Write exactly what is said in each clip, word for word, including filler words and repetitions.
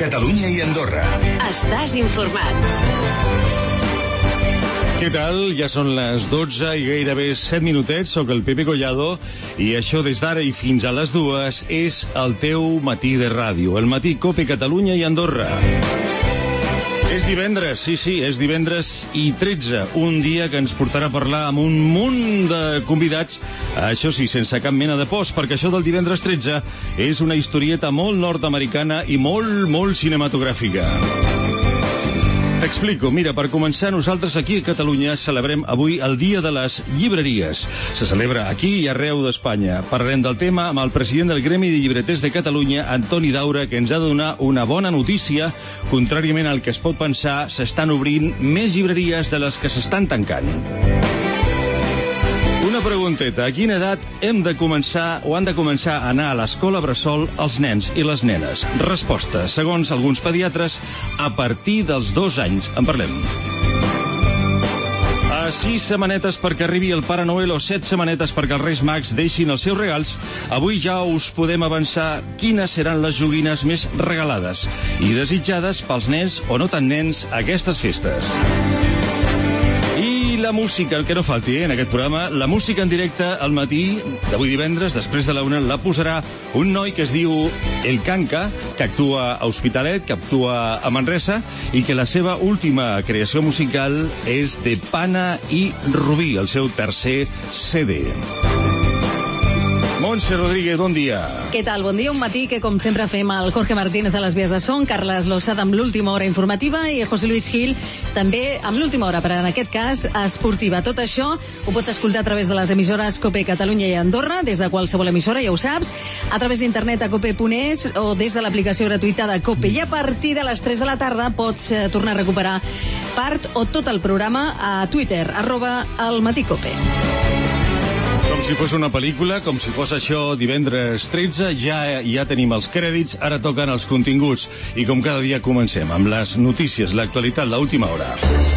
Catalunya i Andorra. Estàs informat. Què tal? Ja són les dotze i gairebé set minutets. Soc el Pepe Collado i això des d'ara i fins a les dues és el teu matí de ràdio. El matí Cope Catalunya i Andorra. És divendres, sí, sí, és divendres i tretze, un dia que ens portarà a parlar amb un munt de convidats, això sí, sense cap mena de pors, perquè això del divendres tretze és una historieta molt nord-americana i molt, molt cinematogràfica. T'explico. Mira, per començar, nosaltres aquí a Catalunya celebrem avui el Dia de les Llibreries. Se celebra aquí i arreu d'Espanya. Parlarem del tema amb el president del Gremi de Llibreters de Catalunya, Antoni Daura, que ens ha de donar una bona notícia. Contràriament al que es pot pensar, s'estan obrint més llibreries de les que s'estan tancant. Una pregunteta. A quina edat hem de començar o han de començar a anar a l'escola bressol els nens i les nenes? Resposta. Segons alguns pediatres, a partir dels dos anys. En parlem. A sis setmanetes perquè arribi el Pare Noel o set setmanetes perquè els Reis Mags deixin els seus regals, avui ja us podem avançar quines seran les joguines més regalades i desitjades pels nens o no tan nens aquestes festes. La música, el que no falti, eh, en aquest programa, la música en directe al matí d'avui divendres, després de la una, la posarà un noi que es diu El Canca, que actua a Hospitalet, que actua a Manresa, i que la seva última creació musical és de Pana i Rubí, el seu tercer C D. Montse Rodríguez, bon dia. Què tal? Bon dia, un matí que com sempre fem el Jorge Martínez a les vies de son, Carles Lozada amb l'última hora informativa i José Luis Gil també amb l'última hora, però en aquest cas esportiva. Tot això ho pots escoltar a través de les emissores Cope Catalunya i Andorra, des de qualsevol emissora, ja ho saps, a través d'internet a cope punt es o des de l'aplicació gratuïta de Cope. I a partir de les tres de la tarda pots eh, tornar a recuperar part o tot el programa a Twitter, arroba el matí Cope. Com si fos una pel·lícula, com si fos això divendres tretze, ja ja tenim els crèdits, ara toquen els continguts. I com cada dia comencem amb les notícies, l'actualitat, l'última hora.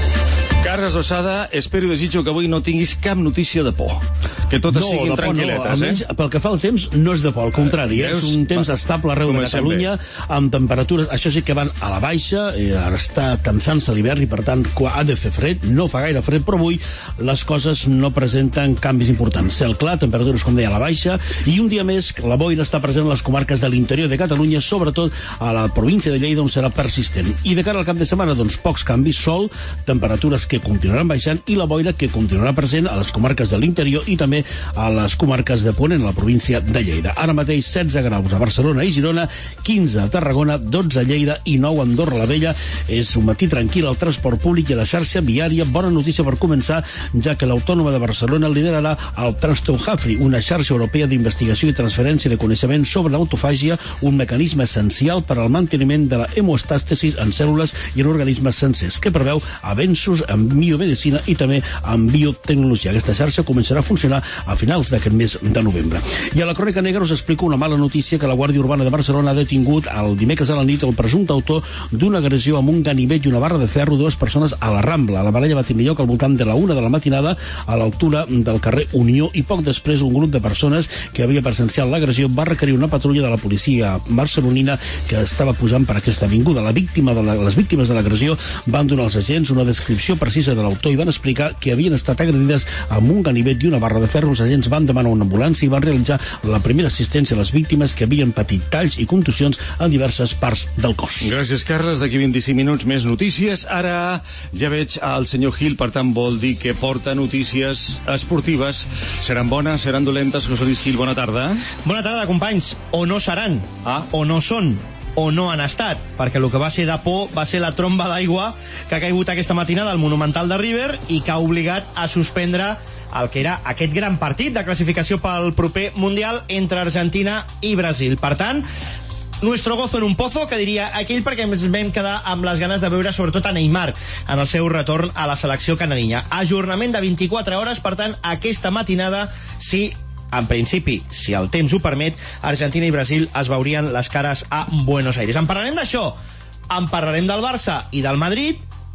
Carles Lozada, espero i desitjo que avui no tinguis cap notícia de por. Que totes no, siguin tranquil·letes, no. Almenys, eh? pel que fa al temps, no és de por, al contrari. Ah, és un temps Va, estable arreu de Catalunya, bé. Amb temperatures, això sí que van a la baixa, eh, ara està tensant-se l'hivern i, per tant, ha de fer fred, no fa gaire fred, però avui les coses no presenten canvis importants. Cel clar, temperatures, com deia, a la baixa, i un dia més la boira està present a les comarques de l'interior de Catalunya, sobretot a la província de Lleida, on serà persistent. I de cara al cap de setmana, doncs, pocs canvis, sol, temperatures que continuaran baixant i la boira que continuarà present a les comarques de l'interior i també a les comarques de Ponent, a la província de Lleida. Ara mateix setze graus a Barcelona i Girona, quinze a Tarragona, dotze a Lleida i nou a Andorra la Vella. És un matí tranquil al transport públic i a la xarxa viària. Bona notícia per començar, ja que l'Autònoma de Barcelona liderarà el Transteuhafri, una xarxa europea d'investigació i transferència de coneixement sobre l'autofàgia, un mecanisme essencial per al manteniment de la hemostàstesis en cèl·lules i en organismes sencers, que preveu avenços en biomedicina i també en biotecnologia. Aquesta xarxa començarà a funcionar a finals d'aquest mes de novembre. I a la Crònica Negra us explico una mala notícia, que la Guàrdia Urbana de Barcelona ha detingut el dimecres a la nit el presumpte autor d'una agressió amb un ganivet i una barra de ferro dues persones a la Rambla. La baralla va tenir lloc al voltant de la una de la matinada a l'altura del carrer Unió i poc després un grup de persones que havia presenciat l'agressió va requerir una patrulla de la policia barcelonina que estava pujant per aquesta avinguda. La víctima de la, les víctimes de l'agressió van donar als agents una descripció precisa de l'autor i van explicar que havien estat agredides amb un ganivet i una barra de ferro. Els agents van demanar una ambulància i van realitzar la primera assistència a les víctimes que havien patit talls i contusions a diverses parts del cos. Gràcies, Carles. D'aquí vint-i-cinc minuts més notícies. Ara ja veig al senyor Gil, per tant vol dir que porta notícies esportives. Seran bones, seran dolentes? José Luis Gil, bona tarda. Bona tarda, companys. O no seran, ah. o no són, o no han estat, perquè el que va ser de por va ser la tromba d'aigua que ha caigut aquesta matinada al Monumental de River i que ha obligat a suspendre el que era aquest gran partit de classificació pel proper Mundial entre Argentina i Brasil. Per tant, nuestro gozo en un pozo, que diria aquell, perquè ens vam quedar amb les ganes de veure sobretot a Neymar en el seu retorn a la selecció canarinya. Ajornament de vint-i-quatre hores, per tant, aquesta matinada, sí, en principi, si el temps ho permet, Argentina i Brasil es veurien les cares a Buenos Aires. En parlarem d'això, en parlarem del Barça i del Madrid,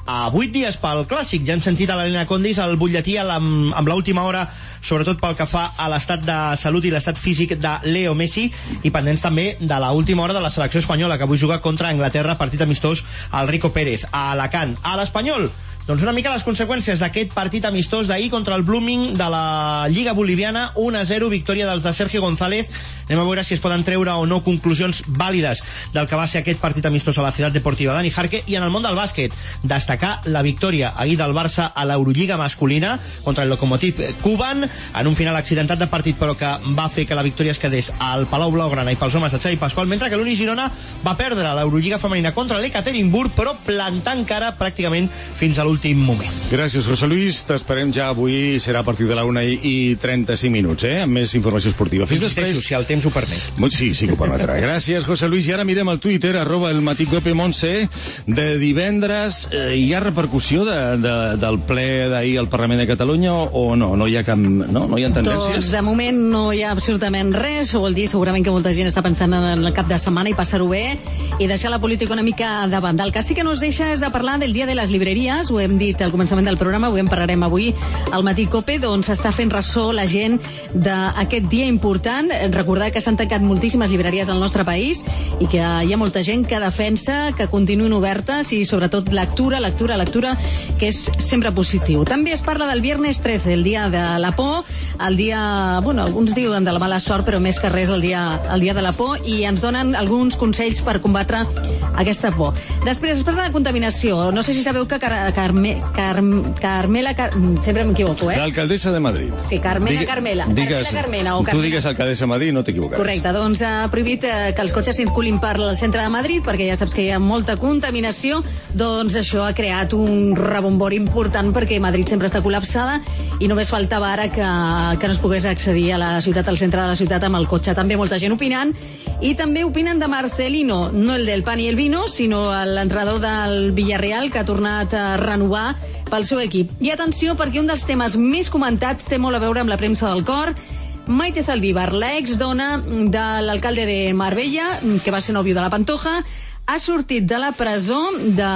a vuit dies pel Clàssic. Ja hem sentit a l'Helena Condis el butlletí amb, amb l'última hora, sobretot pel que fa a l'estat de salut i l'estat físic de Leo Messi, i pendents també de l'última hora de la selecció espanyola, que avui juga contra Anglaterra, partit amistós al Rico Pérez, a Alacant. A l'Espanyol, doncs una mica les conseqüències d'aquest partit amistós d'ahir contra el Blooming de la Lliga Boliviana, un a zero, victòria dels de Sergio González. Anem a veure si es poden treure o no conclusions vàlides del que va ser aquest partit amistós a la Ciutat Deportiva Dani Jarque. I en el món del bàsquet, destacar la victòria ahir del Barça a l'Eurolliga masculina contra el Lokomotiv Kuban, en un final accidentat de partit, però que va fer que la victòria es quedés al Palau Blaugrana i pels homes de Xavi Pasqual, mentre que l'Uni Girona va perdre l'Eurolliga femenina contra l'Ekaterinburg, però plantant cara pràcticament fins a l'últim moment. Gràcies, José Luis. T'esperem ja avui, serà a partir de la una i trenta-cinc minuts, eh? Amb més informació esportiva. Fins després. Si el temps ho permet. Sí, sí que ho permetrà. Gràcies, José Luis. I ara mirem el Twitter, arroba el Matí Cope Montse, de divendres. Eh, hi ha repercussió de, de, del ple d'ahir al Parlament de Catalunya o no? No hi ha cap... No, no hi ha tendències? Doncs de moment no hi ha absolutament res. Això vol dir segurament que molta gent està pensant en el cap de setmana i passar-ho bé i deixar la política una mica de banda. El que sí que no es deixa és de parlar del Dia de les Libreries. Ho hem dit al començament del programa, ho en parlarem avui al Matí Cope, doncs està fent ressò la gent d'aquest dia important. Recordar que s'han tancat moltíssimes llibreries al nostre país i que hi ha molta gent que defensa que continuïn obertes i sobretot lectura, lectura, lectura, que és sempre positiu. També es parla del Viernes trece, el dia de la por, el dia, bueno, alguns diuen de la mala sort, però més que res el dia, el dia de la por, i ens donen alguns consells per combatre aquesta por. Després es parla de contaminació. No sé si sabeu que Car Carme Car Carmela Car sempre m'equivoco, eh? L'alcaldessa de Madrid. Sí, Carmela Digue, Carmela. Digues, Carmela Carmena o Carmela. Tu digues alcaldessa de Madrid, no t'equivocaràs. Correcte, doncs ha prohibit eh, que els cotxes circulin per al centre de Madrid, perquè ja saps que hi ha molta contaminació. Doncs això ha creat un rebombori important, perquè Madrid sempre està col·lapsada i només faltava ara que, que no es pogués accedir a la ciutat, al centre de la ciutat amb el cotxe. També molta gent opinant, i també opinen de Marcelino, no el del pan i el vino, sinó l'entrenador del Villarreal, que ha tornat a renovar pel seu equip. I atenció, perquè un dels temes més comentats té molt a veure amb la premsa del cor. Maite Zaldívar, la exdona de l'alcalde de Marbella, que va ser nòvio de la Pantoja, ha sortit de la presó de,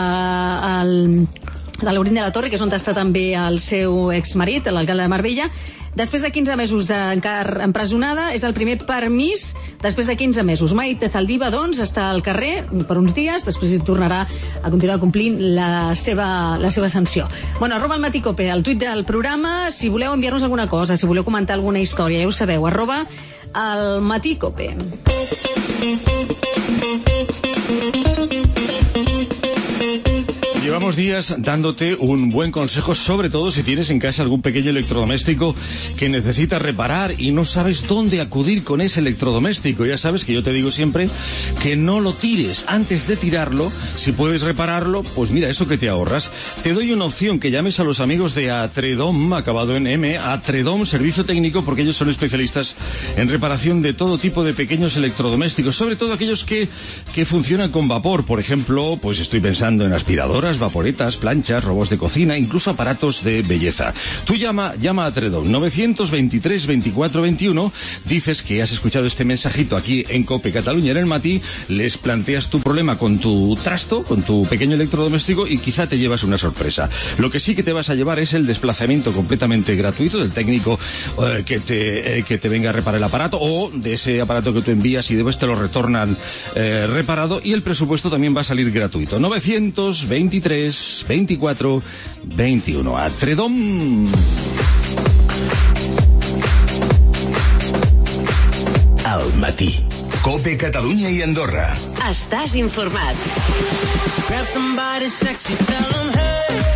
el, de l'Aurín de la Torre, que és on està també el seu exmarit, l'alcalde de Marbella. Després de quinze mesos d'encara empresonada, és el primer permís després de quinze mesos. Maite Zaldívar, doncs, està al carrer per uns dies, després hi tornarà a continuar complint la seva, la seva sanció. Bueno, arroba el Matí Cope, el tuit del programa, si voleu enviar-nos alguna cosa, si voleu comentar alguna història, ja ho sabeu, arroba el Matí Cope. Llevamos días dándote un buen consejo, sobre todo si tienes en casa algún pequeño electrodoméstico que necesitas reparar y no sabes dónde acudir con ese electrodoméstico. Ya sabes que yo te digo siempre que no lo tires. Antes de tirarlo, si puedes repararlo, pues mira, eso que te ahorras. Te doy una opción, que llames a los amigos de Atredom, acabado en M, Atredom, servicio técnico, porque ellos son especialistas en reparación de todo tipo de pequeños electrodomésticos, sobre todo aquellos que, que funcionan con vapor. Por ejemplo, pues estoy pensando en aspiradoras, vaporetas, planchas, robots de cocina, incluso aparatos de belleza. Tú llama, llama a Tredom, novecientos veintitrés veinticuatro veintiuno, dices que has escuchado este mensajito aquí en Cope Cataluña en el Matí, les planteas tu problema con tu trasto, con tu pequeño electrodoméstico, y quizá te llevas una sorpresa. Lo que sí que te vas a llevar es el desplazamiento completamente gratuito del técnico eh, que, te, eh, que te venga a reparar el aparato, o de ese aparato que tú envías y después te lo retornan eh, reparado, y el presupuesto también va a salir gratuito. novecientos veintitrés veinticuatro veintiuno. Atredom. Al Matí. Cope Catalunya i Andorra. Estàs informat. Grab somebody sexy, tell them hey.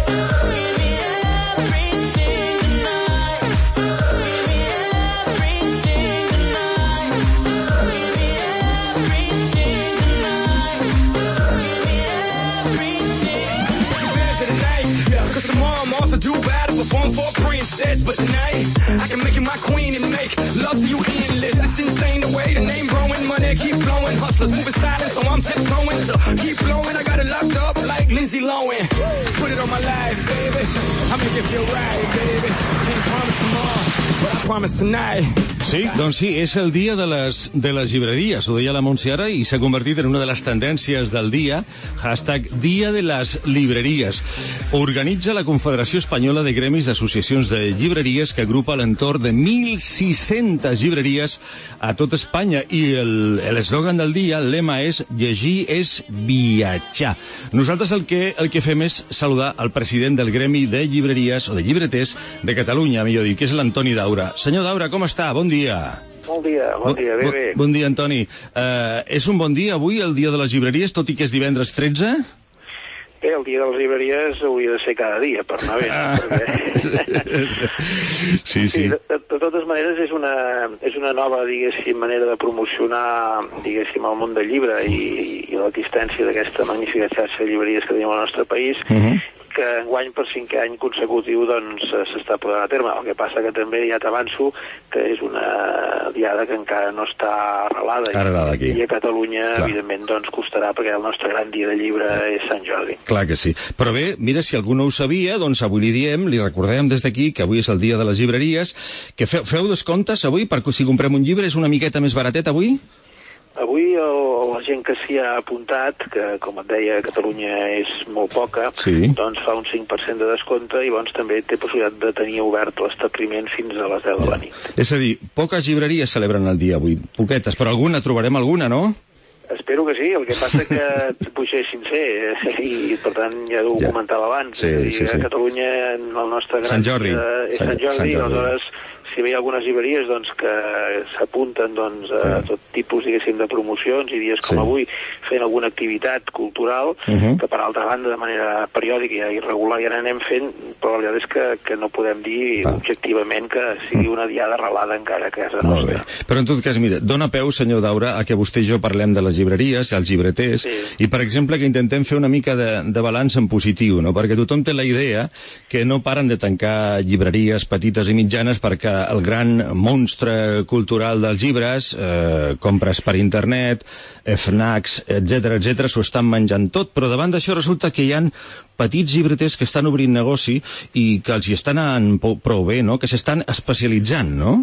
Do battle, perform for a princess, but tonight I can make you my queen and make love to you endless. It's insane the way the name growing, money keep flowing, hustlers moving silent, so I'm tiptoeing. So keep blowing, I got it locked up like Lindsay Lohan. Put it on my life, baby. I make it feel right, baby. Can't promise tomorrow, but I promise tonight. Sí, doncs sí, és el dia de les, de les llibreries, ho deia la Montse ara, i s'ha convertit en una de les tendències del dia, hashtag Dia de les Libreries. Organitza la Confederació Espanyola de Gremis d'Associacions de Llibreries, que agrupa a l'entorn de mil sis-centes llibreries a tot Espanya, i l'eslògan del dia, el lema és llegir és viatjar. Nosaltres el que, el que fem és saludar el president del Gremi de Llibreries, o de llibreters, de Catalunya, millor dir, que és l'Antoni Daura. Senyor Daura, com està? Bon dia. Bon dia, bon dia, bé, bé. Bon dia, Antoni. Uh, és un bon dia avui, el dia de les llibreries, tot i que és divendres tretze? Bé, el dia de les llibreries hauria de ser cada dia, per anar bé. Ah. Perquè... sí, sí. sí de, de, de totes maneres, és una, és una nova, diguéssim, manera de promocionar, diguéssim, el món del llibre i, i l'existència d'aquesta magnífica xarxa de llibreries que tenim al nostre país, uh-huh. que enguany per cinquè any consecutiu doncs s'està portant a terme. El que passa que també ja t'avanço que és una diada que encara no està arrelada. Arrelada aquí. I a Catalunya, clar, evidentment, doncs costarà, perquè el nostre gran dia de llibre és Sant Jordi. Clar que sí. Però bé, mira, si algú no ho sabia, doncs avui li diem, li recordem des d'aquí que avui és el dia de les llibreries, que feu, feu descomptes avui, perquè si comprem un llibre és una miqueta més baratet avui? Avui el, la gent que s'hi ha apuntat, que com et deia a Catalunya és molt poca, sí, doncs fa un cinc per cent de descompte i doncs també té possibilitat de tenir obert l'establiment fins a les deu de la nit. És a dir, poques llibreries celebren el dia avui, poquetes, però alguna, trobarem alguna, no? Espero que sí, el que passa que vull ser sincer, i per tant ja ho ja. comentava abans, sí, dir, sí, sí. a Catalunya el nostre gran Sant Jordi, és Sant Jordi, Sant Jordi. Aleshores si hi ha algunes llibreries doncs, que s'apunten doncs, a tot tipus, diguéssim, de promocions i dies com sí. avui fent alguna activitat cultural, uh-huh. que per altra banda de manera periòdica i irregular ja n'anem fent, però la veritat és que, que no podem dir ah. objectivament que sigui una diada arrelada encara a casa nostra. Però en tot cas, mira, dona peu, senyor Daura, a que vostè i jo parlem de les llibreries, els llibreters, sí. i per exemple que intentem fer una mica de, de balanç en positiu, no? Perquè tothom té la idea que no paren de tancar llibreries petites i mitjanes perquè el gran monstre cultural dels llibres, eh, compres per internet, FNACs, etcètera, etcètera, s'ho estan menjant tot, però davant d'això resulta que hi ha petits llibreters que estan obrint negoci i que els hi estan anant prou bé, no? Que s'estan especialitzant, no?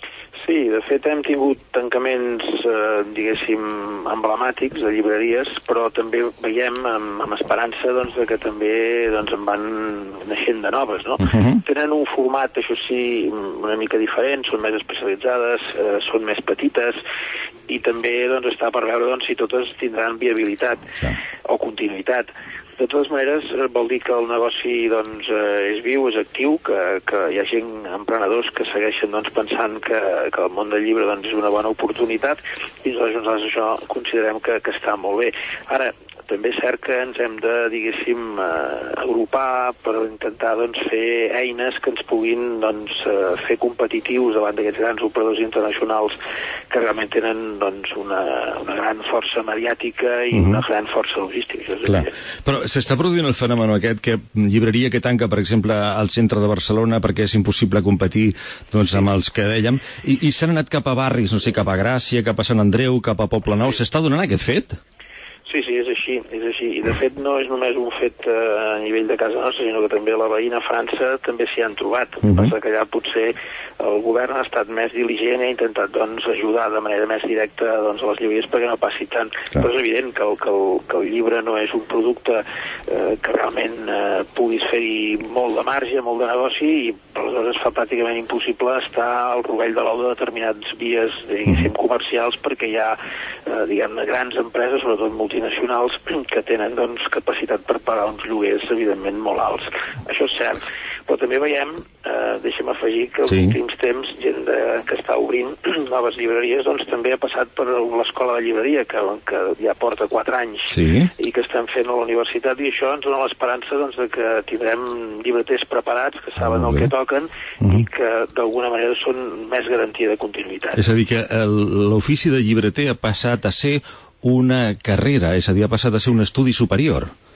Sí, de fet hem tingut tancaments, eh, diguéssim, emblemàtics de llibreries, però també veiem amb, amb esperança doncs, que també doncs, en van naixent de noves, no? Uh-huh. Tenen un format, això sí, una mica diferent, són més especialitzades, eh, són més petites, i també doncs, està per veure doncs, si totes tindran viabilitat sí. o continuïtat. De totes maneres, vol dir que el negoci doncs, és viu, és actiu, que, que hi ha gent, emprenedors, que segueixen doncs, pensant que, que el món del llibre doncs, és una bona oportunitat i nosaltres això considerem que, que està molt bé. Ara, també és cert que ens hem de, diguéssim, eh, agrupar per intentar doncs, fer eines que ens puguin doncs, eh, fer competitius davant d'aquests grans operadors internacionals que realment tenen doncs, una, una gran força mediàtica i uh-huh. una gran força logística. Clar. Però s'està produint el fenomen aquest que llibreria que tanca, per exemple, al centre de Barcelona perquè és impossible competir doncs, amb els que dèiem, i, i s'han anat cap a barris, no sé, cap a Gràcia, cap a Sant Andreu, cap a Poblenou. S'està donant aquest fet? Sí, sí, és així, és així. I de fet no és només un fet eh, a nivell de casa nostra, sinó que també la veïna França també s'hi han trobat. El que uh-huh. passa que allà potser el govern ha estat més diligent i ha intentat doncs, ajudar de manera més directa doncs, a les llibreries perquè no passi tant. Clar. Però és evident que el, que, el, que el llibre no és un producte eh, que realment eh, puguis fer-hi molt de marge, molt de negoci, i aleshores es fa pràcticament impossible estar al rovell de l'ou de determinats vies, diguéssim, comercials, perquè hi ha eh, diguem-ne, grans empreses, sobretot multinacionals, que tenen doncs, capacitat per pagar uns lloguers evidentment molt alts. Això és cert. Però també veiem, eh, deixa'm afegir, que els sí. últims temps gent de, que està obrint noves llibreries doncs, també ha passat per l'escola de llibreria, que, que ja porta quatre anys sí. i que estem fent a la universitat, i això ens dona l'esperança doncs, de que tindrem llibreters preparats, que saben ah, el que toquen uh-huh. i que d'alguna manera són més garantia de continuïtat. És a dir, que l'ofici de llibreter ha passat a ser una carrera, és a dir, ha passat a ser un estudi superior.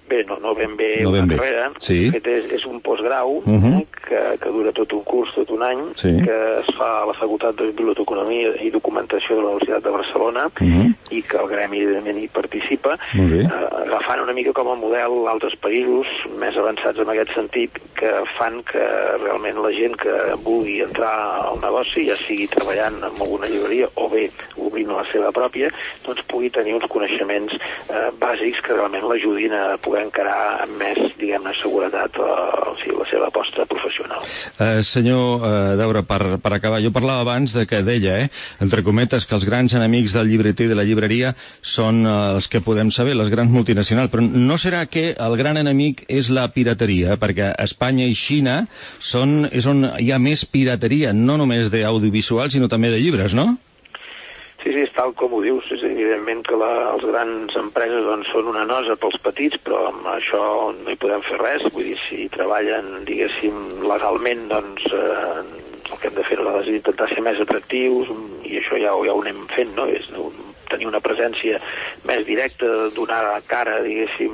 Bé, no, no ben bé no una ben bé. carrera. Sí. De fet, és, és un postgrau uh -huh. eh, que, que dura tot un curs, tot un any, sí. que es fa a la Facultat de Biblioteconomia i Documentació de la Universitat de Barcelona uh -huh. i que el gremi, evidentment, hi participa, eh, agafant una mica com a model altres països més avançats en aquest sentit, que fan que realment la gent que vulgui entrar al negoci, ja sigui treballant en alguna llibreria o bé obrint la seva pròpia, doncs pugui tenir uns coneixements eh, bàsics que realment l'ajudin a poder encarar amb més, diguem-ne, seguretat o, o sigui, la seva aposta professional. Eh, senyor eh, Daura, per, per acabar, jo parlava abans de que deia, eh, entre cometes, que els grans enemics del llibreter i de la llibreria són eh, els que podem saber, les grans multinacionals, però no serà que el gran enemic és la pirateria, perquè Espanya i Xina són, és on hi ha més pirateria, no només d'audiovisual, sinó també de llibres, no? Sí, sí, és tal com ho dius. És evidentment que la, els grans empreses doncs, són una nosa pels petits, però amb això no hi podem fer res. Vull dir, si treballen, diguéssim, legalment, doncs eh, el que hem de fer és intentar ser més atractius, i això ja, ja ho anem fent, no? És un, tenir una presència més directa, donar cara, diguéssim,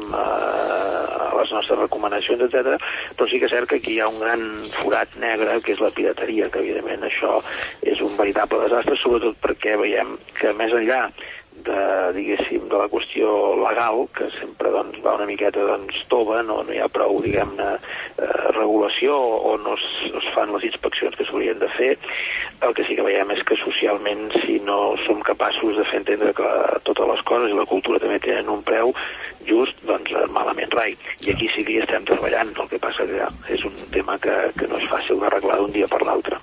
a, a les nostres recomanacions, etcètera. Però sí que és cert que aquí hi ha un gran forat negre, que és la pirateria, que evidentment això és un veritable desastre, sobretot perquè veiem que més enllà de, diguéssim, de la qüestió legal, que sempre doncs, va una miqueta doncs, tova, no, no hi ha prou, diguem-ne, eh, regulació o no es, no es fan les inspeccions que s'haurien de fer. El que sí que veiem és que socialment, si no som capaços de fer entendre que totes les coses i la cultura també tenen un preu just, doncs malament rai. I aquí sí que hi estem treballant, el que passa que ja és un tema que, que no és fàcil d'arreglar d'un dia per l'altre.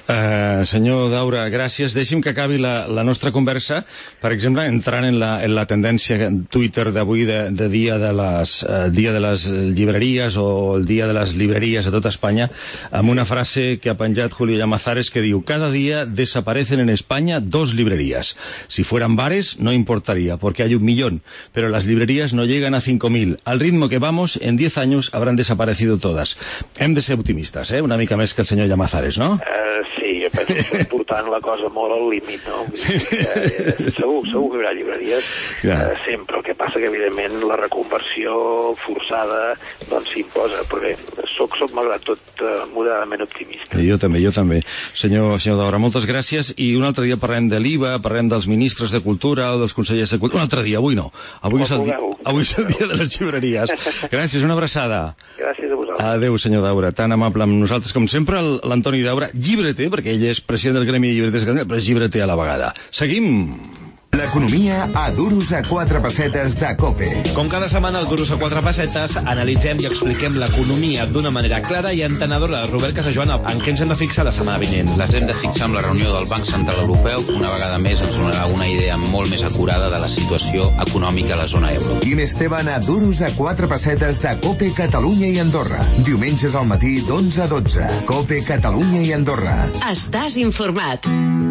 Uh, senyor Daura, gràcies. Deixi'm que acabi la, la nostra conversa, per exemple, entrant en la, en la tendència en Twitter d'avui de, de dia de les uh, dia de les llibreries o el dia de les libreries a tota Espanya, amb una frase que ha penjat Julio Llamazares que diu: cada día desaparecen en España dos librerías. Si fueran bares no importaría, porque hay un millón, pero las librerías no llegan a cinco mil. Al ritmo que vamos, en diez años habrán desaparecido todas. Hem de ser optimistes, eh? Una mica més que el senyor Llamazares, no? Uh, sí, jo penso que és portant la cosa molt al límit, no? Sí. Que, eh, segur, segur que hi haurà llibreries, yeah. uh, sempre. El que passa que, evidentment, la reconversió forçada doncs s'imposa, perquè soc, soc malgrat tot uh, moderadament optimista. Jo també, jo també. Senyor, senyor Daura, moltes gràcies, i un altre dia parlem de l'I V A, parlem dels ministres de Cultura o dels consellers de Cultura. Un altre dia, avui no. Avui, és el, dia, avui és el dia de les llibreries. Gràcies, una abraçada. Gràcies a vosaltres. Adéu, senyor Daura, tan amable amb nosaltres com sempre, l'Antoni Daura, llibreter, perquè ell és president del Gremi de Llibreters, però és llibreter a la vegada. Seguim! L'economia a duros a quatre pessetes de COPE. Com cada setmana, al Duros a quatre pessetes, analitzem i expliquem l'economia d'una manera clara i entenedora. Robert Casajoan, en què ens hem de fixar la setmana vinent? Les hem de fixar amb la reunió del Banc Central Europeu. Una vegada més ens donarà una idea molt més acurada de la situació econòmica a la zona euro. Quim Esteban a duros a quatre pessetes de COPE Catalunya i Andorra. Diumenges al matí d'onze a dotze. COPE Catalunya i Andorra. Estàs informat.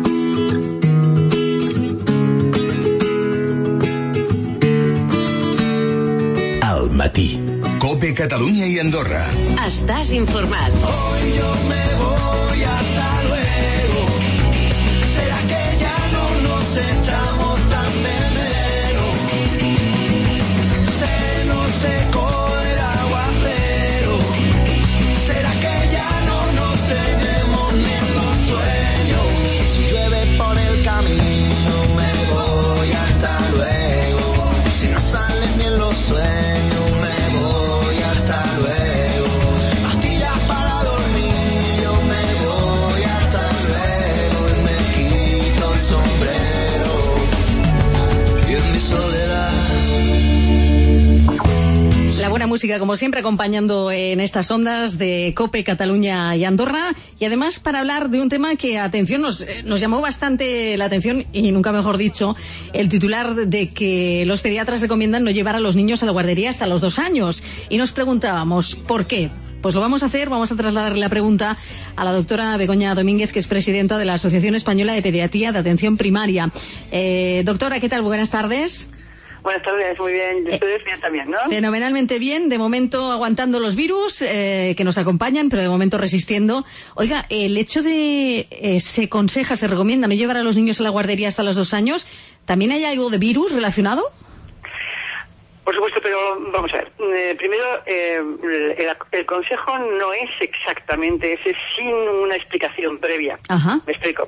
Al matí. COPE Catalunya i Andorra. Estàs informat. Hoy yo me voy, hasta luego. ¿Será que ya no nos echamos tan de menos? Se nos secó el aguacero. ¿Será que ya no nos tenemos ni en los sueños? Si llueve por el camino me voy, hasta luego. Si no sale ni en los sueños La buena música, como siempre, acompañando en estas ondas de COPE Cataluña y Andorra. Y además para hablar de un tema que, atención, nos, nos llamó bastante la atención, y nunca mejor dicho, el titular de que los pediatras recomiendan no llevar a los niños a la guardería hasta los dos años. Y nos preguntábamos, ¿por qué? Pues lo vamos a hacer, vamos a trasladarle la pregunta a la doctora Begoña Domínguez, que es presidenta de la Asociación Española de Pediatría de Atención Primaria. Eh, doctora, ¿qué tal? Buenas tardes. Buenas tardes, muy bien. Ustedes bien también, ¿no? Fenomenalmente bien. De momento aguantando los virus eh, que nos acompañan, pero de momento resistiendo. Oiga, el hecho de eh, se aconseja, se recomienda no llevar a los niños a la guardería hasta los dos años, ¿también hay algo de virus relacionado? Por supuesto, pero vamos a ver. Eh, primero, eh, el, el consejo no es exactamente ese sin una explicación previa. Ajá. Me explico.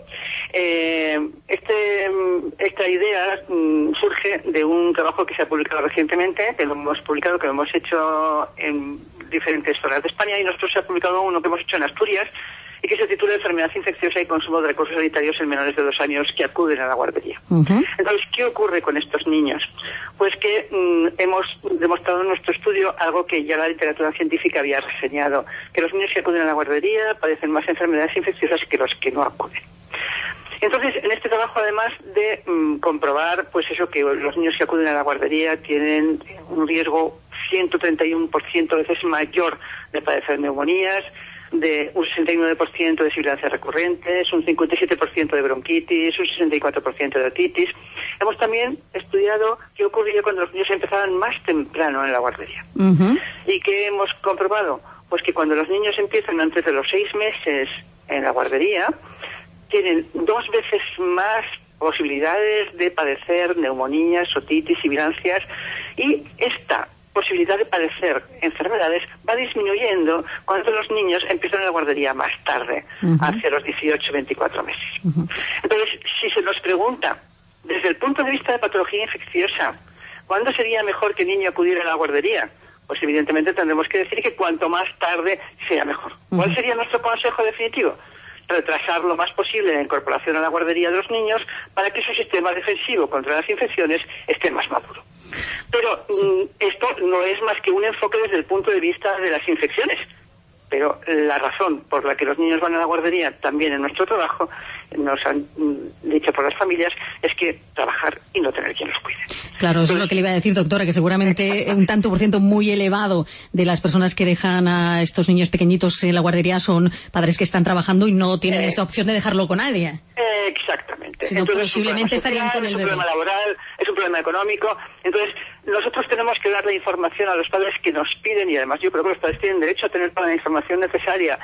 Eh, este, esta idea mm, surge de un trabajo que se ha publicado recientemente, que lo hemos publicado, que lo hemos hecho en diferentes zonas de España, y nosotros se ha publicado uno que hemos hecho en Asturias, y que se titula Enfermedad infecciosa y consumo de recursos sanitarios en menores de dos años que acuden a la guardería. Uh-huh. Entonces, ¿qué ocurre con estos niños? Pues que mmm, hemos demostrado en nuestro estudio algo que ya la literatura científica había reseñado, que los niños que acuden a la guardería padecen más enfermedades infecciosas que los que no acuden. Entonces, en este trabajo, además de mmm, comprobar, pues eso, que los niños que acuden a la guardería tienen un riesgo ciento treinta y uno por ciento veces mayor de padecer neumonías, de un sesenta y nueve por ciento de sibilancias recurrentes, un cincuenta y siete por ciento de bronquitis, un sesenta y cuatro por ciento de otitis. Hemos también estudiado qué ocurría cuando los niños empezaban más temprano en la guardería. Uh-huh. ¿Y qué hemos comprobado? Pues que cuando los niños empiezan antes de los seis meses en la guardería, tienen dos veces más posibilidades de padecer neumonías, otitis, sibilancias, y esta posibilidad de padecer enfermedades va disminuyendo cuando los niños empiezan en la guardería más tarde, uh-huh. hacia los dieciocho, veinticuatro meses. Uh-huh. Entonces, si se nos pregunta, desde el punto de vista de patología infecciosa, ¿cuándo sería mejor que el niño acudiera a la guardería? Pues evidentemente tendremos que decir que cuanto más tarde sea mejor. Uh-huh. ¿Cuál sería nuestro consejo definitivo? Retrasar lo más posible la incorporación a la guardería de los niños para que su sistema defensivo contra las infecciones esté más maduro. Pero sí. mm, esto no es más que un enfoque desde el punto de vista de las infecciones. Pero la razón por la que los niños van a la guardería, también en nuestro trabajo, nos han mm, dicho por las familias, es que trabajar y no tener quien los cuide. Claro, eso Entonces, es lo que le iba a decir, doctora, que seguramente un tanto por ciento muy elevado de las personas que dejan a estos niños pequeñitos en la guardería son padres que están trabajando y no tienen eh, esa opción de dejarlo con nadie. Eh, exactamente. Sino Entonces, posiblemente estarían con el bebé. Es un problema laboral, es un problema económico. Entonces, nosotros tenemos que dar la información a los padres que nos piden, y además yo creo que los padres tienen derecho a tener toda la información necesaria,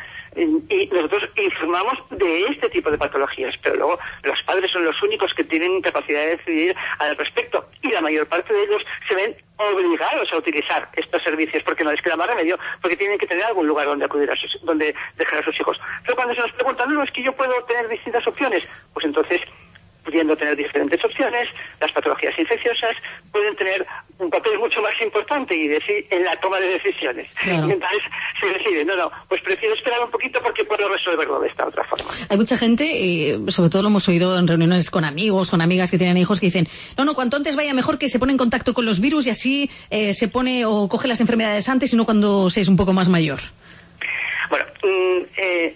y nosotros informamos de este tipo de patologías, pero luego los padres son los únicos que tienen capacidad de decidir al respecto, y la mayor parte de ellos se ven obligados a utilizar estos servicios porque no les queda más remedio, porque tienen que tener algún lugar donde acudir a sus, donde dejar a sus hijos. Pero cuando se nos preguntan, no, es que yo puedo tener distintas opciones, pues entonces, pudiendo tener diferentes opciones, las patologías infecciosas pueden tener un papel mucho más importante y decir en la toma de decisiones. Claro. Y entonces se decide, no, no, pues prefiero esperar un poquito porque puedo resolverlo de esta otra forma. Hay mucha gente, eh, sobre todo lo hemos oído en reuniones con amigos, con amigas que tienen hijos, que dicen, no, no, cuanto antes vaya mejor, que se pone en contacto con los virus y así eh, se pone o coge las enfermedades antes y no cuando se es un poco más mayor. Bueno, mm, eh,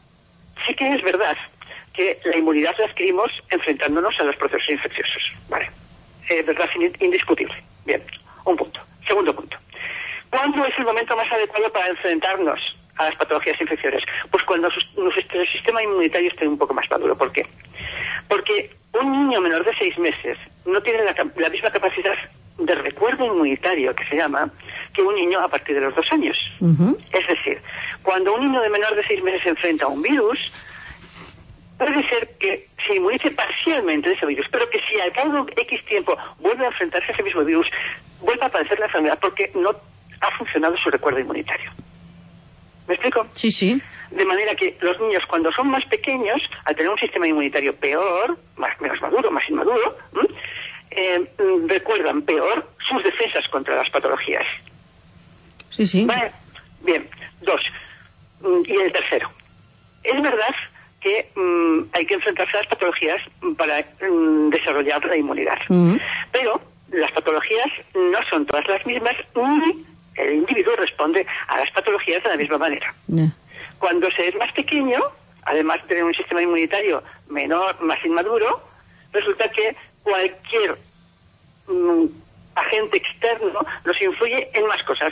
sí que es verdad que la inmunidad la adquirimos enfrentándonos a los procesos infecciosos. Vale. Es verdad, indiscutible. Bien, un punto. Segundo punto. ¿Cuándo es el momento más adecuado para enfrentarnos a las patologías infecciosas? Pues cuando nuestro sistema inmunitario esté un poco más maduro. ¿Por qué? Porque un niño menor de seis meses no tiene la, la misma capacidad de recuerdo inmunitario, que se llama, que un niño a partir de los dos años. Uh-huh. Es decir, cuando un niño de menor de seis meses se enfrenta a un virus, puede ser que se inmunice parcialmente de ese virus, pero que si al cabo de X tiempo vuelve a enfrentarse a ese mismo virus, vuelva a padecer la enfermedad porque no ha funcionado su recuerdo inmunitario. ¿Me explico? Sí, sí. De manera que los niños, cuando son más pequeños, al tener un sistema inmunitario peor, más menos maduro, más inmaduro, eh, recuerdan peor sus defensas contra las patologías. Sí, sí. ¿Vale? Bien. Dos. Y el tercero. Es verdad que um, hay que enfrentarse a las patologías para um, desarrollar la inmunidad. Uh-huh. Pero las patologías no son todas las mismas, ni el individuo responde a las patologías de la misma manera. Yeah. Cuando se es más pequeño, además de tener un sistema inmunitario menor, más inmaduro, resulta que cualquier um, agente externo nos influye en más cosas.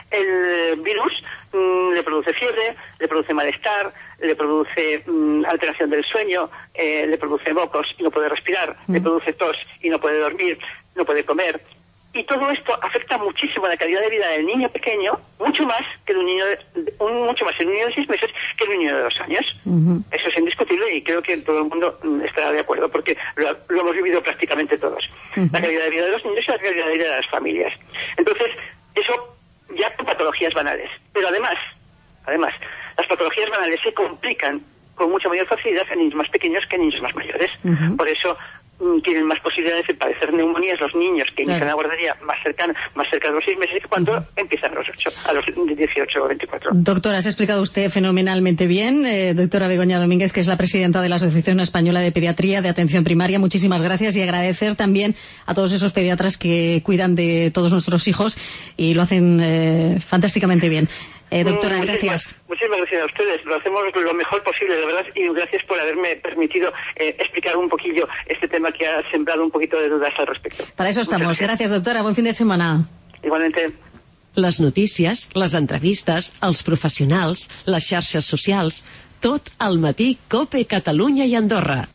El virus mmm, le produce fiebre, le produce malestar, le produce mmm, alteración del sueño, eh, le produce mocos y no puede respirar, mm. le produce tos y no puede dormir, no puede comer. y todo esto afecta muchísimo la calidad de vida del niño pequeño, mucho más que de un niño de, un, mucho más el niño de seis meses que el niño de dos años. Uh-huh. Eso es indiscutible y creo que todo el mundo estará de acuerdo porque lo, lo hemos vivido prácticamente todos. Uh-huh. La calidad de vida de los niños y la calidad de vida de las familias. Entonces, eso ya son patologías banales. Pero además, además, las patologías banales se complican con mucha mayor facilidad en niños más pequeños que en niños más mayores. Uh-huh. Por eso mm, tienen más posibilidades de padecer neumonías los niños que inician claro. la guardería más cercana, más cerca de los seis meses que cuando uh-huh. empiezan a los ocho, a los dieciocho o veinticuatro. Doctora, se ha explicado usted fenomenalmente bien. Eh, doctora Begoña Domínguez, que es la presidenta de la Asociación Española de Pediatría de Atención Primaria, muchísimas gracias y agradecer también a todos esos pediatras que cuidan de todos nuestros hijos y lo hacen eh, fantásticamente bien. Eh, doctora, muchísimas, gracias. Muchísimas gracias a ustedes. Lo hacemos lo mejor posible, de verdad, y gracias por haberme permitido eh, explicar un poquillo este tema que ha sembrado un poquito de dudas al respecto. Para eso estamos. Gracias. gracias, doctora. Buen fin de semana. Igualmente. Les notícies, les entrevistes, els professionals, les xarxes socials, tot al matí COPE Catalunya i Andorra.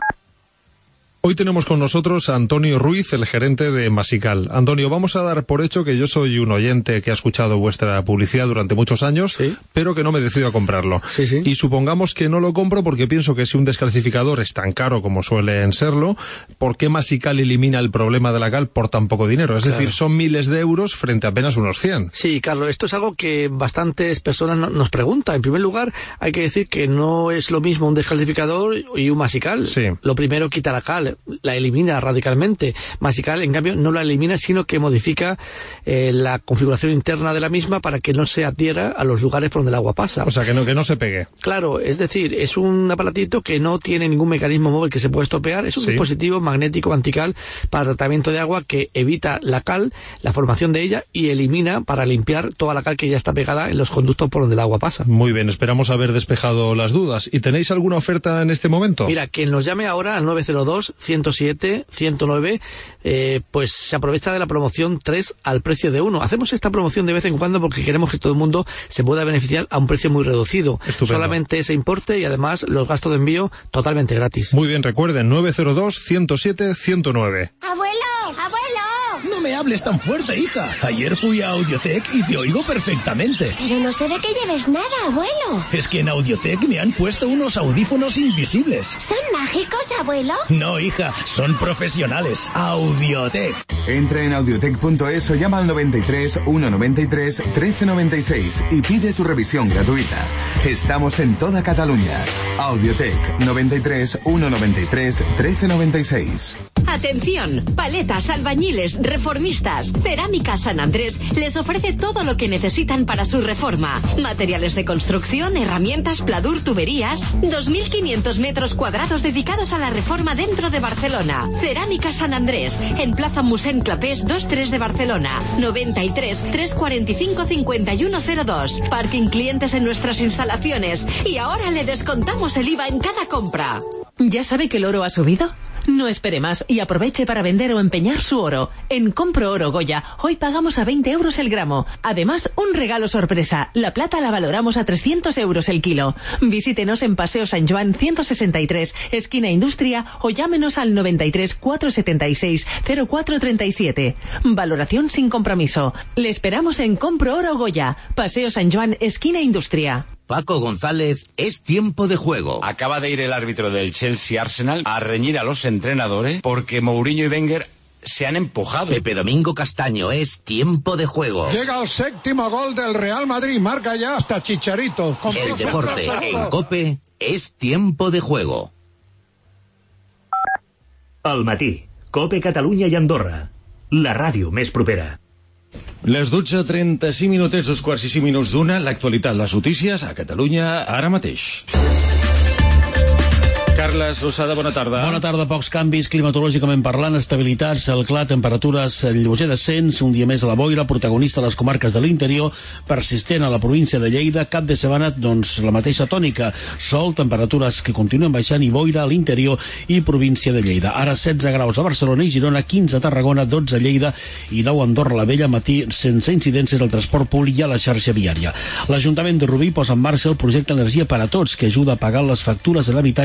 Hoy tenemos con nosotros a Antonio Ruiz, el gerente de Masical. Antonio, vamos a dar por hecho que yo soy un oyente que ha escuchado vuestra publicidad durante muchos años, ¿sí? pero que no me decido a comprarlo. Sí, sí. Y supongamos que no lo compro porque pienso que si un descalcificador es tan caro como suelen serlo, ¿por qué Masical elimina el problema de la cal por tan poco dinero? Es claro. decir, son miles de euros frente a apenas unos cien. Sí, Carlos, esto es algo que bastantes personas no, nos preguntan. En primer lugar, hay que decir que no es lo mismo un descalcificador y un Masical. Sí. Lo primero quita la cal, la elimina radicalmente. Masical, en cambio, no la elimina, sino que modifica eh, la configuración interna de la misma para que no se adhiera a los lugares por donde el agua pasa. O sea, que no, que no se pegue. Claro, es decir, es un aparatito que no tiene ningún mecanismo móvil que se pueda estropear. Es un sí. dispositivo magnético antical para tratamiento de agua que evita la cal, la formación de ella, y elimina para limpiar toda la cal que ya está pegada en los conductos por donde el agua pasa. Muy bien, esperamos haber despejado las dudas. ¿Y tenéis alguna oferta en este momento? Mira, quien nos llame ahora al nueve cero dos, ciento siete, ciento nueve, eh, pues se aprovecha de la promoción tres al precio de uno. Hacemos esta promoción de vez en cuando porque queremos que todo el mundo se pueda beneficiar a un precio muy reducido. Estupendo. Solamente ese importe y además los gastos de envío totalmente gratis. Muy bien, recuerden, nueve cero dos, ciento siete, ciento nueve. ¡Abuelo! ¡Abuelo! No me hables tan fuerte, hija. Ayer fui a Audiotech y te oigo perfectamente. Pero no se ve que lleves nada, abuelo. Es que en Audiotech me han puesto unos audífonos invisibles. ¿Son mágicos, abuelo? No, hija, son profesionales. Audiotech. Entra en audiotech punto es o llama al noventa y tres, ciento noventa y tres, trece noventa y seis y pide tu revisión gratuita. Estamos en toda Cataluña. Audiotech, noventa y tres, ciento noventa y tres, trece noventa y seis. Atención, paletas, albañiles, reformistas. Cerámica San Andrés les ofrece todo lo que necesitan para su reforma. Materiales de construcción, herramientas, pladur, tuberías. dos mil quinientos metros cuadrados dedicados a la reforma dentro de Barcelona. Cerámica San Andrés, en Plaza Musén Clapés dos tres de Barcelona. noventa y tres, trescientos cuarenta y cinco, cincuenta y uno cero dos. Parking clientes en nuestras instalaciones. Y ahora le descontamos el I V A en cada compra. ¿Ya sabe que el oro ha subido? No espere más y aproveche para vender o empeñar su oro. En Compro Oro Goya, hoy pagamos a veinte euros el gramo. Además, un regalo sorpresa. La plata la valoramos a trescientos euros el kilo. Visítenos en Paseo San Joan ciento sesenta y tres, esquina Industria, o llámenos al noventa y tres, cuatrocientos setenta y seis, cero cuatro treinta y siete. Valoración sin compromiso. Le esperamos en Compro Oro Goya, Paseo San Joan, esquina Industria. Paco González, es tiempo de juego. Acaba de ir el árbitro del Chelsea Arsenal a reñir a los entrenadores porque Mourinho y Wenger se han empujado. Pepe Domingo Castaño, es tiempo de juego. Llega el séptimo gol del Real Madrid, marca ya hasta Chicharito. El deporte en COPE es tiempo de juego. Al matí, COPE Catalunya i Andorra, la ràdio més propera. Les dotze trenta-cinc minutets, dos quarts i cinc minuts d'una, l'actualitat, les notícies a Catalunya ara mateix. Carles Losada, bona tarda. Bona tarda, pocs canvis climatològicament parlant, estabilitats, el clar, temperatures lleuger descens, un dia més a la boira, protagonista a les comarques de l'interior, persistent a la província de Lleida, cap de setmana, doncs, la mateixa tònica, sol, temperatures que continuen baixant i boira a l'interior i província de Lleida. Ara setze graus a Barcelona i Girona, quinze a Tarragona, dotze a Lleida i nou a Andorra la Vella, matí sense incidències al transport públic i a la xarxa viària. L'Ajuntament de Rubí posa en marxa el projecte Energia per a Tots, que ajuda a pagar les factures de l'habitatges de famílies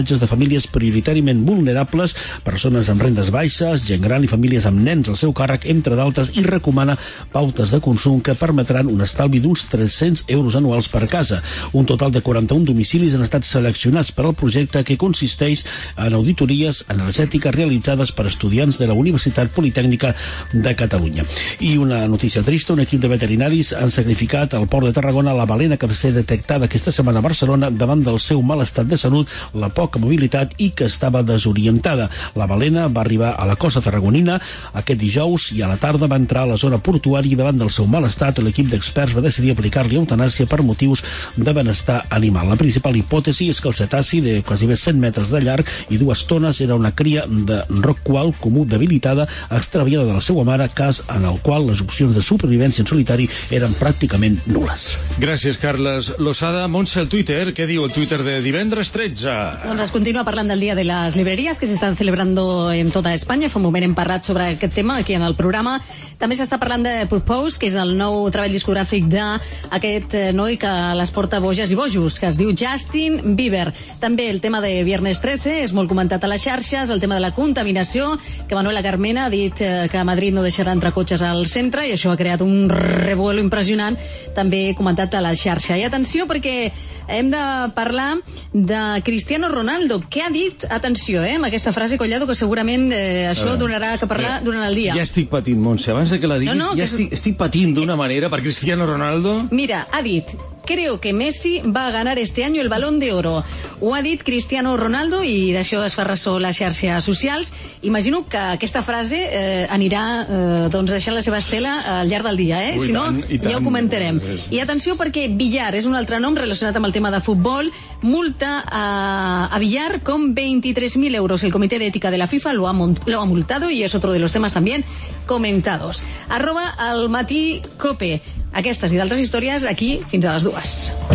famílies prioritàriament vulnerables, persones amb rendes baixes, gent gran i famílies amb nens al seu càrrec, entre d'altres, i recomana pautes de consum que permetran un estalvi d'uns tres-cents euros anuals per casa. Un total de quaranta-un domicilis han estat seleccionats per al projecte, que consisteix en auditories energètiques realitzades per estudiants de la Universitat Politècnica de Catalunya. I una notícia trista, un equip de veterinaris han sacrificat al port de Tarragona la balena que va ser detectada aquesta setmana a Barcelona davant del seu mal estat de salut, la poca mobilitat i que estava desorientada. La balena va arribar a la costa tarragonina aquest dijous i a la tarda va entrar a la zona portuària i davant del seu mal estat l'equip d'experts va decidir aplicar-li eutanàsia per motius de benestar animal. La principal hipòtesi és que el cetaci de quasi bé cent metres de llarg i dues tones era una cria de rorqual comú debilitada extraviada de la seva mare, cas en el qual les opcions de supervivència en solitari eren pràcticament nules. Gràcies, Carles Losada. Montse, el Twitter, què diu el Twitter de divendres tretze? Doncs es continua parlant del Dia de les Libreries, que s'estan celebrando en tota Espanya. Fa un moment hem parlat sobre aquest tema aquí en el programa. També s'està parlant de Purpose, que és el nou treball discogràfic d'aquest noi que les porta boges i bojos, que es diu Justin Bieber. També el tema de Viernes trece és molt comentat a les xarxes, el tema de la contaminació, que Manuela Carmena ha dit que a Madrid no deixarà entrar cotxes al centre i això ha creat un revuelo impressionant, també comentat a la xarxa. I atenció, perquè hem de parlar de Cristiano Ronaldo. Què ha dit? Atenció, eh, amb aquesta frase, Collado, que segurament eh, això donarà que parlar durant el dia. Ja estic patint, Montse, abans de que la diguis, no, no, ja que estic, estic patint d'una manera per Cristiano Ronaldo. Mira, ha dit: creo que Messi va a ganar este año el Balón de Oro. Ho ha dit Cristiano Ronaldo i d'això es fa ressò les xarxes socials. Imagino que aquesta frase eh, anirà eh, doncs deixant la seva estela al llarg del dia, eh? Ui, si no, tant, tant. ja ho comentarem. I atenció, perquè Villar és un altre nom relacionat amb el tema de futbol. Multa a, a Villar con veintitrés mil euros. El Comité de Ética de la FIFA lo ha, lo ha multado y es otro de los temas también comentados. Arroba al matí Cope. Aquestes i d'altres històries aquí fins a les dues.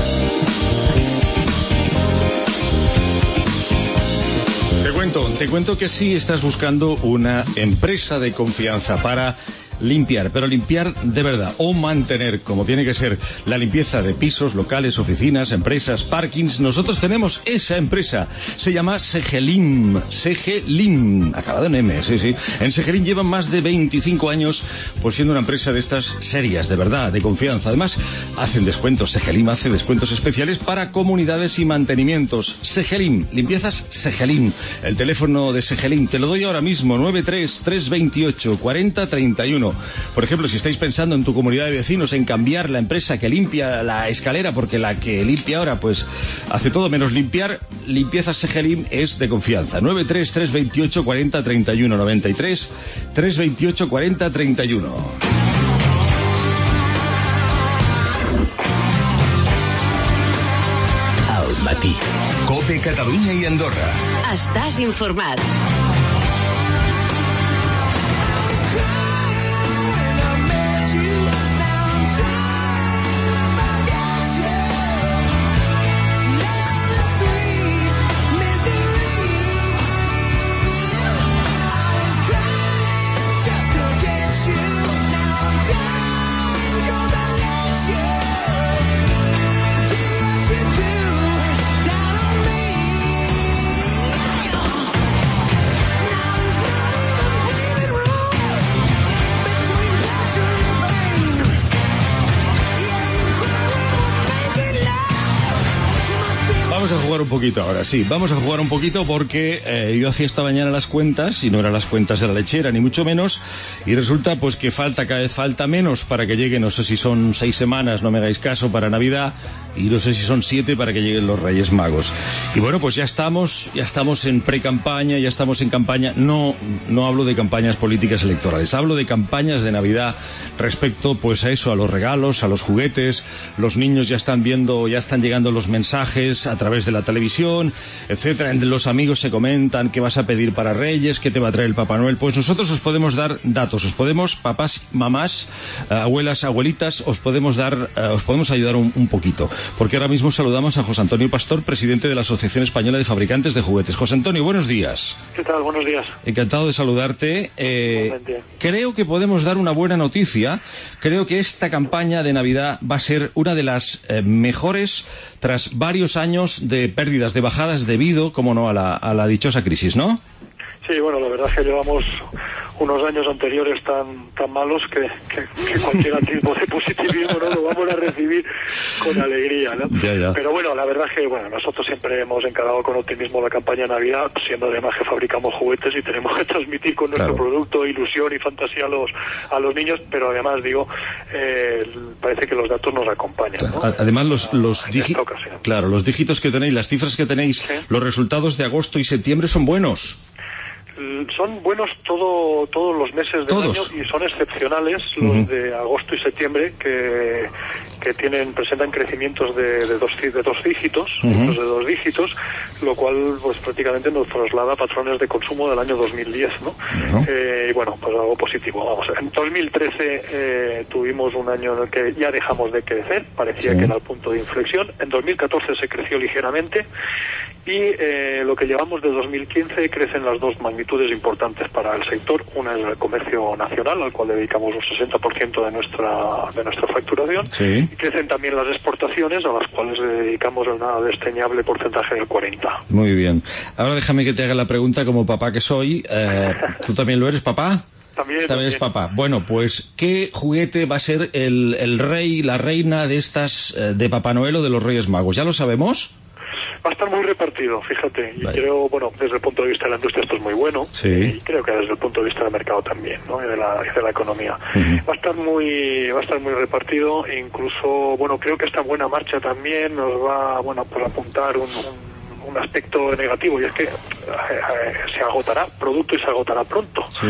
Te cuento, te cuento que sí estás buscando una empresa de confianza para limpiar, pero limpiar de verdad o mantener como tiene que ser la limpieza de pisos, locales, oficinas, empresas, parkings. Nosotros tenemos esa empresa, se llama Segelim, Segelim, acabado en M, sí, sí. En Segelim llevan más de veinticinco años pues siendo una empresa de estas serias, de verdad, de confianza. Además, hacen descuentos, Segelim hace descuentos especiales para comunidades y mantenimientos. Segelim, limpiezas Segelim. El teléfono de Segelim te lo doy ahora mismo, nueve tres tres veintiocho cuarenta treinta y uno. Por ejemplo, si estáis pensando en tu comunidad de vecinos en cambiar la empresa que limpia la escalera, porque la que limpia ahora pues hace todo menos limpiar, Limpiezas Segelim es de confianza. nueve tres tres veintiocho cuarenta treinta y uno, noventa y tres tres veintiocho cuarenta treinta y uno. Al matí. Cope Catalunya i Andorra. Estàs informat. Vamos a jugar un poquito ahora, sí, vamos a jugar un poquito porque eh, yo hacía esta mañana las cuentas y no eran las cuentas de la lechera ni mucho menos y resulta pues que falta cada vez falta menos para que lleguen, no sé si son seis semanas, no me hagáis caso, para Navidad y no sé si son siete para que lleguen los Reyes Magos. Y bueno, pues ya estamos, ya estamos en pre-campaña, ya estamos en campaña, no, no hablo de campañas políticas electorales, hablo de campañas de Navidad respecto pues a eso, a los regalos, a los juguetes, los niños ya están viendo, ya están llegando los mensajes a través de la televisión, etcétera. Entre los amigos se comentan qué vas a pedir para Reyes, qué te va a traer el Papá Noel. Pues nosotros os podemos dar datos, os podemos, papás, mamás, abuelas, abuelitas, os podemos dar, os podemos ayudar un, un poquito. Porque ahora mismo saludamos a José Antonio Pastor, presidente de la Asociación Española de Fabricantes de Juguetes. José Antonio, buenos días. ¿Qué tal? Buenos días. Encantado de saludarte. Eh, creo que podemos dar una buena noticia. Creo que esta campaña de Navidad va a ser una de las eh, mejores tras varios años de pérdidas, de bajadas debido, como no, a la, a la dichosa crisis, ¿no? Sí, bueno, la verdad es que llevamos unos años anteriores tan tan malos que, que, que cualquier atisbo de positivismo no lo vamos a recibir con alegría, ¿no? Ya, ya. Pero bueno, la verdad es que bueno, nosotros siempre hemos encarado con optimismo la campaña de Navidad, siendo además que fabricamos juguetes y tenemos que transmitir con nuestro Claro. producto ilusión y fantasía a los a los niños, pero además digo, eh, parece que los datos nos acompañan, ¿no? A- Además, los, los, En dígi- esta ocasión. claro, los dígitos que tenéis, las cifras que tenéis, los resultados de agosto y septiembre son buenos. L- Son buenos todo, todos los meses del Todos. año y son excepcionales los Ujú. de agosto y septiembre que, que tienen presentan crecimientos de, de, dos, ci- de dos dígitos, Ujú. los de dos dígitos, lo cual pues prácticamente nos traslada a patrones de consumo del año dos mil diez, ¿no? Ujú. Eh, y bueno, pues algo positivo. Vamos, en dos mil trece eh, tuvimos un año en el que ya dejamos de crecer, parecía Sí. que era el punto de inflexión. En dos mil catorce se creció ligeramente y eh, lo que llevamos de dos mil quince crecen las dos magnitudes importantes para el sector. Una es el comercio nacional, al cual dedicamos un sesenta por ciento de nuestra de nuestra facturación. Sí. Y crecen también las exportaciones, a las cuales le dedicamos el nada desdeñable porcentaje del cuarenta. Muy bien. Ahora déjame que te haga la pregunta como papá que soy. Eh, ¿Tú también lo eres, papá? También, También es papá. Bueno, pues, ¿qué juguete va a ser el, el rey, la reina de estas, eh, de Papá Noel o de los Reyes Magos? ¿Ya lo sabemos? Va a estar muy repartido, fíjate. Y Vale. creo, bueno, desde el punto de vista de la industria esto es muy bueno. Sí. Y creo que desde el punto de vista del mercado también, ¿no? Y de la, y de la economía. Ujú. Va a estar muy, va a estar muy repartido. E incluso, bueno, creo que esta buena marcha también nos va, bueno, pues a apuntar un, un, un aspecto negativo, y es que eh, eh, se agotará producto y se agotará pronto. Sí.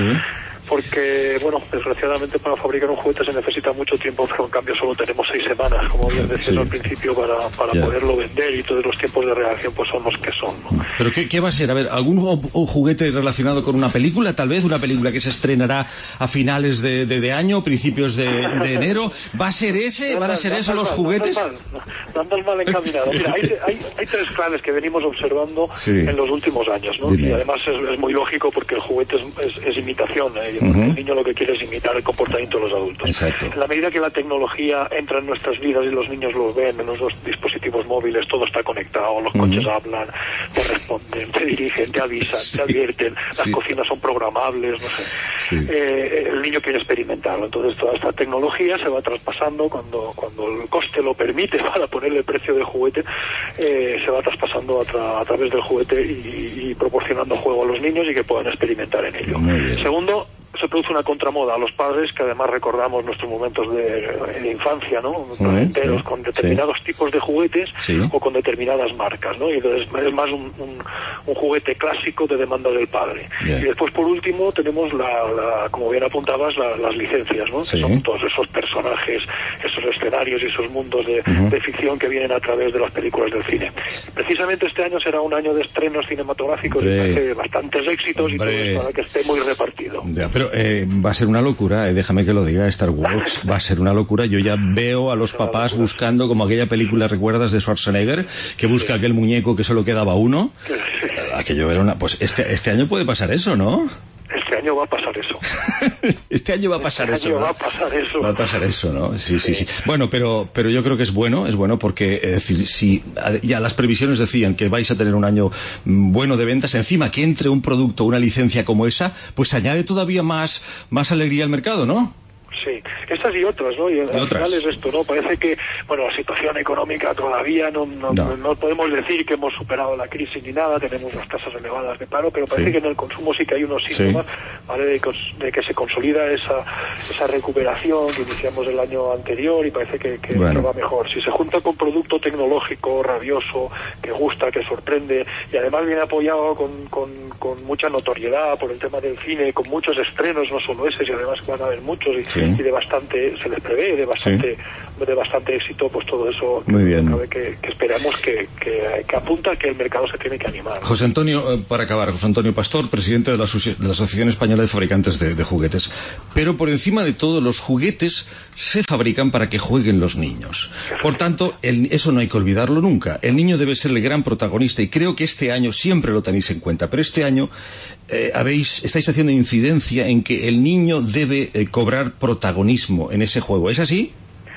Porque, bueno, desgraciadamente para fabricar un juguete se necesita mucho tiempo, pero en cambio solo tenemos seis semanas, como bien decías Sí. al principio, para, para Ya. poderlo vender, y todos los tiempos de reacción pues son los que son, ¿no? ¿Pero qué, qué va a ser? A ver, ¿algún o- o juguete relacionado con una película? Tal vez una película que se estrenará a finales de, de, de año, principios de, de enero. ¿Va a ser ese? ¿Van a ser esos los juguetes? No andas mal encaminado. Mira, hay, hay, hay tres claves que venimos observando Sí. en los últimos años, ¿no? Dime. Y además es, es muy lógico porque el juguete es, es, es imitación, ¿eh? Y Ujú. el niño lo que quiere es imitar el comportamiento de los adultos. Exacto. En la medida que la tecnología entra en nuestras vidas y los niños los ven en los dispositivos móviles, todo está conectado, los Ujú. coches hablan, te responden, te dirigen, te avisan, Sí. te advierten, las Sí. cocinas son programables, no sé. Sí. Eh, el niño quiere experimentarlo. Entonces toda esta tecnología se va traspasando cuando cuando el coste lo permite para ponerle el precio del juguete, eh, se va traspasando a, tra- a través del juguete y, y proporcionando juego a los niños y que puedan experimentar en ello. Muy bien. Segundo, se produce una contramoda a los padres, que además recordamos nuestros momentos de, de infancia, ¿no? Placenteros, sí, con determinados tipos de juguetes Sí. o con determinadas marcas, ¿no? Y entonces es más un, un, un juguete clásico de demanda del padre. Ya. Y después, por último, tenemos, la, la como bien apuntabas, la- las licencias, ¿no? Sí. Que son todos esos personajes, esos escenarios y esos mundos de, Ujú. de ficción que vienen a través de las películas del cine. Precisamente este año será un año de estrenos cinematográficos Hombre. y de bastantes éxitos y todo Hombre. es para que esté muy repartido. Ya, pero eh, va a ser una locura, eh, déjame que lo diga, Star Wars va a ser una locura. Yo ya veo a los papás buscando, como aquella película, ¿recuerdas, de Schwarzenegger? Que busca aquel muñeco que solo quedaba uno. Eh, Aquello era una... Pues este, este año puede pasar eso, ¿no? Este año va a pasar eso. Este año va a pasar Este eso, año ¿no? va a pasar eso. Va a pasar eso, ¿no? Sí, sí, sí. Bueno, pero, pero yo creo que es bueno, es bueno porque, es decir, si ya las previsiones decían que vais a tener un año mm, bueno de ventas, encima que entre un producto, una licencia como esa, pues añade todavía más, más alegría al mercado, ¿no? Sí, estas y otras, ¿no? Y, al otras. final es esto, ¿no? Parece que, bueno, la situación económica todavía no, no, No. no podemos decir que hemos superado la crisis ni nada, tenemos las tasas elevadas de paro, pero parece Sí. que en el consumo sí que hay unos Sí. síntomas, ¿vale? De, cons- de que se consolida esa, esa recuperación que iniciamos el año anterior y parece que, que, Bueno. que va mejor. Si se junta con producto tecnológico, rabioso, que gusta, que sorprende, y además viene apoyado con, con, con mucha notoriedad por el tema del cine, con muchos estrenos, no solo ese, y además van a haber muchos, y, Sí. y de bastante, se les prevé de bastante, de bastante éxito, pues todo eso Muy bien. cabe que, que esperamos que, que, que apunta a que el mercado se tiene que animar. José Antonio, eh, para acabar, José Antonio Pastor, presidente de la, Asoci- de la Asociación Española de Fabricantes de, de Juguetes. Pero por encima de todo, los juguetes se fabrican para que jueguen los niños. Por tanto, el- eso no hay que olvidarlo nunca. El niño debe ser el gran protagonista y creo que este año siempre lo tenéis en cuenta. Pero este año eh, habéis, estáis haciendo incidencia en que el niño debe eh, cobrar protagonismo en ese juego. ¿Es así?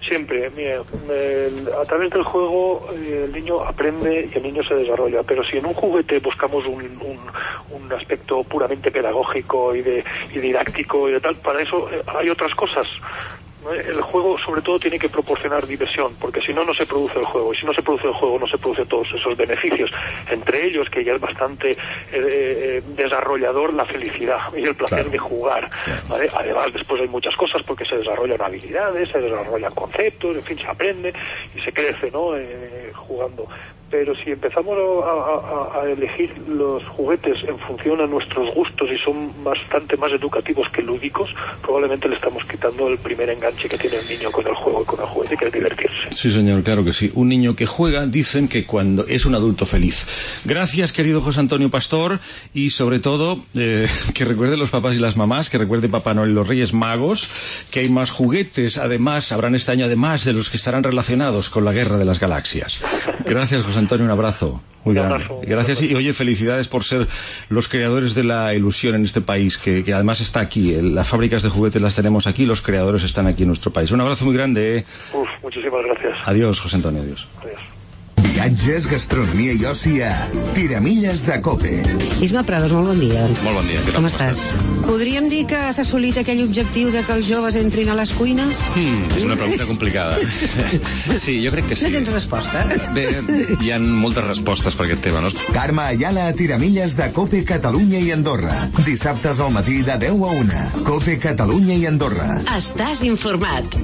Siempre, mira, el, a través del juego eh, el niño aprende y el niño se desarrolla, pero si en un juguete buscamos un, un, un aspecto puramente pedagógico y, de, y didáctico y de tal, para eso eh, hay otras cosas. El juego sobre todo tiene que proporcionar diversión, porque si no, no se produce el juego, y si no se produce el juego no se producen todos esos beneficios, entre ellos que ya es bastante eh, eh, desarrollador la felicidad y el placer claro. de jugar, ¿vale? Además después hay muchas cosas porque se desarrollan habilidades, se desarrollan conceptos, en fin, se aprende y se crece, ¿no? Eh, jugando. Pero si empezamos a, a, a elegir los juguetes en función a nuestros gustos y son bastante más educativos que lúdicos, probablemente le estamos quitando el primer enganche que tiene el niño con el juego y con el juguete, que es divertirse. Sí, señor, claro que sí. Un niño que juega, dicen que cuando es un adulto feliz. Gracias, querido José Antonio Pastor, y sobre todo, eh, que recuerde los papás y las mamás, que recuerde Papá Noel y los Reyes Magos, que hay más juguetes, además, habrán este año además de los que estarán relacionados con la Guerra de las Galaxias. Gracias, José Antonio, un abrazo. Muy un abrazo. Gracias y oye, felicidades por ser los creadores de la ilusión en este país, que, que además está aquí. Las fábricas de juguetes las tenemos aquí, los creadores están aquí en nuestro país. Un abrazo muy grande. Eh? Uf, muchísimas gracias. Adiós, José Antonio, adiós. Adiós. Viatges, gastronomia i oci a Tiramilles de Cope. Isma Prados, molt bon dia. Molt bon dia. Com estàs? Podríem dir que s'ha assolit aquell objectiu de que els joves entrin a les cuines? Hmm, és una pregunta complicada. Sí, jo crec que sí. No tens resposta? Bé, hi ha moltes respostes per aquest tema, no? Carme Ayala a Tiramilles de Cope Catalunya i Andorra. Dissabtes al matí de deu a una. Cope Catalunya i Andorra. Estàs informat.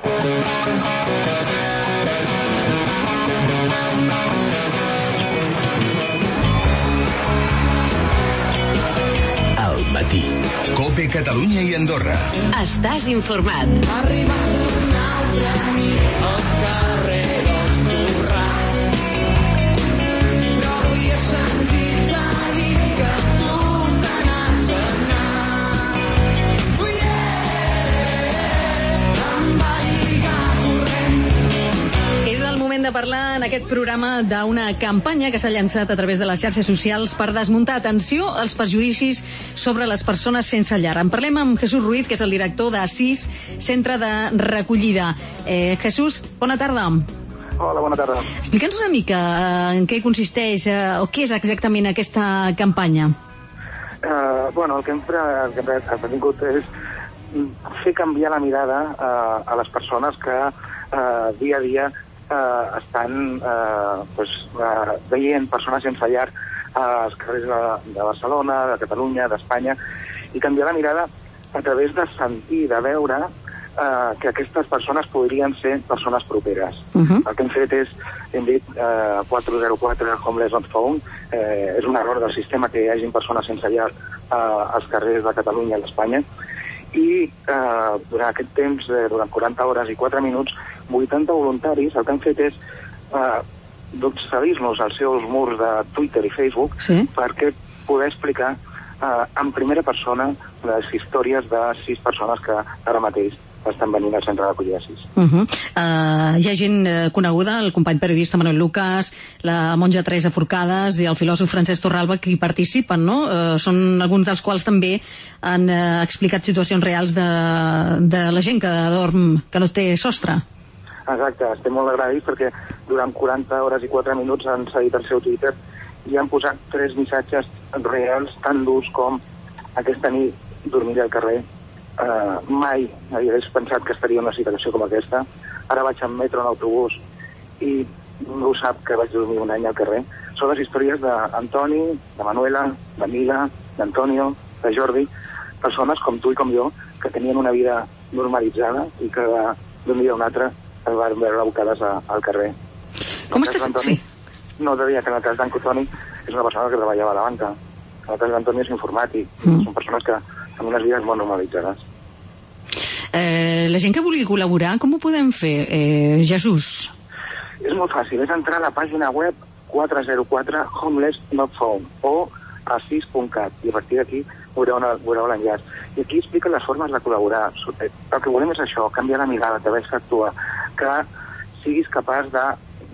Matí. Cope Catalunya i Andorra. Estàs informat. Ha arribat un altre nit al carrer dels Torrats. Però avui he sentit a dir que tu te n'has d'anar. Oh yeah! Em va lligar corrent. És el moment de parlar en aquest programa d'una campanya que s'ha llançat a través de les xarxes socials per desmuntar, atenció, els perjudicis sobre les persones sense llar. En parlem amb Jesús Ruiz, que és el director de SIS, Centre de Recollida. Eh, Jesús, bona tarda. Hola, bona tarda. Explica'ns una mica en què consisteix eh, o què és exactament aquesta campanya. Uh, bueno, el que hem, el que hem tingut és fer canviar la mirada uh, a les persones que uh, dia a dia uh, estan uh, pues, uh, veient persones sense llar als carrers de, de Barcelona, de Catalunya, d'Espanya, i canviar la mirada a través de sentir, de veure eh, que aquestes persones podrien ser persones properes. Uh-huh. El que hem fet és, hem dit, eh, quatre zero quatre Homeless Not Found, eh, és un error del sistema que hi hagin persones sense llar eh, als carrers de Catalunya i d'Espanya, i eh, durant aquest temps, eh, durant quaranta hores i quatre minuts, vuitanta voluntaris, el que han fet és eh, d'obsedir-nos als seus murs de Twitter i Facebook, sí, perquè poder explicar eh, en primera persona les històries de sis persones que ara mateix estan venint al centre d'acollida sis. Uh -huh. uh, hi ha gent uh, coneguda, el company periodista Manuel Lucas, la monja Teresa Forcades i el filòsof Francesc Torralba, que hi participen, no? Uh, són alguns dels quals també han uh, explicat situacions reals de, de la gent que dorm, que no té sostre. Exacte, estem molt agraïts perquè durant quaranta hores i quatre minuts han seguit el seu Twitter i han posat tres missatges reals tan durs com: aquesta nit dormiré al carrer, uh, mai hagués pensat que estaria en una situació com aquesta, ara vaig en metro, en autobús i ningú sap que vaig dormir un any al carrer. Són les històries d'Antoni, de Manuela, de Mila, d'Antonio, de Jordi, persones com tu i com jo que tenien una vida normalitzada i que d'un dia a un altre es van veure abocades al carrer. Com estàs? Sí. No deia que en el cas d'Antoni és una persona que treballava a la banca. En el cas d'Antoni és informàtic. Mm. Són persones que amb unes vides molt normalitzades. Eh, la gent que vulgui col·laborar, com ho podem fer, eh, Jesús? És molt fàcil, és entrar a la pàgina web quatre zero quatre Homeless Not Found o a sis punt cat i a partir d'aquí veureu l'enllaç. I aquí expliquen les formes de col·laborar. El que volem és això, canviar la mirada, que veus que actua, que siguis capaç de...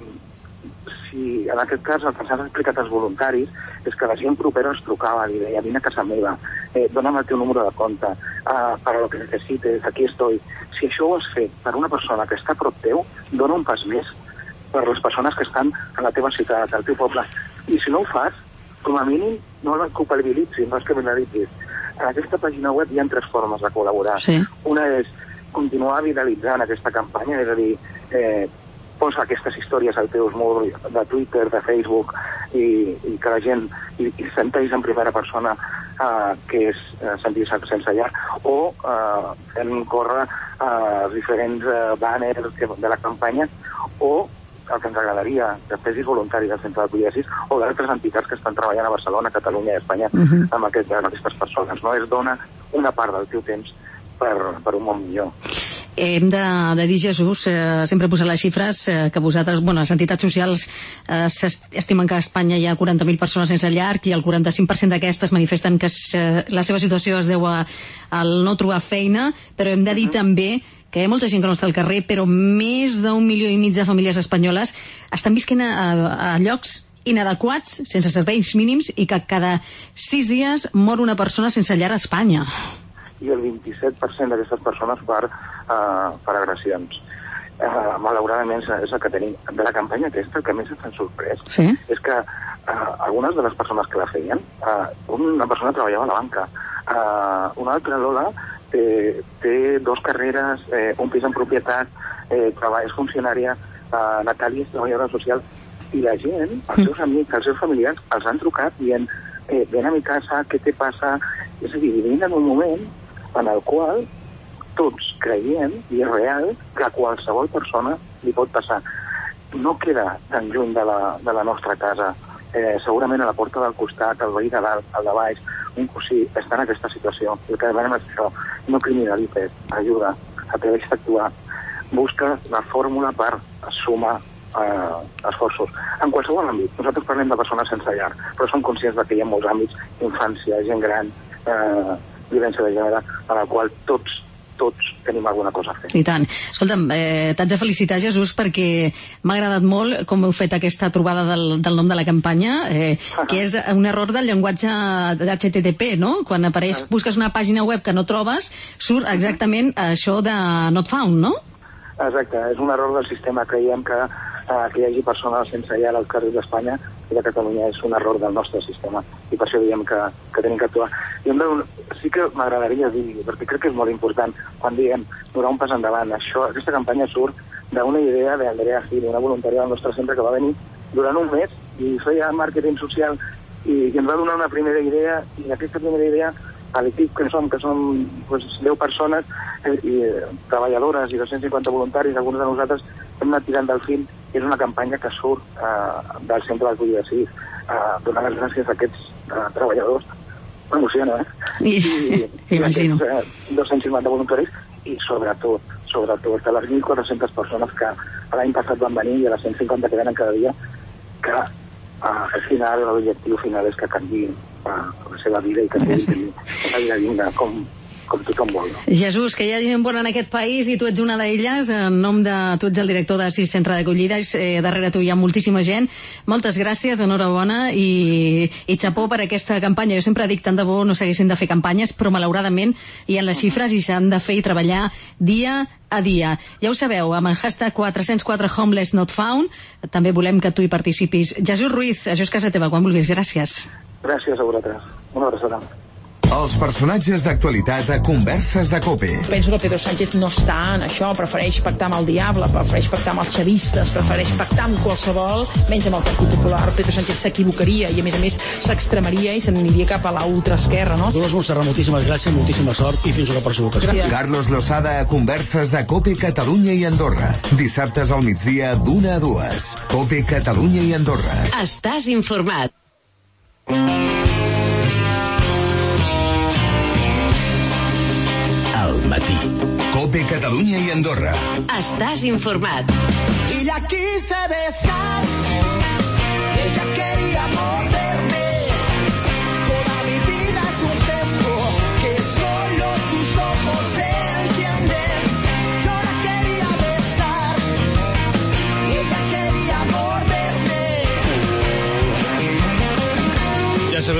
Si en aquest cas el que ens han explicat els voluntaris és que la gent propera els trucava i deia: vine a casa meva, eh, dona'm el teu número de compte, uh, para lo que necesites, aquí estoy. Si això ho has fet per una persona que està a prop teu, dona un pas més per les persones que estan a la teva ciutat, al teu poble. I si no ho fas, com a mínim, no la culpabilitzis, no es criminalitzis. En aquesta pàgina web hi ha tres formes de col·laborar. Sí. Una és continuar viralitzant aquesta campanya, és a dir, eh, posa aquestes històries als teus murs de Twitter, de Facebook, i, i que la gent i, i senteix en primera persona uh, que és uh, sentir-se sense llar, o uh, fent córrer uh, els diferents uh, banners de la campanya, o el que ens agradaria, que fessis voluntari del centre d'acollida sis o d'altres entitats que estan treballant a Barcelona, Catalunya i Espanya uh-huh. amb, aquest, amb aquestes persones. No? Es dona una part del teu temps per, per un món millor. Hem de, de dir, Jesús, eh, sempre posar les xifres eh, que vosaltres, bueno, les entitats socials eh, estimen que a Espanya hi ha quaranta mil persones sense llar i el quaranta-cinc per cent d'aquestes manifesten que eh, la seva situació es deu a, al no trobar feina, però hem de dir uh-huh. també que hi ha molta gent que no està al carrer, però més d'un milió i mig de famílies espanyoles estan visquent a, a, a llocs inadequats, sense serveis mínims, i que cada sis dies mor una persona sense llar a Espanya. I el vint-i-set per cent d'aquestes persones per, uh, per agressions. Uh, malauradament és el que tenim. De la campanya aquesta, el que més ens ha sorprès sí? és que uh, algunes de les persones que la feien, uh, una persona treballava a la banca, uh, una altra, Lola, té, té dos carreres, eh, un pis en propietat, eh, treballa, és funcionària, uh, Natàlia és treballadora social, i la gent, els seus amics, els seus familiars, els han trucat dient eh, ven a mi casa, què te passa? És a dir, vivim en un moment en el qual tots creiem, i és real, que a qualsevol persona li pot passar. No queda tan lluny de la, de la nostra casa. Eh, segurament a la porta del costat, el veí de dalt, el de baix, un cosí, està en aquesta situació. El que demanem és això, no criminalitzes, ajuda, atreveix a actuar. Busca la fórmula per sumar eh, esforços. En qualsevol àmbit, nosaltres parlem de persones sense llar, però som conscients de que hi ha molts àmbits, infància, gent gran, eh, violència de gènere, en el qual tots, tots tenim alguna cosa a fer. I tant. Escolta'm, eh, t'haig de felicitar, Jesús, perquè m'ha agradat molt com heu fet aquesta trobada del, del nom de la campanya, eh, que és un error del llenguatge d'H T T P, no? Quan apareix, busques una pàgina web que no trobes, surt exactament això de not found, no? Exacte, és un error del sistema. Creiem que, eh, que hi hagi persones sense llar als carrers d'Espanya i de Catalunya és un error del nostre sistema, i per això diem que, que tenim que actuar. I hem de, sí que m'agradaria dir, perquè crec que és molt important, quan diem donar un pas endavant, això, aquesta campanya surt d'una idea d'Andrea Gil, una voluntària del nostre centre que va venir durant un mes i feia màrqueting social i, i ens va donar una primera idea, i aquesta primera idea a l'equip que som, que som pues, deu persones, eh, i, eh, treballadores i dos-cents cinquanta voluntaris, alguns de nosaltres hem anat tirant del fil. És una campanya que surt eh, del centre d'acollida sis, eh, donant les gràcies a aquests eh, treballadors. M'emociona, eh? I, I, i imagino. Aquests eh, dos-cents cinquanta voluntaris, i sobretot, sobretot a les mil quatre-centes persones que l'any passat van venir i a les cent cinquanta que venen cada dia, que eh, al final l'objectiu final és que canviïn eh, la seva vida i que tinguin una vida digna com com tothom vol. No? Jesús, que hi ha gent bona en aquest país i tu ets una d'elles, en nom de... Tu ets el director de sis Centre d'Acollida, eh, darrere tu hi ha moltíssima gent. Moltes gràcies, enhorabona, i, i xapó per aquesta campanya. Jo sempre dic, tant de bo no s'haguessin de fer campanyes, però malauradament hi ha les xifres i s'han de fer i treballar dia a dia. Ja ho sabeu, amb el hashtag quatre zero quatre Homeless Not Found, també volem que tu hi participis. Jesús Ruiz, això és casa teva, quan vulguis. Gràcies. Gràcies a vosaltres. Una abraçada. Els personatges d'actualitat a Converses de COPE. Penso que Pedro Sánchez no està en això, prefereix pactar amb el diable, prefereix pactar amb els xavistes, prefereix pactar amb qualsevol, menys amb el Partit Popular. Pedro Sánchez s'equivocaria i a més a més s'extremaria i s'aniria cap a la ultraesquerra, no? Dolors Montserrat, moltíssimes gràcies, moltíssima sort i fins a la pròxima ocasió. Gràcies. Carlos Lozada a Converses de COPE Catalunya i Andorra. Dissabtes al migdia d'una a dues. COPE Catalunya i Andorra. Estàs informat. Matí. COPE Catalunya i Andorra. Estàs informat. Y la quise besar, ella quería morderme, toda mi vida es un gesto que solo tus ojos entienden. Yo la quería besar, ella quería morderme. Ja sabeu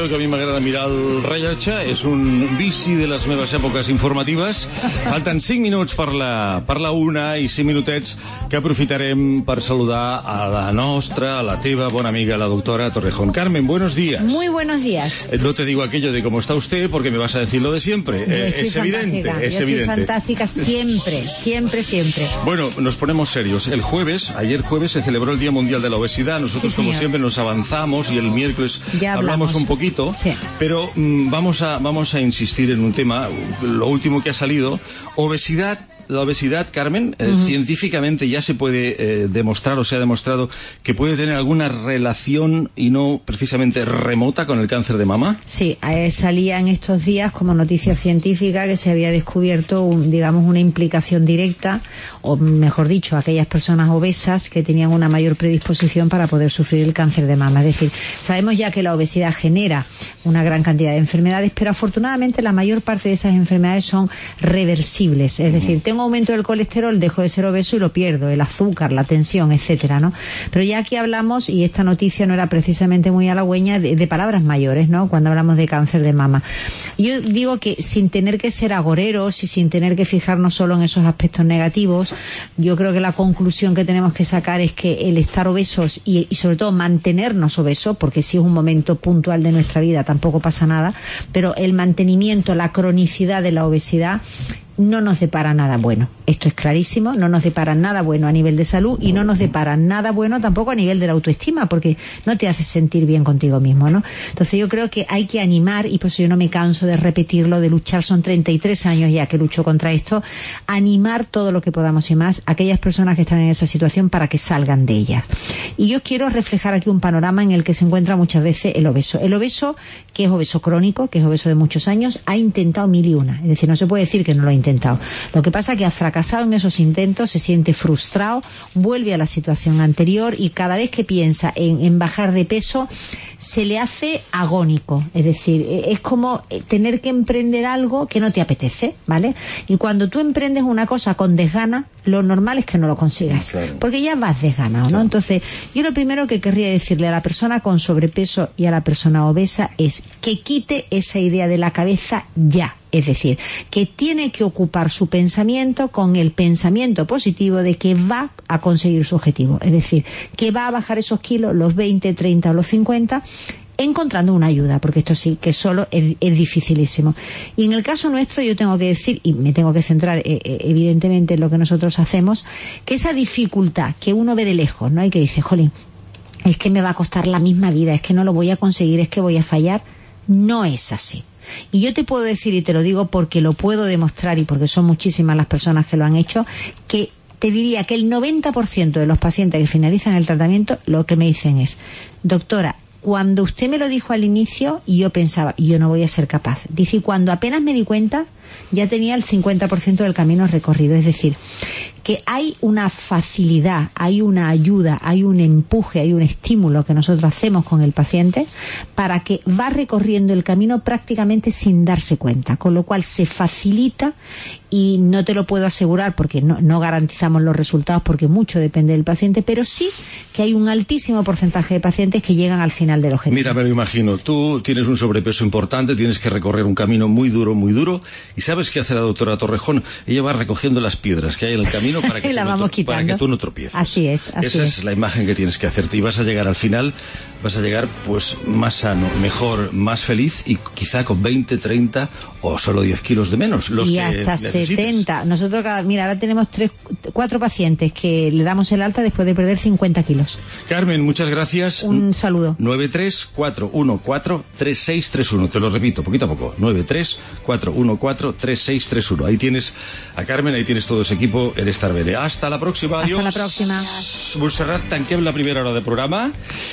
que a mi m'agrada mirar el rellotge, és un vici de les meves èpoques informatives. Falten cinc minuts per la, per la una i cinc minutets que aprofitarem per saludar a la nostra, a la teva bona amiga, la doctora Torrejón. Carmen, buenos días. Muy buenos días. No te digo aquello de cómo está usted, porque me vas a decir lo de siempre. Eh, es evidente, es Yo evidente. estoy fantástica siempre, siempre, siempre. Bueno, nos ponemos serios. El jueves, ayer jueves, se celebró el Día Mundial de la Obesidad. Nosotros, Sí, como señor. siempre, nos avanzamos y el miércoles Ya hablamos hablamos. un poquito. Sí. Pero mm, vamos a, vamos a insistir en un tema, lo último que ha salido, obesidad. La obesidad, Carmen, eh, Ujú. científicamente ya se puede eh, demostrar o se ha demostrado que puede tener alguna relación y no precisamente remota con el cáncer de mama. Sí, eh, salía en estos días como noticia científica que se había descubierto, un, digamos, una implicación directa, o mejor dicho, aquellas personas obesas que tenían una mayor predisposición para poder sufrir el cáncer de mama. Es decir, sabemos ya que la obesidad genera una gran cantidad de enfermedades, pero afortunadamente la mayor parte de esas enfermedades son reversibles. Es decir, tengo aumento del colesterol, dejo de ser obeso y lo pierdo, el azúcar, la tensión, etcétera, ¿no? Pero ya aquí hablamos, y esta noticia no era precisamente muy halagüeña, de, de palabras mayores, ¿no? Cuando hablamos de cáncer de mama. Yo digo que sin tener que ser agoreros y sin tener que fijarnos solo en esos aspectos negativos, yo creo que la conclusión que tenemos que sacar es que el estar obesos y, y sobre todo mantenernos obesos, porque si es un momento puntual de nuestra vida tampoco pasa nada, pero el mantenimiento, la cronicidad de la obesidad no nos depara nada bueno. Esto es clarísimo, no nos depara nada bueno a nivel de salud y no nos depara nada bueno tampoco a nivel de la autoestima, porque no te haces sentir bien contigo mismo, ¿no? Entonces yo creo que hay que animar, y por eso yo no me canso de repetirlo, de luchar, son treinta y tres años ya que lucho contra esto, animar todo lo que podamos y más a aquellas personas que están en esa situación para que salgan de ellas. Y yo quiero reflejar aquí un panorama en el que se encuentra muchas veces el obeso. El obeso, que es obeso crónico, que es obeso de muchos años, ha intentado mil y una. Es decir, no se puede decir que no lo ha intentado. Lo que pasa es que ha fracasado en esos intentos, se siente frustrado, vuelve a la situación anterior y cada vez que piensa en, en bajar de peso se le hace agónico. Es decir, es como tener que emprender algo que no te apetece, ¿vale? Y cuando tú emprendes una cosa con desgana, lo normal es que no lo consigas, claro, porque ya vas desganado, ¿no? Claro. Entonces, yo lo primero que querría decirle a la persona con sobrepeso y a la persona obesa es que quite esa idea de la cabeza ya. Es decir, que tiene que ocupar su pensamiento con el pensamiento positivo de que va a conseguir su objetivo. Es decir, que va a bajar esos kilos, los veinte, treinta o los cincuenta, encontrando una ayuda, porque esto sí que solo es, es dificilísimo. Y en el caso nuestro yo tengo que decir, y me tengo que centrar eh, evidentemente en lo que nosotros hacemos, que esa dificultad que uno ve de lejos, ¿no? Y que dice, jolín, es que me va a costar la misma vida, es que no lo voy a conseguir, es que voy a fallar, no es así. Y yo te puedo decir, y te lo digo porque lo puedo demostrar y porque son muchísimas las personas que lo han hecho, que te diría que el noventa por ciento de los pacientes que finalizan el tratamiento lo que me dicen es, doctora, cuando usted me lo dijo al inicio, yo pensaba, yo no voy a ser capaz. Dice, y cuando apenas me di cuenta, ya tenía el cincuenta por ciento del camino recorrido. Es decir, que hay una facilidad, hay una ayuda, hay un empuje, hay un estímulo que nosotros hacemos con el paciente para que va recorriendo el camino prácticamente sin darse cuenta, con lo cual se facilita, y no te lo puedo asegurar porque no, no garantizamos los resultados porque mucho depende del paciente, pero sí que hay un altísimo porcentaje de pacientes que llegan al final del objetivo. Mira, me lo imagino, tú tienes un sobrepeso importante, tienes que recorrer un camino muy duro, muy duro, y ¿sabes qué hace la doctora Torrejón? Ella va recogiendo las piedras que hay en el camino para que, la tú, vamos no, quitando. para que tú no tropieces. Así es, así Esa es. es la imagen que tienes que hacerte, y vas a llegar al final, vas a llegar pues más sano, mejor, más feliz, y quizá con veinte, treinta o solo diez kilos de menos. Los y que hasta necesites. setenta. Nosotros, cada, mira, ahora tenemos tres, cuatro pacientes que le damos el alta después de perder cincuenta kilos. Carmen, muchas gracias. Un saludo. nueve tres cuatro uno cuatro tres seis tres uno. Te lo repito, poquito a poco. nueve tres cuatro uno cuatro tres seis tres uno. Ahí tienes a Carmen, ahí tienes todo ese equipo, el Estar Bene. Hasta la próxima. Adiós. Hasta la próxima. Montserrat, tanquem la primera hora de programa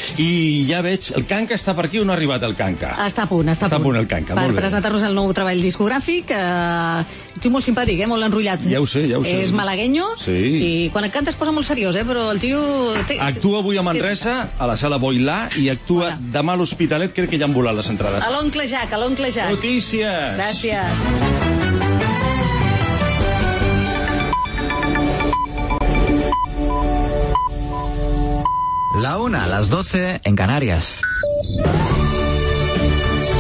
i ja veig, el Canca està per aquí o no ha arribat el Canca? Està a punt, està a Està a punt. punt el Canca, per molt bé. presentar-nos el nou treball discogràfic. Eh, tio molt simpàtic, eh? Molt enrotllat. Ja ho sé, ja ho sé. És malagueño Sí. i quan et canta es posa molt seriós, eh? Però el tio... Té... Actua avui a Manresa, a la sala Boilà, i actua demà a l'Hospitalet, crec que ja han volat les entrades. A l'oncle Jack, a l'oncle Jack. Notícies. Gràcies. La una, a las doce en Canarias.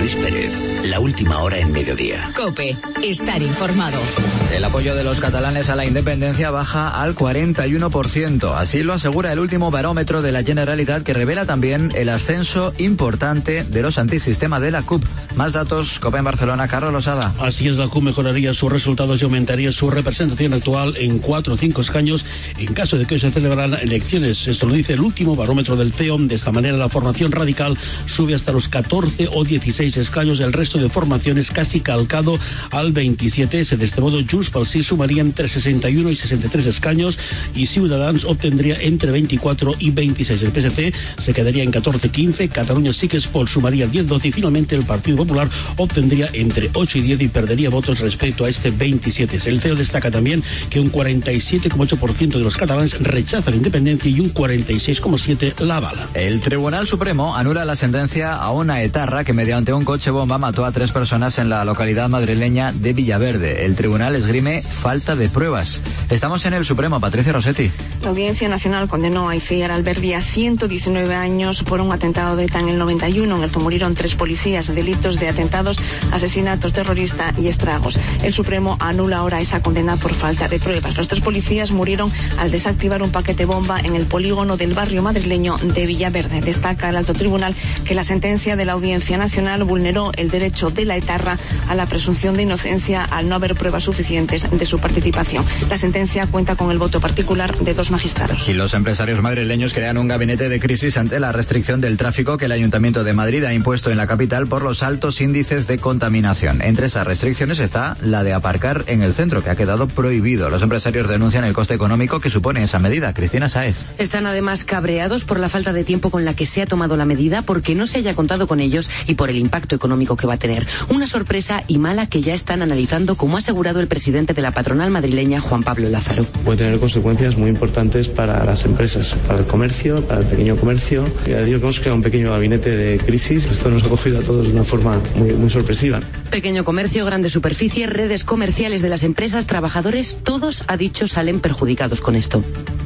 Luis Pérez. La última hora en mediodía. COPE. Estar informado. El apoyo de los catalanes a la independencia baja al cuarenta y uno por ciento. Así lo asegura el último barómetro de la Generalitat, que revela también el ascenso importante de los antisistema de la C U P. Más datos, COPE en Barcelona, Carlos Losada. Así es, la C U P mejoraría sus resultados y aumentaría su representación actual en cuatro o cinco escaños en caso de que hoy se celebraran elecciones. Esto lo dice el último barómetro del C E O. De esta manera, la formación radical sube hasta los catorce o dieciséis escaños. El resto de formaciones casi calcado al veintisiete. De este modo, Junts pel Sí sumaría entre sesenta y uno y sesenta y tres escaños y Ciudadans obtendría entre veinticuatro y veintiséis. El P S C se quedaría en catorce quince. Catalunya Sí que es Pot sumaría diez doce y finalmente el Partido Popular obtendría entre ocho y diez y perdería votos respecto a este veintisiete. El C E O destaca también que un cuarenta y siete coma ocho por ciento de los catalanes rechaza la independencia y un cuarenta y seis coma siete por ciento la avala. El Tribunal Supremo anula la sentencia a una etarra que mediante un coche bomba mató a tres personas en la localidad madrileña de Villaverde. El tribunal esgrime falta de pruebas. Estamos en el Supremo, Patricia Rossetti. La Audiencia Nacional condenó a Aifer Alberdi a ciento diecinueve años por un atentado de ETA en el noventa y uno, en el que murieron tres policías, delitos de atentados, asesinatos, terrorista y estragos. El Supremo anula ahora esa condena por falta de pruebas. Los tres policías murieron al desactivar un paquete bomba en el polígono del barrio madrileño de Villaverde. Destaca el alto tribunal que la sentencia de la Audiencia Nacional vulneró el derecho de la etarra a la presunción de inocencia al no haber pruebas suficientes de su participación. La sentencia cuenta con el voto particular de dos magistrados. Y los empresarios madrileños crean un gabinete de crisis ante la restricción del tráfico que el Ayuntamiento de Madrid ha impuesto en la capital por los altos índices de contaminación. Entre esas restricciones está la de aparcar en el centro, que ha quedado prohibido. Los empresarios denuncian el coste económico que supone esa medida. Cristina Sáez. Están además cabreados por la falta de tiempo con la que se ha tomado la medida, porque no se haya contado con ellos y por el impacto económico que va a tener. Una sorpresa y mala que ya están analizando, como ha asegurado el presidente de la patronal madrileña, Juan Pablo Lázaro. Puede tener consecuencias muy importantes para las empresas, para el comercio, para el pequeño comercio. Ya digo que hemos creado un pequeño gabinete de crisis. Esto nos ha cogido a todos de una forma muy, muy sorpresiva. Pequeño comercio, grandes superficies, redes comerciales de las empresas, trabajadores, todos, ha dicho, salen perjudicados con esto.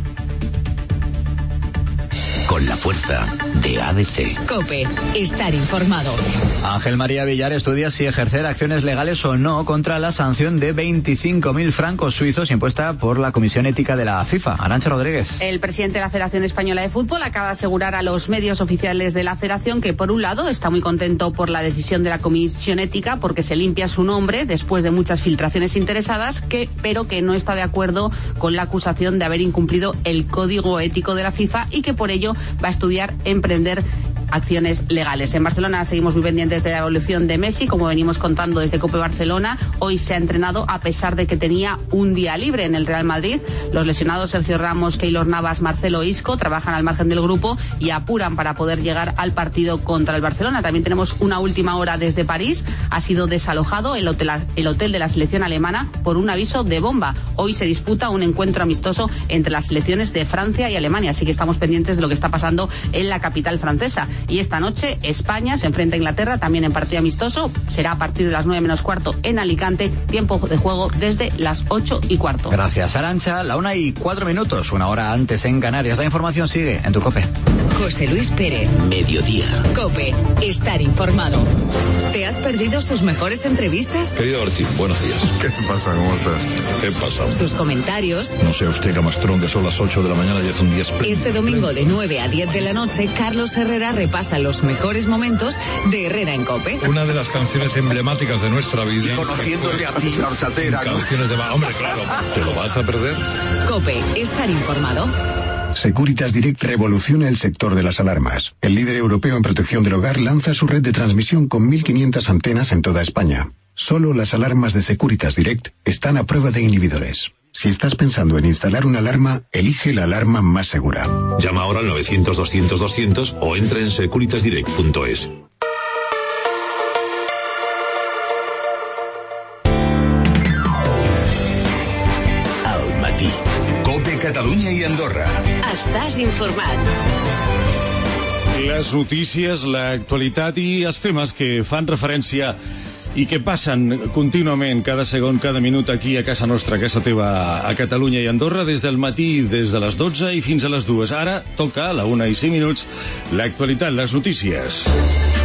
Con la fuerza de A B C. COPE. Estar informado. Ángel María Villar estudia si ejercer acciones legales o no contra la sanción de veinticinco mil francos suizos impuesta por la Comisión Ética de la FIFA. Arantxa Rodríguez. El presidente de la Federación Española de Fútbol acaba de asegurar a los medios oficiales de la Federación que, por un lado, está muy contento por la decisión de la Comisión Ética porque se limpia su nombre después de muchas filtraciones interesadas, que, pero que no está de acuerdo con la acusación de haber incumplido el código ético de la FIFA y que por ello va a estudiar emprender acciones legales. En Barcelona seguimos muy pendientes de la evolución de Messi, como venimos contando desde COPE Barcelona. Hoy se ha entrenado a pesar de que tenía un día libre en el Real Madrid. Los lesionados Sergio Ramos, Keylor Navas, Marcelo Isco trabajan al margen del grupo y apuran para poder llegar al partido contra el Barcelona. También tenemos una última hora desde París. Ha sido desalojado el hotel, el hotel de la selección alemana por un aviso de bomba. Hoy se disputa un encuentro amistoso entre las selecciones de Francia y Alemania, así que estamos pendientes de lo que está pasando en la capital francesa. Y esta noche España se enfrenta a Inglaterra también en partido amistoso. Será a partir de las nueve menos cuarto en Alicante. Tiempo de juego desde las ocho y cuarto. Gracias, Arantxa. La una y cuatro minutos, una hora antes en Canarias. La información sigue en tu COPE. José Luis Pérez. Mediodía. COPE. Estar informado. ¿Te has perdido sus mejores entrevistas? Querido Ortiz, buenos días. ¿Qué pasa? ¿Cómo estás? ¿Qué pasa? Sus comentarios. No sea usted camastrón, que son las ocho de la mañana y es un día espléndido. Este domingo de nueve a diez de la noche, Carlos Herrera repasa los mejores momentos de Herrera en COPE. Una de las canciones emblemáticas de nuestra vida. Y conociéndote a ti, la horchatera. Canciones de... Hombre, claro. ¿Te lo vas a perder? COPE. Estar informado. Securitas Direct revoluciona el sector de las alarmas. El líder europeo en protección del hogar lanza su red de transmisión con mil quinientas antenas en toda España. Solo las alarmas de Securitas Direct están a prueba de inhibidores. Si estás pensando en instalar una alarma, elige la alarma más segura. Llama ahora al novecientos doscientos doscientos o entra en securitas direct punto es. Al matí. COPE Catalunya i Andorra. Estàs informat. Les notícies, l'actualitat i els temes que fan referència i que passen contínuament, cada segon, cada minut, aquí a casa nostra, a casa teva, a Catalunya i Andorra, des del matí, des de les dotze i fins a les dues. Ara toca, a la una i cinc minuts, l'actualitat, les notícies.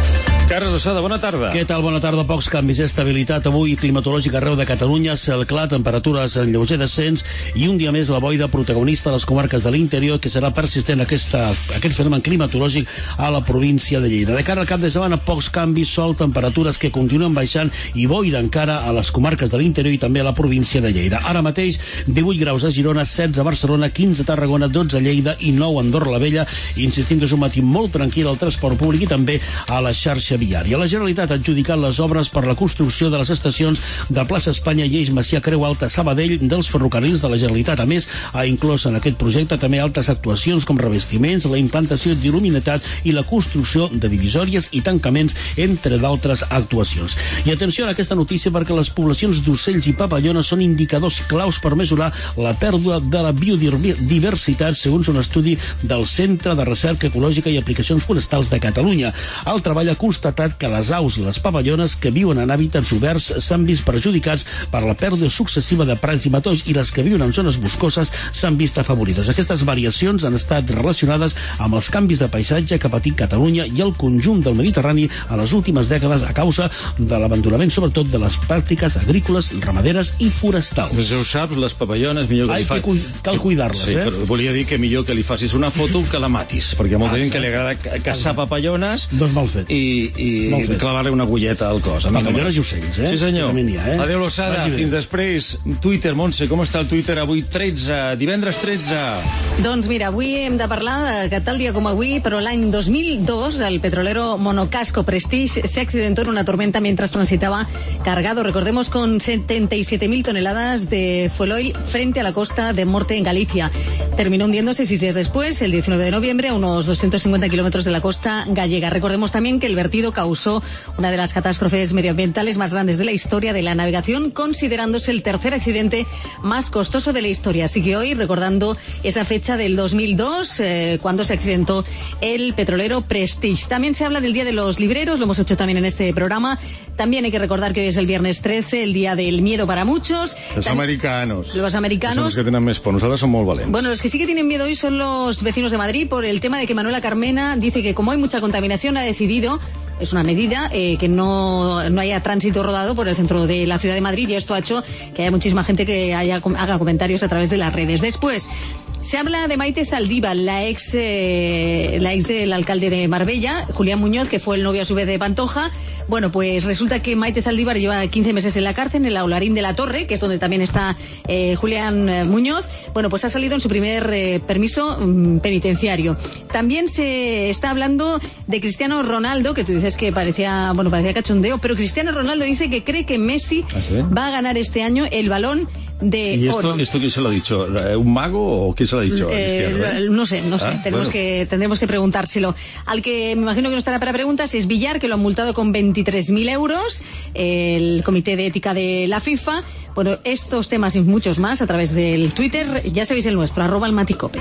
Carles Losada, bona tarda. Què tal? Bona tarda. Pocs canvis. Estabilitat avui climatològica arreu de Catalunya, cel clar, temperatures en lleuger descens i un dia més la boira protagonista a les comarques de l'interior, que serà persistent aquesta, aquest fenomen climatològic a la província de Lleida. De cara al cap de setmana, pocs canvis, sol, temperatures que continuen baixant i boira encara a les comarques de l'interior i també a la província de Lleida. Ara mateix, divuit graus a Girona, setze a Barcelona, quinze a Tarragona, dotze a Lleida i nou a Andorra la Vella. Insistim que és un matí molt tranquil al transport públic i també a la xarxa viària. La Generalitat ha adjudicat les obres per la construcció de les estacions de Plaça Espanya, Lleix, Macià, Creu Alta, Sabadell dels ferrocarrils de la Generalitat. A més, ha inclòs en aquest projecte també altres actuacions com revestiments, la implantació d'il·luminitat i la construcció de divisòries i tancaments, entre d'altres actuacions. I atenció a aquesta notícia perquè les poblacions d'ocells i papallones són indicadors claus per mesurar la pèrdua de la biodiversitat, segons un estudi del Centre de Recerca Ecològica i Aplicacions Forestals de Catalunya. El treball ha constatat que les aus i les papallones que viuen en hàbitats oberts s'han vist perjudicats per la pèrdua successiva de prats i matolls i les que viuen en zones boscoses s'han vist afavorides. Aquestes variacions han estat relacionades amb els canvis de paisatge que ha patit Catalunya i el conjunt del Mediterrani a les últimes dècades a causa de l'abandonament, sobretot de les pràctiques agrícoles, ramaderes i forestals. Doncs ja ho saps, les papallones millor que Ai, li fa... que cu... cal cuidar-les, sí, eh? Però volia dir que millor que li facis una foto que la matis, perquè a molta Ah, gent que sí. li agrada caçar papallones Doncs mal fet. i, i Mal fet. clavar-li una agulleta al cos. A mi no Papallones m'agrada. i ocells, eh? Sí, senyor. També n'hi ha, eh? Adéu, Losada. Vagi bé. Fins després. Twitter, Montse, com està el Twitter avui? tretze, divendres tretze. Doncs mira, avui hem de parlar de que tal dia com avui, però l'any dos mil dos, el petrolero Monocasco Prestige se accidentó en una tormenta mientras transitaba cargado, recordemos, con setenta y siete mil toneladas de fuel oil frente a la costa de Morte, en Galicia. Terminó hundiéndose seis días después, el diecinueve de noviembre, a unos doscientos cincuenta kilómetros de la costa gallega. Recordemos también que el vertido causó una de las catástrofes medioambientales más grandes de la historia de la navegación, considerándose el tercer accidente más costoso de la historia. Así que hoy, recordando esa fecha del dos mil dos, eh, cuando se accidentó el petrolero Prestige. También se habla del Día de los Libreros, lo hemos hecho también en este programa. También hay que recordar que hoy es el viernes trece, el Día del Miedo para muchos. Los Tam- americanos. Los americanos. Son los que tenen més por. Nosaltres som molt valents. Bueno, los que sí que tienen miedo hoy son los vecinos de Madrid por el tema de que Manuela Carmena dice que como hay mucha contaminación ha decidido, es una medida, eh, que no, no haya tránsito rodado por el centro de la ciudad de Madrid, y esto ha hecho que haya muchísima gente que haya, haga comentarios a través de las redes. Después, se habla de Maite Zaldívar, la ex, eh, la ex del alcalde de Marbella, Julián Muñoz, que fue el novio a su vez de Pantoja. Bueno, pues resulta que Maite Zaldívar lleva quince meses en la cárcel, en el Aularín de la Torre, que es donde también está eh, Julián eh, Muñoz. Bueno, pues ha salido en su primer eh, permiso mm, penitenciario. También se está hablando de Cristiano Ronaldo, que tú dices que parecía, bueno, parecía cachondeo, pero Cristiano Ronaldo dice que cree que Messi ¿Ah, sí? va a ganar este año el Balón de ¿Y esto, Oro. esto quién se lo ha dicho? ¿Un mago o quién se lo ha dicho? a Eh, Cristiano, eh? No sé, no sé. Ah, tenemos bueno. que tendremos que preguntárselo. Al que me imagino que no estará para preguntas es Villar, que lo han multado con veintitrés mil euros, el Comité de Ética de la FIFA. Bueno, estos temas y muchos más a través del Twitter, ya sabéis el nuestro, arroba el Maticope.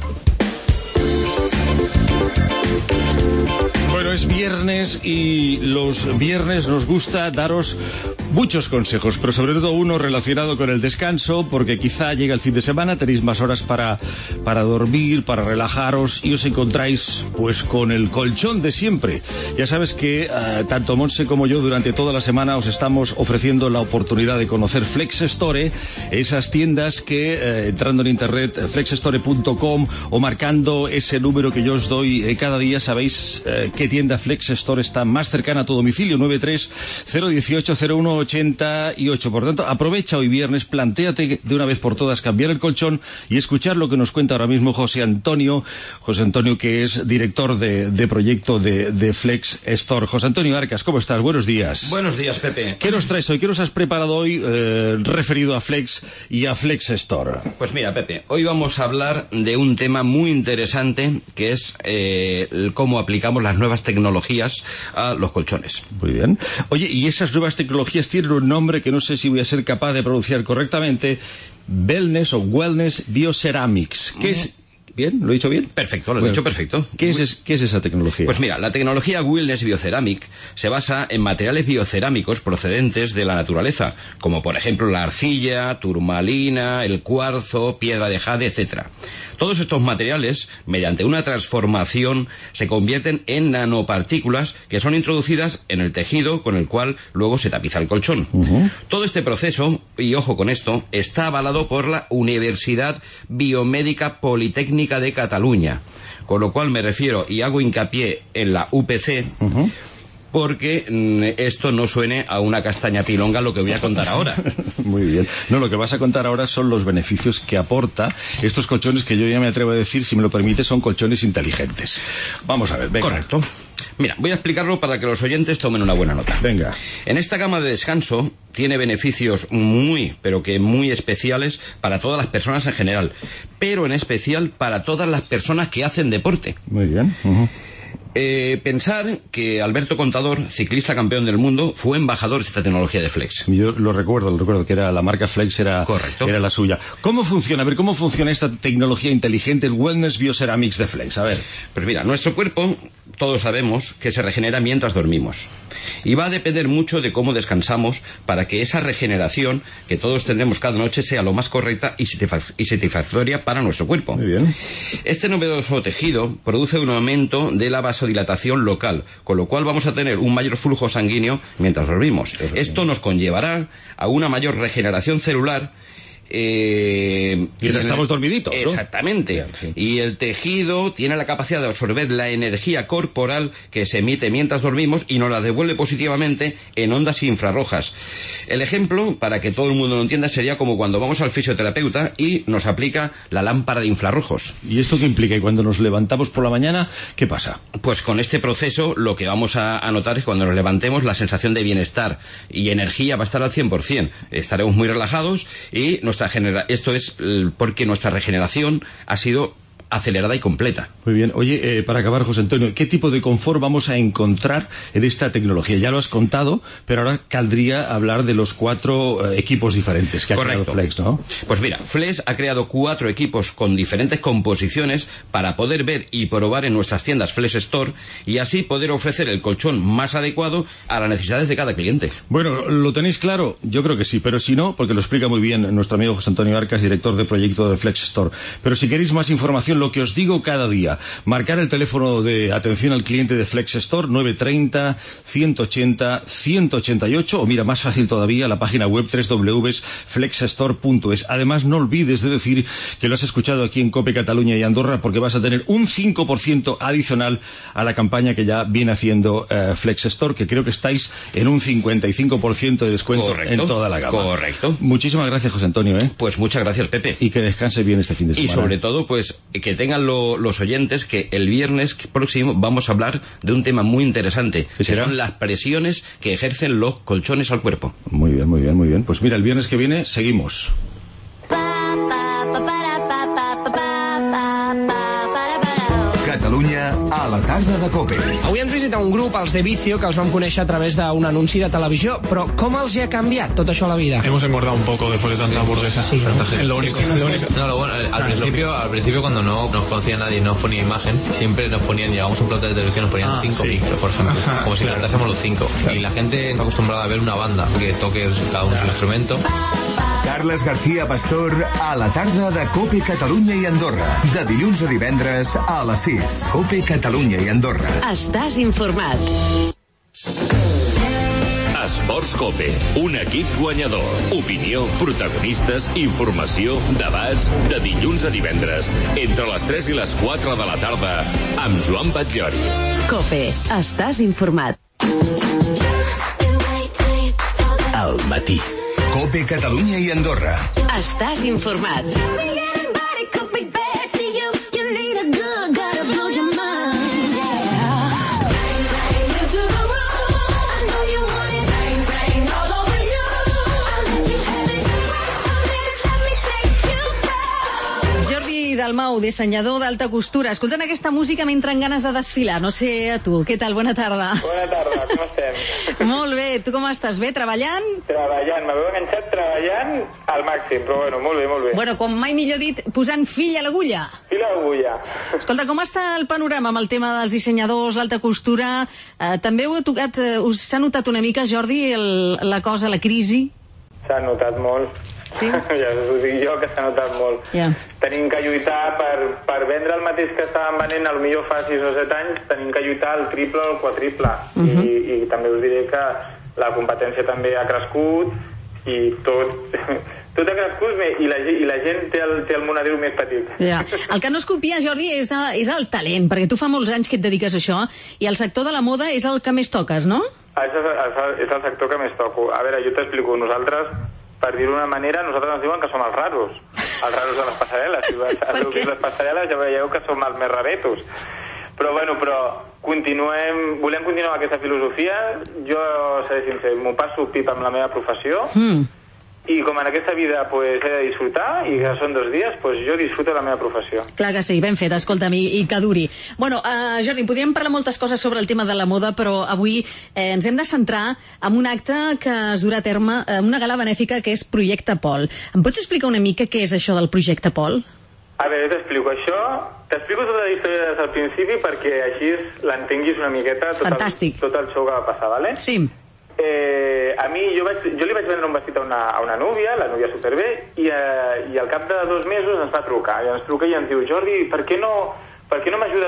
Bueno, es viernes y los viernes nos gusta daros muchos consejos, pero sobre todo uno relacionado con el descanso, porque quizá llega el fin de semana, tenéis más horas para, para dormir, para relajaros y os encontráis pues con el colchón de siempre. Ya sabes que uh, tanto Monse como yo durante toda la semana os estamos ofreciendo la oportunidad de conocer Flex Store, esas tiendas que eh, entrando en internet flex store punto com o marcando ese número que yo os doy eh, cada día, sabéis eh, qué tienda Flex Store está más cercana a tu domicilio, nueve tres cero uno ocho cero uno ochenta y ocho. Por tanto, aprovecha hoy viernes, plantéate de una vez por todas cambiar el colchón y escuchar lo que nos cuenta ahora mismo José Antonio, José Antonio que es director de, de proyecto de, de Flex Store. José Antonio Arcas, ¿cómo estás? Buenos días. Buenos días, Pepe. ¿Qué nos traes hoy? ¿Qué nos has preparado hoy eh, referido a Flex y a Flex Store? Pues mira, Pepe, hoy vamos a hablar de un tema muy interesante que es eh, el cómo aplicamos las nuevas tecnologías a los colchones. Muy bien. Oye, y esas nuevas tecnologías tienen un nombre que no sé si voy a ser capaz de pronunciar correctamente. Wellness o Wellness Bioceramics. ¿Qué es? ¿Bien? ¿Lo he dicho bien? Perfecto, lo he Bueno, dicho perfecto. ¿Qué es, ¿Qué es esa tecnología? Pues mira, la tecnología Wellness Bioceramic se basa en materiales biocerámicos procedentes de la naturaleza, como por ejemplo la arcilla, turmalina, el cuarzo, piedra de jade, etcétera. Todos estos materiales, mediante una transformación, se convierten en nanopartículas que son introducidas en el tejido con el cual luego se tapiza el colchón. Uh-huh. Todo este proceso, y ojo con esto, está avalado por la Universidad Biomédica Politécnica de Cataluña, con lo cual me refiero y hago hincapié en la U P C, uh-huh, porque mm, esto no suene a una castaña pilonga lo que voy a contar ahora. Muy bien. No, lo que vas a contar ahora son los beneficios que aporta estos colchones que yo ya me atrevo a decir, si me lo permite, son colchones inteligentes. Vamos a ver, venga. Correcto. Mira, voy a explicarlo para que los oyentes tomen una buena nota. Venga. En esta cama de descanso tiene beneficios muy, pero que muy especiales para todas las personas en general, pero en especial para todas las personas que hacen deporte. Muy bien. Uh-huh. Eh, pensar que Alberto Contador, ciclista campeón del mundo, fue embajador de esta tecnología de Flex. Yo lo recuerdo, lo recuerdo, que era la marca Flex, era, Correcto. era la suya. ¿Cómo funciona? A ver, ¿cómo funciona esta tecnología inteligente, el Wellness Bioceramics de Flex? A ver. Pues mira, nuestro cuerpo, todos sabemos que se regenera mientras dormimos. Y va a depender mucho de cómo descansamos para que esa regeneración que todos tendremos cada noche sea lo más correcta y satisfactoria para nuestro cuerpo. Muy bien. Este novedoso tejido produce un aumento de la vasodilatación local, con lo cual vamos a tener un mayor flujo sanguíneo mientras dormimos. Esto nos conllevará a una mayor regeneración celular. Eh, y el, estamos dormiditos, ¿no? Exactamente. Bien, sí. Y el tejido tiene la capacidad de absorber la energía corporal que se emite mientras dormimos y nos la devuelve positivamente en ondas infrarrojas. El ejemplo, para que todo el mundo lo entienda, sería como cuando vamos al fisioterapeuta y nos aplica la lámpara de infrarrojos. ¿Y esto qué implica? ¿Y cuando nos levantamos por la mañana, qué pasa? Pues con este proceso lo que vamos a, a notar es cuando nos levantemos la sensación de bienestar y energía va a estar al cien por cien. Estaremos muy relajados y nos Genera... esto es porque nuestra regeneración ha sido acelerada y completa. Muy bien. Oye, eh, para acabar, José Antonio, ¿qué tipo de confort vamos a encontrar en esta tecnología? Ya lo has contado, pero ahora caldría hablar de los cuatro eh, equipos diferentes que ha Correcto. creado Flex, ¿no? Pues mira, Flex ha creado cuatro equipos con diferentes composiciones para poder ver y probar en nuestras tiendas Flex Store y así poder ofrecer el colchón más adecuado a las necesidades de cada cliente. Bueno, ¿lo tenéis claro? Yo creo que sí, pero si no, porque lo explica muy bien nuestro amigo José Antonio Arcas, director de proyecto de Flex Store. Pero si queréis más información, lo que os digo cada día, marcar el teléfono de atención al cliente de Flex Store nueve treinta, ciento ochenta, ciento ochenta y ocho o mira, más fácil todavía, la página web doble u doble u doble u punto flex store punto es. Además, no olvides de decir que lo has escuchado aquí en COPE Cataluña y Andorra porque vas a tener un cinco por ciento adicional a la campaña que ya viene haciendo eh, Flex Store, que creo que estáis en un cincuenta y cinco por ciento de descuento. Correcto. En toda la gama. Correcto. Muchísimas gracias, José Antonio. ¿eh? Pues muchas gracias, Pepe. Y que descanse bien este fin de semana. Y sobre todo, pues, que tengan lo, los oyentes que el viernes próximo vamos a hablar de un tema muy interesante, que son las presiones que ejercen los colchones al cuerpo. Muy bien, muy bien, muy bien. Pues mira, el viernes que viene seguimos. Catalunya a la tarda de COPE. Avui ens visita un grup, els de Vicio, que els vam conèixer a través d'un anunci de televisió, però com els hi ha canviat tot això a la vida? Hemos engordado un poco después de tanta hamburguesa. Sí, es lo único. Lo único. No, lo bueno, al principio, al principio cuando no nos conocía nadie, no nos ponía imagen, siempre nos ponían, llevábamos un plato de televisión, nos ponían ah, cinco sí. micros, por ejemplo, como si cantásemos los cinco. Claro. Y la gente no acostumbrada a ver una banda que toque cada uno su instrumento. Carles García Pastor a la tarda de COPE Catalunya i Andorra. De dilluns a divendres a les sis. COPE Catalunya i Andorra. Estàs informat. Esports COPE, un equip guanyador. Opinió, protagonistes, informació, debats, de dilluns a divendres, entre les tres i les quatre de la tarda, amb Joan Batllori. COPE, estàs informat. Al matí. COPE Catalunya i Andorra. Estàs informat. Dalmau, dissenyador d'alta costura. Escoltant aquesta música m'entren ganes de desfilar. No sé a tu. Què tal? Bona tarda. Bona tarda, com estem? Molt bé. Tu com estàs? Bé? Treballant? Treballant. M'haveu enganxat treballant al màxim, però bueno, molt bé, molt bé. Bueno, com mai millor dit, posant fil a l'agulla. Fil a l'agulla. Escolta, com està el panorama amb el tema dels dissenyadors, l'alta costura? Eh, també heu tocat, eh, us s'ha notat una mica, Jordi, el, la cosa, la crisi? S'ha notat molt. Sí? Ja us ho dic jo, que s'ha notat molt. Yeah. Tenim que lluitar per, per vendre el mateix que estàvem venent, potser fa sis o set anys, tenim que lluitar el triple o el quadriple. Uh -huh. I, I també us diré que la competència també ha crescut i tot... Tot ha crescut i la, i la gent té el, té el monedero més petit. Ja. El que no es copia, Jordi, és, a, és el talent, perquè tu fa molts anys que et dediques a això i el sector de la moda és el que més toques, no? És el, és el sector que més toco. A veure, jo t'explico. Nosaltres, per dir-ho d'una manera, nosaltres ens diuen que som els raros. Els raros de les passarel·les. Si heu vist les passarel·les ja veieu que som els més raretos. Però, bueno, però continuem, volem continuar aquesta filosofia. Jo, seré sincer, m'ho passo pipa amb la meva professió. Mm. I com en aquesta vida pues, he de disfrutar, i que són dos dies, pues, jo disfruto de la meva professió. Clar que sí, ben fet, escolta'm, i, i que duri. Bueno, uh, Jordi, podríem parlar moltes coses sobre el tema de la moda, però avui eh, ens hem de centrar en un acte que es durà a terme, eh, una gala benèfica que és Projecte Pol. Em pots explicar una mica què és això del Projecte Pol? A veure, t'explico això. T'explico tota la història des del principi perquè així l'entenguis una miqueta tot el, tot el show que va passar, vale? Sí. Eh, a mi, jo, vaig, jo li vaig vendre un vestit a una, a una núvia, la núvia superbé, i, eh, i al cap de dos mesos ens va trucar, i ens truca i ens diu, Jordi, per què no, per què no m'ajudes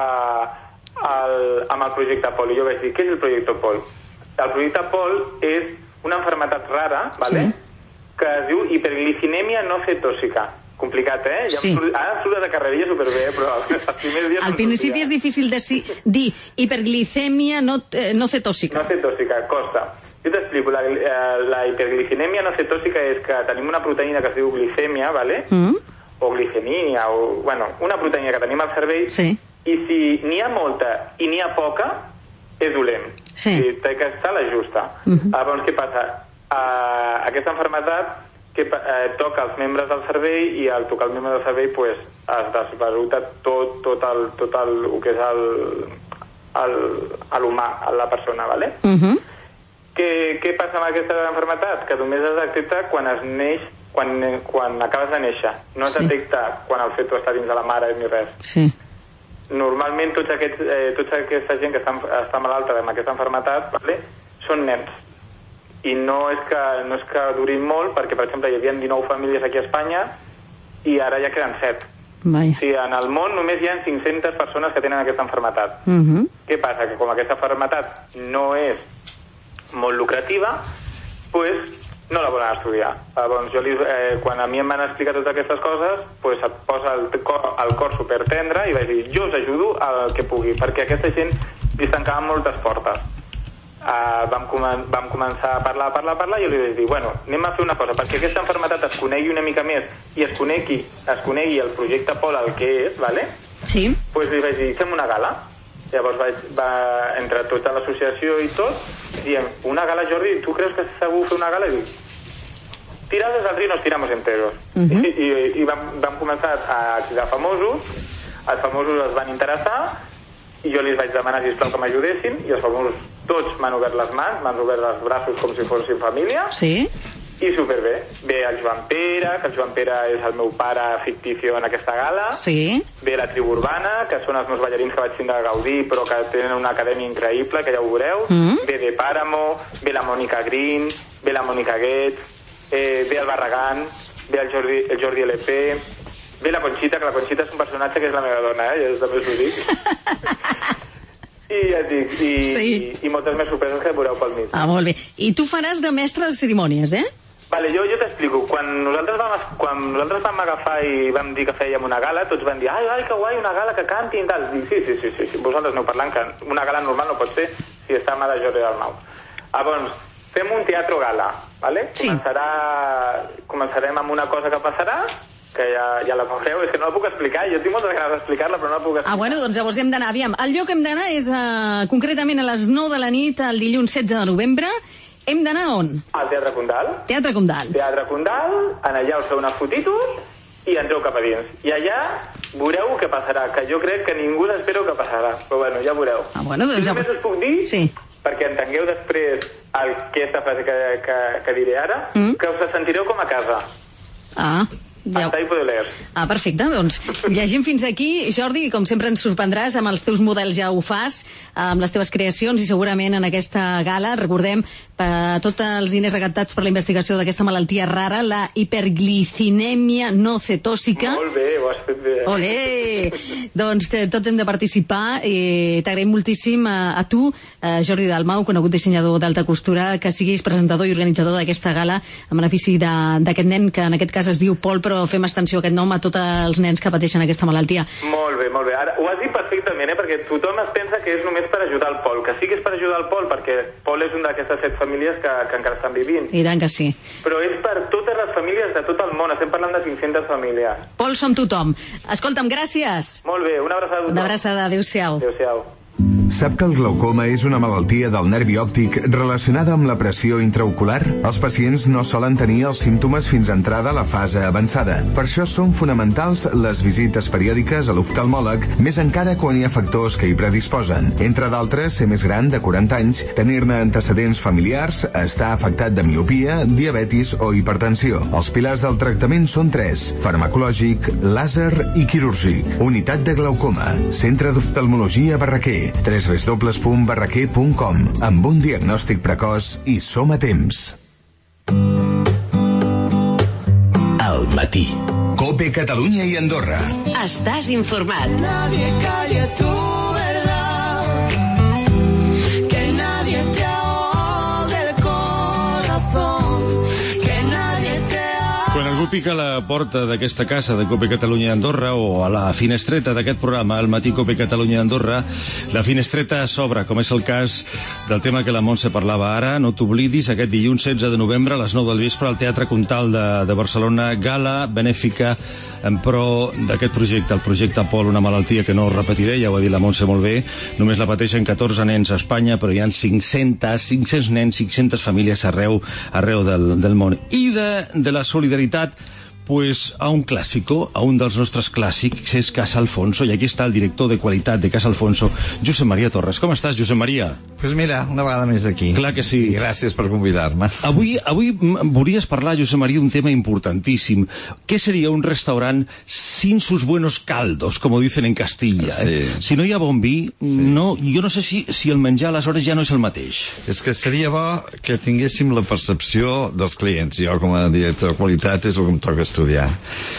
amb el projecte Pol? I jo vaig dir, què és el projecte Pol? El projecte Pol és una malaltia rara, ¿vale? Sí. Que es diu hiperglicinèmia no cetòsica. Complicat, eh? Ja sí. Ara surt de carrerilla superbé, però els primers dies... Al principi és difícil de si, dir hiperglicèmia no, eh, no cetòsica. No cetòsica, costa. Jo t'explico, la, la hiperglicinèmia no cetòsica és que tenim una proteïna que es diu glicèmia, ¿vale? Mm. O glicemia, o... Bueno, una proteïna que tenim al cervell, sí. I si n'hi ha molta i n'hi ha poca, és dolent. Sí. I té que estar la justa. Mm-hmm. Llavors, què passa? Uh, aquesta malaltia que eh, toca els membres del cervell i al tocar el membre del cervell pues, es desbaruta tot, tot, el, tot el, el que és l'humà, la persona, ¿vale? Uh-huh. Què, què passa amb aquesta malaltia? Que només es detecta quan es neix, quan, quan acabes de néixer. No es sí. detecta quan el feto està dins de la mare ni res. Sí. Normalment tots aquests, eh, tota aquesta gent que està, està malalta amb aquesta malaltia, ¿vale? Són nens. I no és, que, no és que durin molt, perquè, per exemple, hi havia dinou famílies aquí a Espanya i ara ja queden set. Vai. O sigui, en el món només hi ha cinc-centes persones que tenen aquesta malaltia. Uh-huh. Què passa? Que com aquesta malaltia no és molt lucrativa, pues, no la volen estudiar. Llavors, jo li, eh, quan a mi em van explicar totes aquestes coses, pues, et posa el cor, el cor supertendre i vaig dir, jo us ajudo al que pugui, perquè aquesta gent li tancaven moltes portes. Uh, vam, comen vam començar a parlar, a parlar, a parlar i jo li vaig dir, bueno, anem a fer una cosa perquè aquesta malaltia es conegui una mica més i es conegui, es conegui el projecte Pol el que és, ¿vale? Sí. Pues li vaig dir, fem una gala. Llavors vaig, va, entre tota l'associació i tot, diem, una gala, Jordi, tu creus que és segur fer una gala? I dic, tirados al río nos tiramos enteros. Uh-huh. I, i, i vam, vam començar a cridar famosos, els famosos es van interessar i jo li vaig demanar, sisplau, que m'ajudessin, i els famosos tots m'han obert les mans, m'han obert els braços com si fossin família. Sí. I superbé. Ve el Joan Pere, que el Joan Pere és el meu pare ficticio en aquesta gala. Sí. Ve la Tribu Urbana, que són els meus ballarins que vaig tindre a gaudir, però que tenen una acadèmia increïble, que ja ho veureu. Mm. Ve de Páramo, ve la Mònica Green, ve la Mònica Guet, eh, ve el Barragán, ve el Jordi, el Jordi L P, ve la Conxita, que la Conxita és un personatge que és la meva dona, eh? Jo també us ho dic. I ja et dic, i, sí. i, i moltes més sorpreses que veureu pel mig. Ah, molt bé. I tu faràs de mestre de cerimònies, eh? Vale, jo, jo t'explico. Quan nosaltres vam, quan nosaltres vam agafar i vam dir que fèiem una gala, tots van dir, ai, ai, que guai, una gala, que canti i tal. Dic, sí, sí, sí, sí, sí, vosaltres aneu parlant que una gala normal no pot ser si està mà de Jordi Dalmau. Llavors, fem un teatro gala, vale? Sí. Començarà, començarem amb una cosa que passarà, que ja, ja la veureu, és que no la puc explicar, jo tinc moltes ganes d'explicar-la, però no la puc explicar. Ah, bueno, doncs llavors hem d'anar, aviam, el lloc que hem d'anar és uh, concretament a les nou de la nit, el dilluns setze de novembre. Hem d'anar on? Al Teatre Condal. Teatre Condal. Teatre Condal, en allà us feu unes fotitos i entreu cap a dins. I allà veureu què passarà, que jo crec que ningú s'espera que passarà, però bueno, ja veureu. Ah, bueno, doncs... Si només us puc dir, sí. perquè entengueu després el, aquesta frase que, que, que diré ara, mm. que us sentireu com a casa. Ah. Hasta ahí puedo leer. Ah, perfecte, doncs llegim fins aquí. Jordi, com sempre ens sorprendràs, amb els teus models ja ho fas, amb les teves creacions, i segurament en aquesta gala, recordem, per tots els diners recaptats per la investigació d'aquesta malaltia rara, la hiperglicinèmia no cetòsica. Molt bé, ho has fet bé. Olé! Doncs eh, tots hem de participar, i t'agraïm moltíssim a, a tu, eh, Jordi Dalmau, conegut dissenyador d'alta costura, que siguis presentador i organitzador d'aquesta gala en benefici d'aquest nen, que en aquest cas es diu Pol, però fem extensió aquest nom a tots els nens que pateixen aquesta malaltia. Molt bé, molt bé. Ara, ho has dit perfectament, eh? Perquè tothom es pensa que és només per ajudar el Pol, que sí que és per ajudar el Pol, perquè Pol és una d'aquestes set famílies que, que encara estan vivint. I tant que sí. Però és per totes les famílies de tot el món, estem parlant de cinc-centes famílies. Pol, som tothom. Escolta'm, gràcies. Molt bé, una abraçada a tothom. Una abraçada, adéu-siau. Adéu-siau. Sap que el glaucoma és una malaltia del nervi òptic relacionada amb la pressió intraocular? Els pacients no solen tenir els símptomes fins a entrada a la fase avançada. Per això són fonamentals les visites periòdiques a l'oftalmòleg, més encara quan hi ha factors que hi predisposen. Entre d'altres, ser més gran de quaranta anys, tenir-ne antecedents familiars, estar afectat de miopia, diabetis o hipertensió. Els pilars del tractament són tres: farmacològic, làser i quirúrgic. Unitat de glaucoma. Centre d'oftalmologia Barraquer. w w w punt barraquer punt com. Amb un diagnòstic precoç i som a temps. Al matí. COPE Catalunya i Andorra. Estàs informat. Nadie calle tu verdad. Que nadie te ahogue el corazón. Que nadie te Quan algú pica a la porta d'aquesta casa de COPE Catalunya i Andorra, o a la finestreta d'aquest programa, al matí COPE Catalunya i Andorra, la finestreta s'obre, com és el cas del tema que la Montse parlava ara. No t'oblidis, aquest dilluns setze de novembre a les nou del vespre al Teatre Comtal de, de Barcelona, gala benèfica en pro d'aquest projecte, el projecte Pol, una malaltia que no repetiré, ja ho ha dit la Montse molt bé. Només la pateixen catorze nens a Espanya, però hi ha cinc-cents, cinc-cents nens, cinc-centes famílies arreu, arreu del, del món. I de, de la solidaritat, pues a un clàssico, a un dels nostres clàssics, és Casa Alfonso, i aquí està el director de qualitat de Casa Alfonso, Josep Maria Torres. Com estàs, Josep Maria? Pues mira, una vegada més aquí. Clar que sí. I gràcies per convidar-me. Avui, avui volies parlar, Josep Maria, d'un tema importantíssim. Què seria un restaurant sin sus buenos caldos, como dicen en Castilla? Sí. Eh? Si no hi ha bon vi, sí. no, jo no sé si, si el menjar aleshores ja no és el mateix. És que seria bo que tinguéssim la percepció dels clients. Jo, com a director de qualitat, és el que em toca estudiar.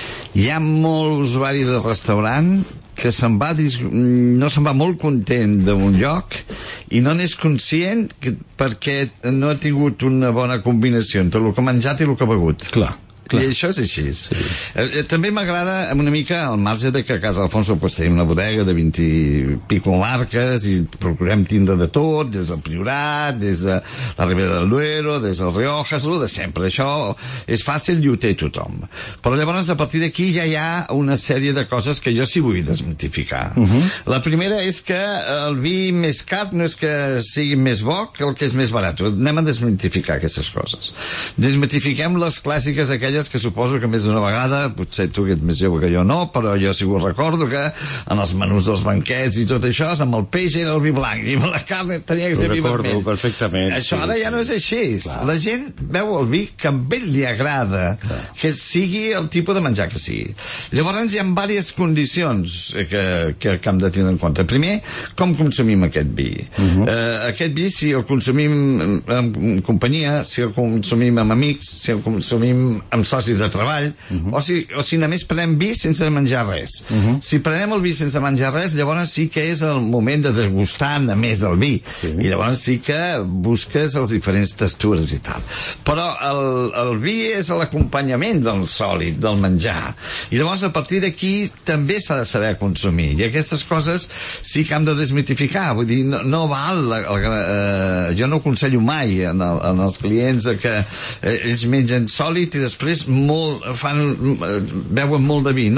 Hi ha molt usuari de restaurant que se'n va dis... no se'n va molt content d'un lloc i no n'és conscient que... perquè no ha tingut una bona combinació entre el que ha menjat i el que ha begut. Clar. Clar. I això és així. Sí. Eh, també m'agrada una mica al marge de que a Casa Alfonso pues, tenim una bodega de vint i pico marques i procurem tindre de tot, des del Priorat, des de la Ribera del Duero, des del Riojas, el de sempre. Això és fàcil i ho té tothom. Però llavors, a partir d'aquí ja hi ha una sèrie de coses que jo sí vull desmitificar. Uh -huh. La primera és que el vi més car no és que sigui més bo que el que és més barat. Anem a desmitificar aquestes coses. Desmitifiquem les clàssiques aquelles que suposo que més d'una vegada, potser tu que ets més jove que jo no, però jo sí ho recordo, que en els menús dels banquets i tot això, amb el peix era el vi blanc i amb la carn tenia que ser vi vermell. Ho recordo perfectament. Això sí, ara ja no és així. Clar. La gent veu el vi que a ell li agrada, clar, que sigui el tipus de menjar que sigui. Llavors hi ha diverses condicions que, que, que hem de tenir en compte. Primer, com consumim aquest vi? Uh -huh. eh, aquest vi, si el consumim en companyia, si el consumim amb amics, si el consumim amb socis de treball, uh -huh. o, si, o si només prenem vi sense menjar res. Uh -huh. Si prenem el vi sense menjar res, llavors sí que és el moment de degustar més el vi. Sí. I llavors sí que busques les diferents textures i tal. Però el, el vi és l'acompanyament del sòlid, del menjar. I llavors a partir d'aquí també s'ha de saber consumir. I aquestes coses sí que hem de desmitificar. Vull dir, no, no val... La, la, eh, jo no aconsello mai en, el, en els clients que eh, ells mengen sòlid i després molt, fan, beuen molt de vi. No,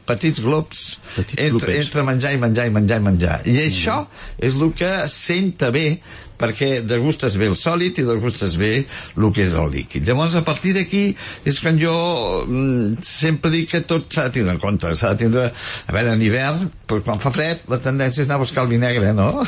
petits glops Petits entre, glopets. entre menjar i menjar i menjar i menjar. I això és el que senta bé, perquè degustes bé el sòlid i degustes bé el que és el líquid. Llavors, a partir d'aquí és quan jo mm, sempre dic que tot s'ha de tindre en compte. S'ha de tindre... A veure, en hivern, però quan fa fred, la tendència és anar a buscar el vi negre, no?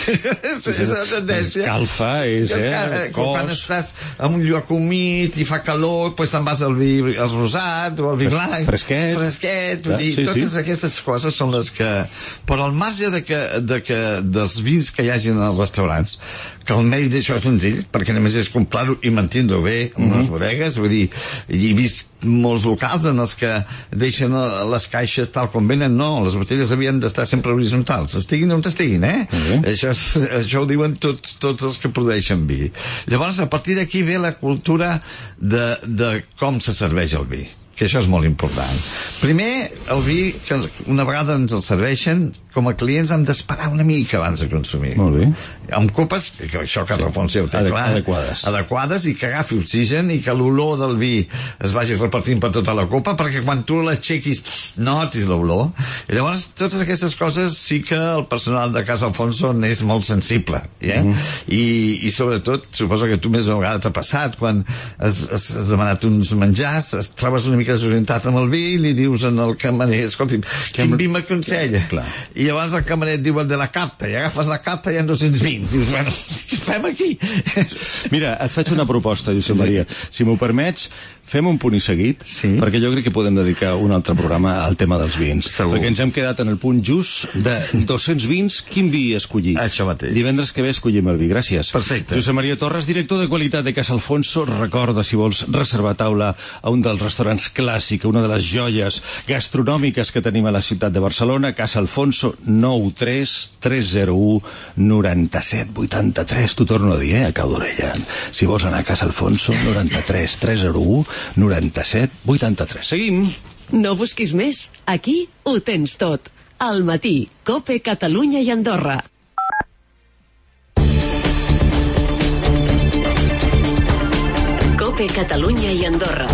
És la tendència. Escalfa, és, eh? eh? Quan estàs en un lloc humit i fa calor, doncs te'n vas al vi el rosat o al vi Fres- blanc. fresquet. Fresquet. Clar, Vull dir, sí, totes sí. aquestes coses són les que... Però al marge de que, de que dels vins que hi hagin als restaurants, que el mèrit d'això és senzill, perquè només és comprar-ho i mantenir-ho bé amb Mhm. unes bodegues, vull dir, i he vist molts locals en els que deixen les caixes tal com venen. No, les botelles havien d'estar sempre horitzontals, estiguin on estiguin, eh? Mhm. Això, és, això ho diuen tots, tots els que produeixen vi. Llavors, a partir d'aquí ve la cultura de, de com se serveix el vi, que això és molt important. Primer, el vi, que una vegada ens el serveixen, com a clients hem d'esperar una mica abans de consumir. Molt bé. Amb copes, que això que Alfons ja ho té Ade- clar, adequades. adequades i que agafi oxigen i que l'olor del vi es vagi repartint per tota la copa, perquè quan tu l'aixequis notis l'olor. I llavors, totes aquestes coses sí que el personal de Casa Alfonso n'és molt sensible, eh? Mhm. I, i sobretot, suposo que tu més d'una vegada t'ha passat, quan has, has, has demanat uns menjars, es trobes una mica desorientat amb el vi i li dius en el camarer, escolti'm, quin vi m'aconsella? Clar. I llavors el camarer et diu el de la carta, i agafes la carta i hi ha dos-cents vins. Dius, bueno, què fem aquí? Mira, et faig una proposta, Josep Maria. Si m'ho permets, fem un punt i seguit, sí. perquè jo crec que podem dedicar un altre programa al tema dels vins. Segur. Perquè ens hem quedat en el punt just de dos-cents vins, quin vi escollir? Això mateix. Divendres que ve escollim el vi, gràcies. Perfecte. Josep Maria Torres, director de qualitat de Casa Alfonso, recorda, si vols reservar taula a un dels restaurants clàssics, una de les joies gastronòmiques que tenim a la ciutat de Barcelona, Casa Alfonso, nou tres tres zero u noranta-set vuitanta-tres. T'ho torno a dir, eh, a cau d'orella. Si vols anar a Casa Alfonso, noranta-tres tres zero u noranta-set vuitanta-tres. Seguim. No busquis més. Aquí ho tens tot. Al matí, COPE Catalunya i Andorra. COPE Catalunya y Andorra.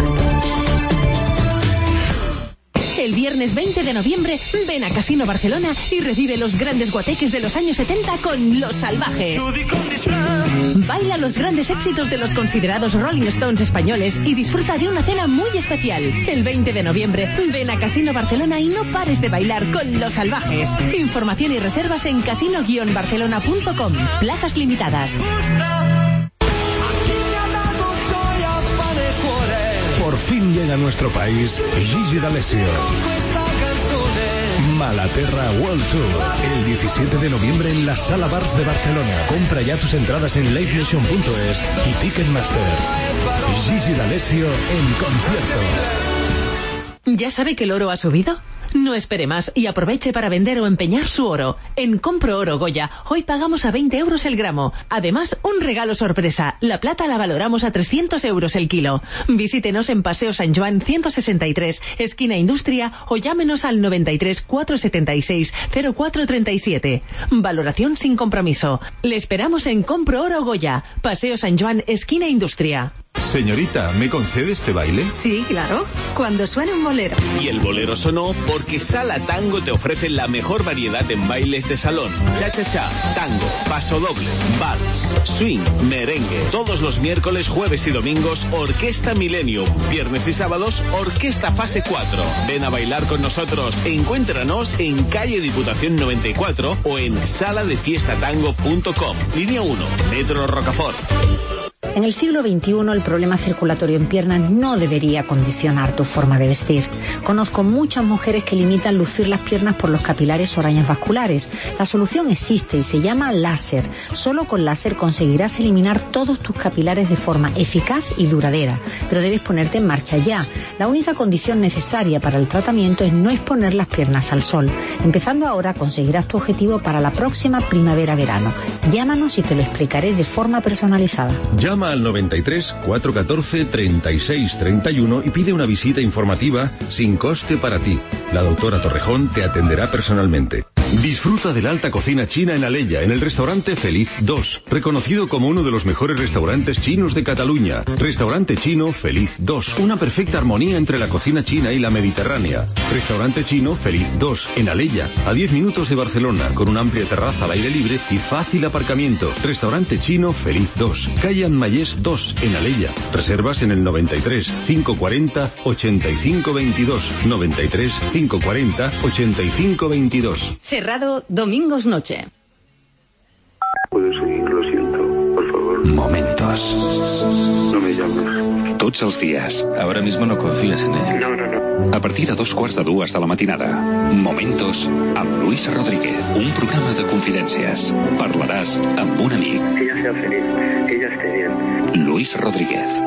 El viernes veinte de noviembre, ven a Casino Barcelona y revive los grandes guateques de los años setenta con Los Salvajes. Baila los grandes éxitos de los considerados Rolling Stones españoles y disfruta de una cena muy especial. El veinte de noviembre, ven a Casino Barcelona y no pares de bailar con Los Salvajes. Información y reservas en casino guion barcelona punto com. Plazas limitadas. Por fin llega a nuestro país Gigi D'Alessio. Malaterra World Tour, el diecisiete de noviembre en la Sala Bars de Barcelona. Compra ya tus entradas en live nation punto es y Ticketmaster. Gigi D'Alessio en concierto. ¿Ya sabe que el oro ha subido? No espere más y aproveche para vender o empeñar su oro. En Compro Oro Goya, hoy pagamos a veinte euros el gramo. Además, un regalo sorpresa. La plata la valoramos a trescientos euros el kilo. Visítenos en Paseo San Joan ciento sesenta y tres, esquina Industria, o llámenos al noventa y tres cuatrocientos setenta y seis cero cuatro treinta y siete. Valoración sin compromiso. Le esperamos en Compro Oro Goya, Paseo San Joan, esquina Industria. Señorita, ¿me concede este baile? Sí, claro. Cuando suene un bolero. Y el bolero sonó porque Sala Tango te ofrece la mejor variedad en bailes de salón. Cha-cha-cha, tango, paso doble, vals, swing, merengue. Todos los miércoles, jueves y domingos, Orquesta Millennium. Viernes y sábados, Orquesta Fase cuatro. Ven a bailar con nosotros. Encuéntranos en calle Diputación noventa y cuatro o en sala de fiesta tango punto com. Línea uno, Metro Rocafort. En el siglo veintiuno el problema circulatorio en piernas no debería condicionar tu forma de vestir. Conozco muchas mujeres que limitan lucir las piernas por los capilares o arañas vasculares. La solución existe y se llama láser. Solo con láser conseguirás eliminar todos tus capilares de forma eficaz y duradera. Pero debes ponerte en marcha ya. La única condición necesaria para el tratamiento es no exponer las piernas al sol. Empezando ahora conseguirás tu objetivo para la próxima primavera-verano. Llámanos y te lo explicaré de forma personalizada. Llama al noventa y tres cuatrocientos catorce treinta y seis treinta y uno y pide una visita informativa sin coste para ti. La doctora Torrejón te atenderá personalmente. Disfruta de la alta cocina china en Alella, en el restaurante Feliz dos, reconocido como uno de los mejores restaurantes chinos de Cataluña. Restaurante chino Feliz dos, una perfecta armonía entre la cocina china y la mediterránea. Restaurante chino Feliz dos, en Alella, a diez minutos de Barcelona, con una amplia terraza al aire libre y fácil aparcamiento. Restaurante chino Feliz dos, calle Anmayés dos, en Alella. Reservas en el noventa y tres, cinco cuarenta, ochenta y cinco veintidós, noventa y tres, cinco cuarenta, ochenta y cinco veintidós. Cerrado domingos noche. Puedo seguir, lo siento, por favor. Momentos. No me llames. Tots els dies. Ahora mismo no confías en ella. No, no, no. A partir de dos quarts de dues de la matinada. Momentos amb Luis Rodríguez. Un programa de confidències. Parlaràs amb un amic. Que ella sea feliz, que ella esté bien. Luis Rodríguez.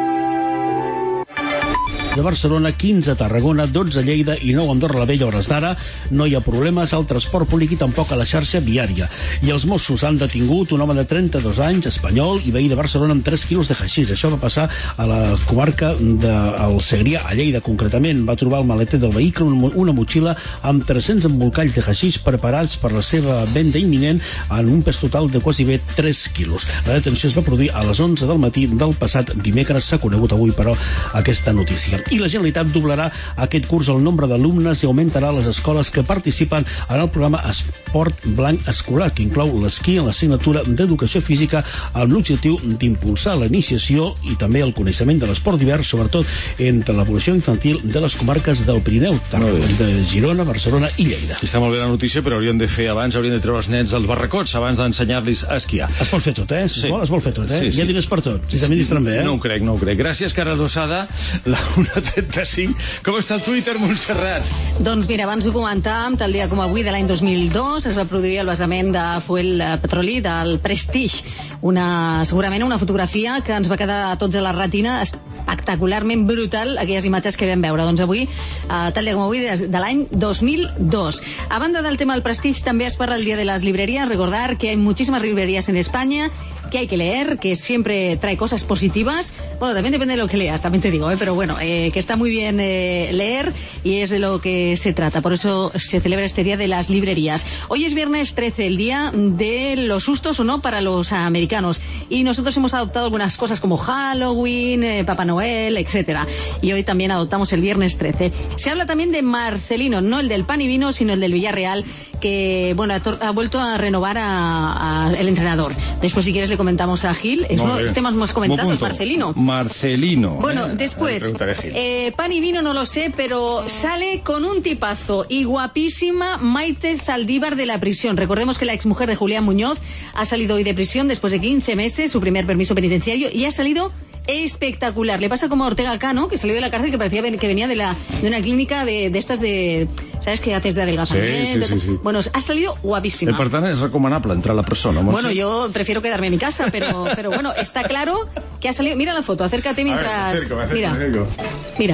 De Barcelona, quinze a Tarragona, dotze a Lleida i nou a Andorra la Vella a hores d'ara. No hi ha problemes al transport públic i tampoc a la xarxa viària. I els Mossos han detingut un home de trenta-dos anys, espanyol i veí de Barcelona, amb tres quilos de haixís. Això va passar a la comarca del Segrià, a Lleida concretament. Va trobar al maleter del vehicle una motxilla amb tres-cents embolcalls de haixís preparats per la seva venda imminent en un pes total de quasi bé tres quilos. La detenció es va produir a les onze del matí del passat dimecres. S'ha conegut avui, però, aquesta notícia. I la Generalitat doblarà aquest curs el nombre d'alumnes i augmentarà les escoles que participen en el programa Esport Blanc Escolar, que inclou l'esquí en l'assignatura d'Educació Física amb l'objectiu d'impulsar la iniciació i també el coneixement de l'esport d'hivern, sobretot entre la població infantil de les comarques del Pirineu, de Girona, Barcelona i Lleida. Està molt bé la notícia, però hauríem de fer abans, hauríem de treure els nens als barracots abans d'ensenyar-los a esquiar. Es vol fer tot, eh? Si Sí. vol, es vol fer tot, eh? Sí, sí. Hi ha diners per tot, si s'administren bé, eh? No ho crec, no ho crec. Gràcies, Carles Losada. La una trenta-cinc. Com està el Twitter, Montserrat? Doncs mira, abans ho comentàvem, tal dia com avui de l'any dos mil dos es va produir el vessament de fuel petroli del Prestige. Una, segurament una fotografia que ens va quedar a tots a la retina, espectacularment brutal, aquelles imatges que vam veure. Doncs avui, eh, tal dia com avui, de, de l'any dos mil dos. A banda del tema del Prestige, també es parla el Día de las Librerías. Recordar que hay muchísimas librerías en España, que hay que leer, que siempre trae cosas positivas. Bueno, también depende de lo que leas, también te digo, ¿eh? Pero bueno, eh, que está muy bien eh, leer y es de lo que se trata. Por eso se celebra este Día de las Librerías. Hoy es viernes trece, el día de los sustos o no para los americanos. Y nosotros hemos adoptado algunas cosas como Halloween, eh, Papá Noel, etcétera. Y hoy también adoptamos el viernes trece. Se habla también de Marcelino, no el del pan y vino, sino el del Villarreal, que bueno ha, ha vuelto a renovar a, a el entrenador. Después, si quieres, le comentamos a Gil. Es uno de los temas más comentados, Marcelino. Marcelino. Bueno, eh, después, eh, pan y vino no lo sé, pero sale con un tipazo y guapísima Maite Zaldívar de la prisión. Recordemos que la exmujer de Julián Muñoz ha salido hoy de prisión después de quince meses, su primer permiso penitenciario, y ha salido espectacular. Le pasa como a Ortega Cano, que salió de la cárcel, que parecía que venía de, la, de una clínica de, de estas de... ¿Sabes qué haces de adelgazamiento? Sí, sí, sí, sí. Bueno, ha salido guapísima. Eh, per tant, és recomanable entrar a la persona. Bueno, yo prefiero quedarme en mi casa, pero, pero bueno, está claro que ha salido... Mira la foto, acércate mientras... A ver, me acerco, me acerco, mira, me acerco. mira.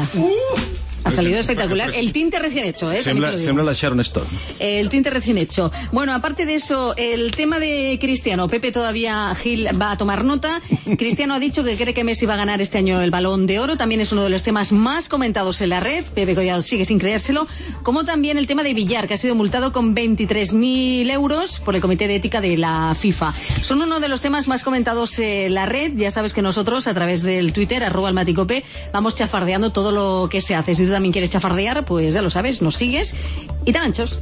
Ha salido espectacular. El tinte recién hecho, ¿eh? Sembla, sembla la Sharon Stone. El tinte recién hecho. Bueno, aparte de eso, el tema de Cristiano. Pepe todavía, Gil, va a tomar nota. Cristiano ha dicho que cree que Messi va a ganar este año el Balón de Oro. También es uno de los temas más comentados en la red. Pepe Collado sigue sin creérselo. Como también el tema de Villar, que ha sido multado con veintitrés mil euros por el Comité de Ética de la FIFA. Son uno de los temas más comentados en la red. Ya sabes que nosotros, a través del Twitter, arroba almaticope, vamos chafardeando todo lo que se hace. Si tú también quieres chafardear, pues ya lo sabes, nos sigues y tan anchos.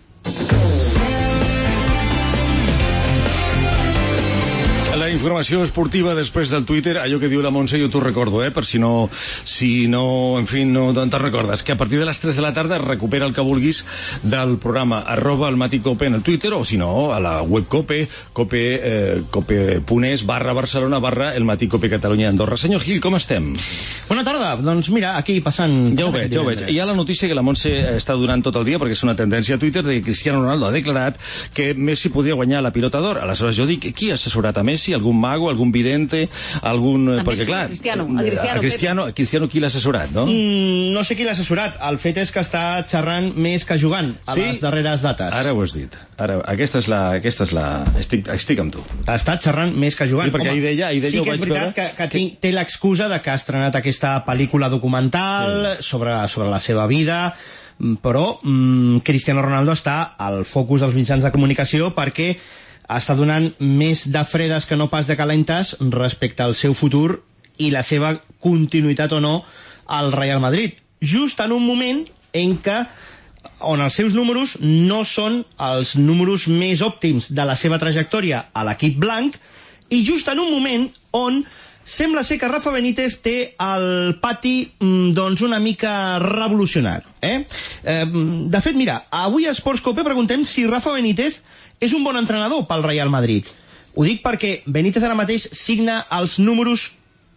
La informació esportiva després del Twitter, allò que diu la Montse, jo t'ho recordo, eh, per si no, si no, en fi, no te'n recordes, que a partir de les tres de la tarda recupera el que vulguis del programa arroba el Mati Cope en el Twitter, o si no, a la web Cope, cope, eh, cope.es barra Barcelona barra el Mati Cope Catalunya Andorra. Senyor Gil, com estem? Bona tarda, doncs mira, aquí passant... Ja ho veig, ja ho veig. Hi ha la notícia que la Montse està donant tot el dia, perquè és una tendència a Twitter, de que Cristiano Ronaldo ha declarat que Messi podria guanyar la Pilota d'Or. Aleshores jo dic, qui ha assessorat a Messi? Algun mago, algun vidente, algun... A perquè Messi, clar, a Cristiano, a Cristiano, a Cristiano, a Cristiano qui l'ha assessorat, no? Mm, no sé qui l'ha assessorat. El fet és que està xerrant més que jugant a Sí? les darreres dates. Ara ho has dit. Ara, aquesta és la... Aquesta és la... Estic, estic amb tu. Està xerrant més que jugant. Sí, perquè ahir deia- ahir deia, sí ho que és vaig veritat veure, que, que, que... té l'excusa de que ha estrenat aquesta pel·lícula documental sí. sobre, sobre la seva vida. però mm, Cristiano Ronaldo està al focus dels mitjans de comunicació perquè està donant més de fredes que no pas de calentes respecte al seu futur i la seva continuïtat o no al Real Madrid, just en un moment en què on els seus números no són els números més òptims de la seva trajectòria a l'equip blanc i just en un moment on sembla ser que Rafa Benítez té el pati doncs una mica revolucionat. Eh? Eh, de fet, mira, avui a Sportscope preguntem si Rafa Benítez és un bon entrenador pel Real Madrid. Ho dic perquè Benítez ara mateix signa els números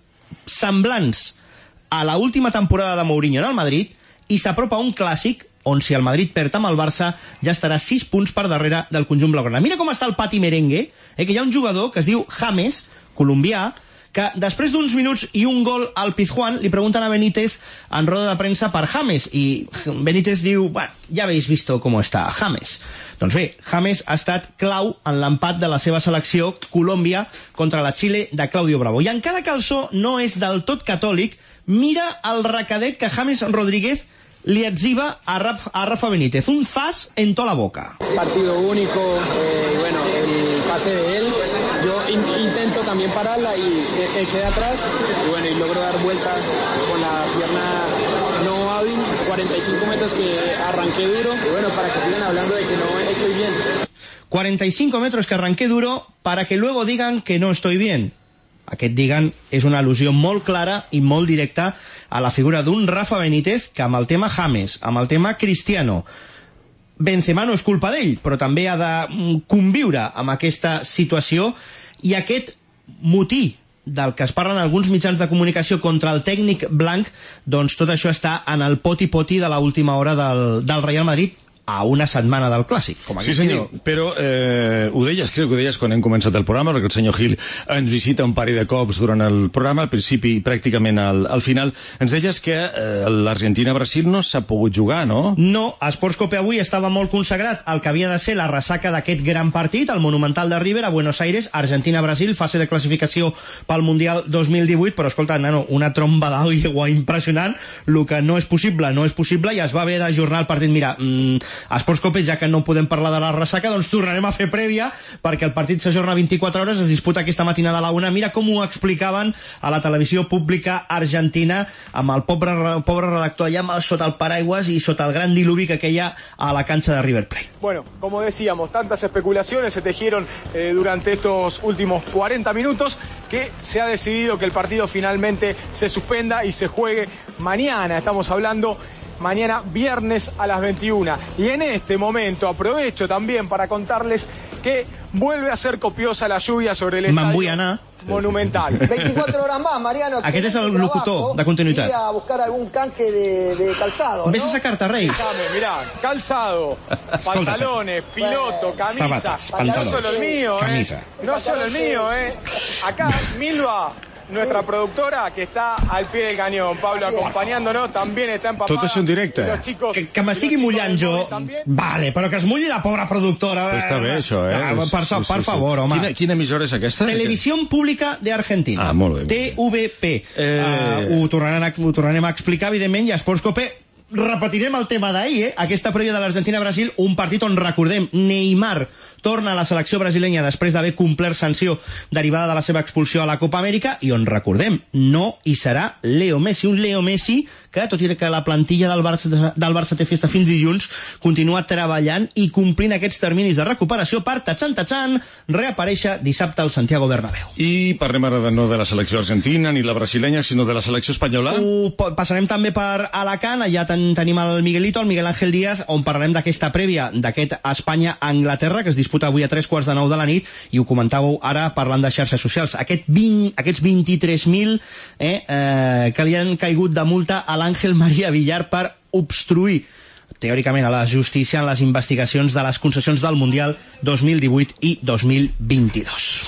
semblants a la última temporada de Mourinho en el Madrid i s'apropa a un clàssic on si el Madrid perd amb el Barça ja estarà sis punts per darrere del conjunt blaugrana. Mira com està el pati merengue, eh, que hi ha un jugador que es diu James, colombià, que després d'uns minuts i un gol al Pizjuán li pregunten a Benítez en roda de premsa per James i Benítez diu, bueno, ja habéis visto cómo está James. Doncs bé, James ha estat clau en l'empat de la seva selecció Colòmbia contra la Xile de Claudio Bravo. I encara que el so no és del tot catòlic, mira el recadet que James Rodríguez le exhiba a Rafa, a Rafa Benítez. Un zas en toda la boca. Partido único, eh, bueno, el pase de él. Yo in, intento también pararla y eh, quedé atrás. Y bueno, y logro dar vuelta con la pierna no hábil. cuarenta y cinco metros que arranqué duro. Y bueno, para que sigan hablando de que no estoy bien. cuarenta y cinco metros que arranqué duro para que luego digan que no estoy bien. Aquest digan és una al·lusió molt clara i molt directa a la figura d'un Rafa Benítez que amb el tema James, amb el tema Cristiano, Benzema no és culpa d'ell, però també ha de conviure amb aquesta situació i aquest motí del que es parlen alguns mitjans de comunicació contra el tècnic blanc, doncs tot això està en el poti-poti de l'última hora del, del Real Madrid a una setmana del Clàssic. Com sí, senyor, però eh, ho deies, crec que ho deies quan hem començat el programa, perquè el senyor Gil ens visita un parell de cops durant el programa, al principi i pràcticament al, al final. Ens deies que eh, l'Argentina-Brasil no s'ha pogut jugar, no? No, a Sportscope avui estava molt consagrat el que havia de ser la ressaca d'aquest gran partit, el Monumental de River a Buenos Aires, Argentina-Brasil, fase de classificació pel Mundial dos mil divuit, però escolta, nano, una tromba d'aigua impressionant, el que no és possible, no és possible, i es va haver d'ajornar el partit. Mira, mmm, a Sportscope, ja que no podem parlar de la ressaca, doncs tornarem a fer prèvia, perquè el partit s'ajorna vint-i-quatre hores, es disputa aquesta matinada a la una. Mira com ho explicaven a la televisió pública argentina, amb el pobre, pobre redactor allà sota el paraigües i sota el gran diluvi que queia a la cancha de River Plate. Bueno, como decíamos, tantas especulaciones se tejieron eh, durante estos últimos cuarenta minutos que se ha decidido que el partido finalmente se suspenda y se juegue mañana. Estamos hablando mañana viernes a las veintiuna. Y en este momento aprovecho también para contarles que vuelve a ser copiosa la lluvia sobre el estadio Monumental. veinticuatro horas más, Mariano. Aquest és el locutor de continuïtat. Ir a buscar algún canje de, de calzado, ¿Ves ¿no? esa carta, Rey? Mirá, calzado, pantalones, piloto, camisa. Zapatas, no pantalones, solo el mío, camisa. eh. No solo el mío, eh. Acá Milva, nuestra productora, que está al pie del cañón, Pablo, acompañándonos, también está empapada. Tot això en directe. Los chicos, Que, que m'estigui mullant jo, vale, però que es mulli la pobra productora. Però està bé, això, eh? Ah, per, per, Sí, sí, per sí. favor, home. Quina, quina emissora és aquesta? Televisió Pública de Argentina. Ah, molt bé. T V P. Eh... Uh, ho, tornarem a, ho tornarem a explicar, evidentment, i a Sportscope repetirem el tema d'ahir, eh? Aquesta prèvia de l'Argentina-Brasil, un partit on, recordem, Neymar torna a la selecció brasilenya després d'haver complert sanció derivada de la seva expulsió a la Copa Amèrica i on, recordem, no hi serà Leo Messi, un Leo Messi que, tot i que la plantilla del Barça, del Barça té festa fins dilluns, continua treballant i complint aquests terminis de recuperació per, tatxan, tatxan, reaparèixer dissabte al Santiago Bernabéu. I parlem ara no de la selecció argentina ni la brasilenya, sinó de la selecció espanyola. Ho passarem també per Alacant, allà ten, tenim el Miguelito, el Miguel Ángel Díaz, on parlarem d'aquesta prèvia d'aquest Espanya-Anglaterra, que es disputa avui a tres quarts de nou de la nit, i ho comentàveu ara parlant de xarxes socials. Aquest vint, aquests vint-i-tres mil eh, eh, que li han caigut de multa a l'Àngel María Villar per obstruir teòricament a la justícia en les investigacions de les concessions del Mundial dos mil divuit i dos mil vint-i-dos.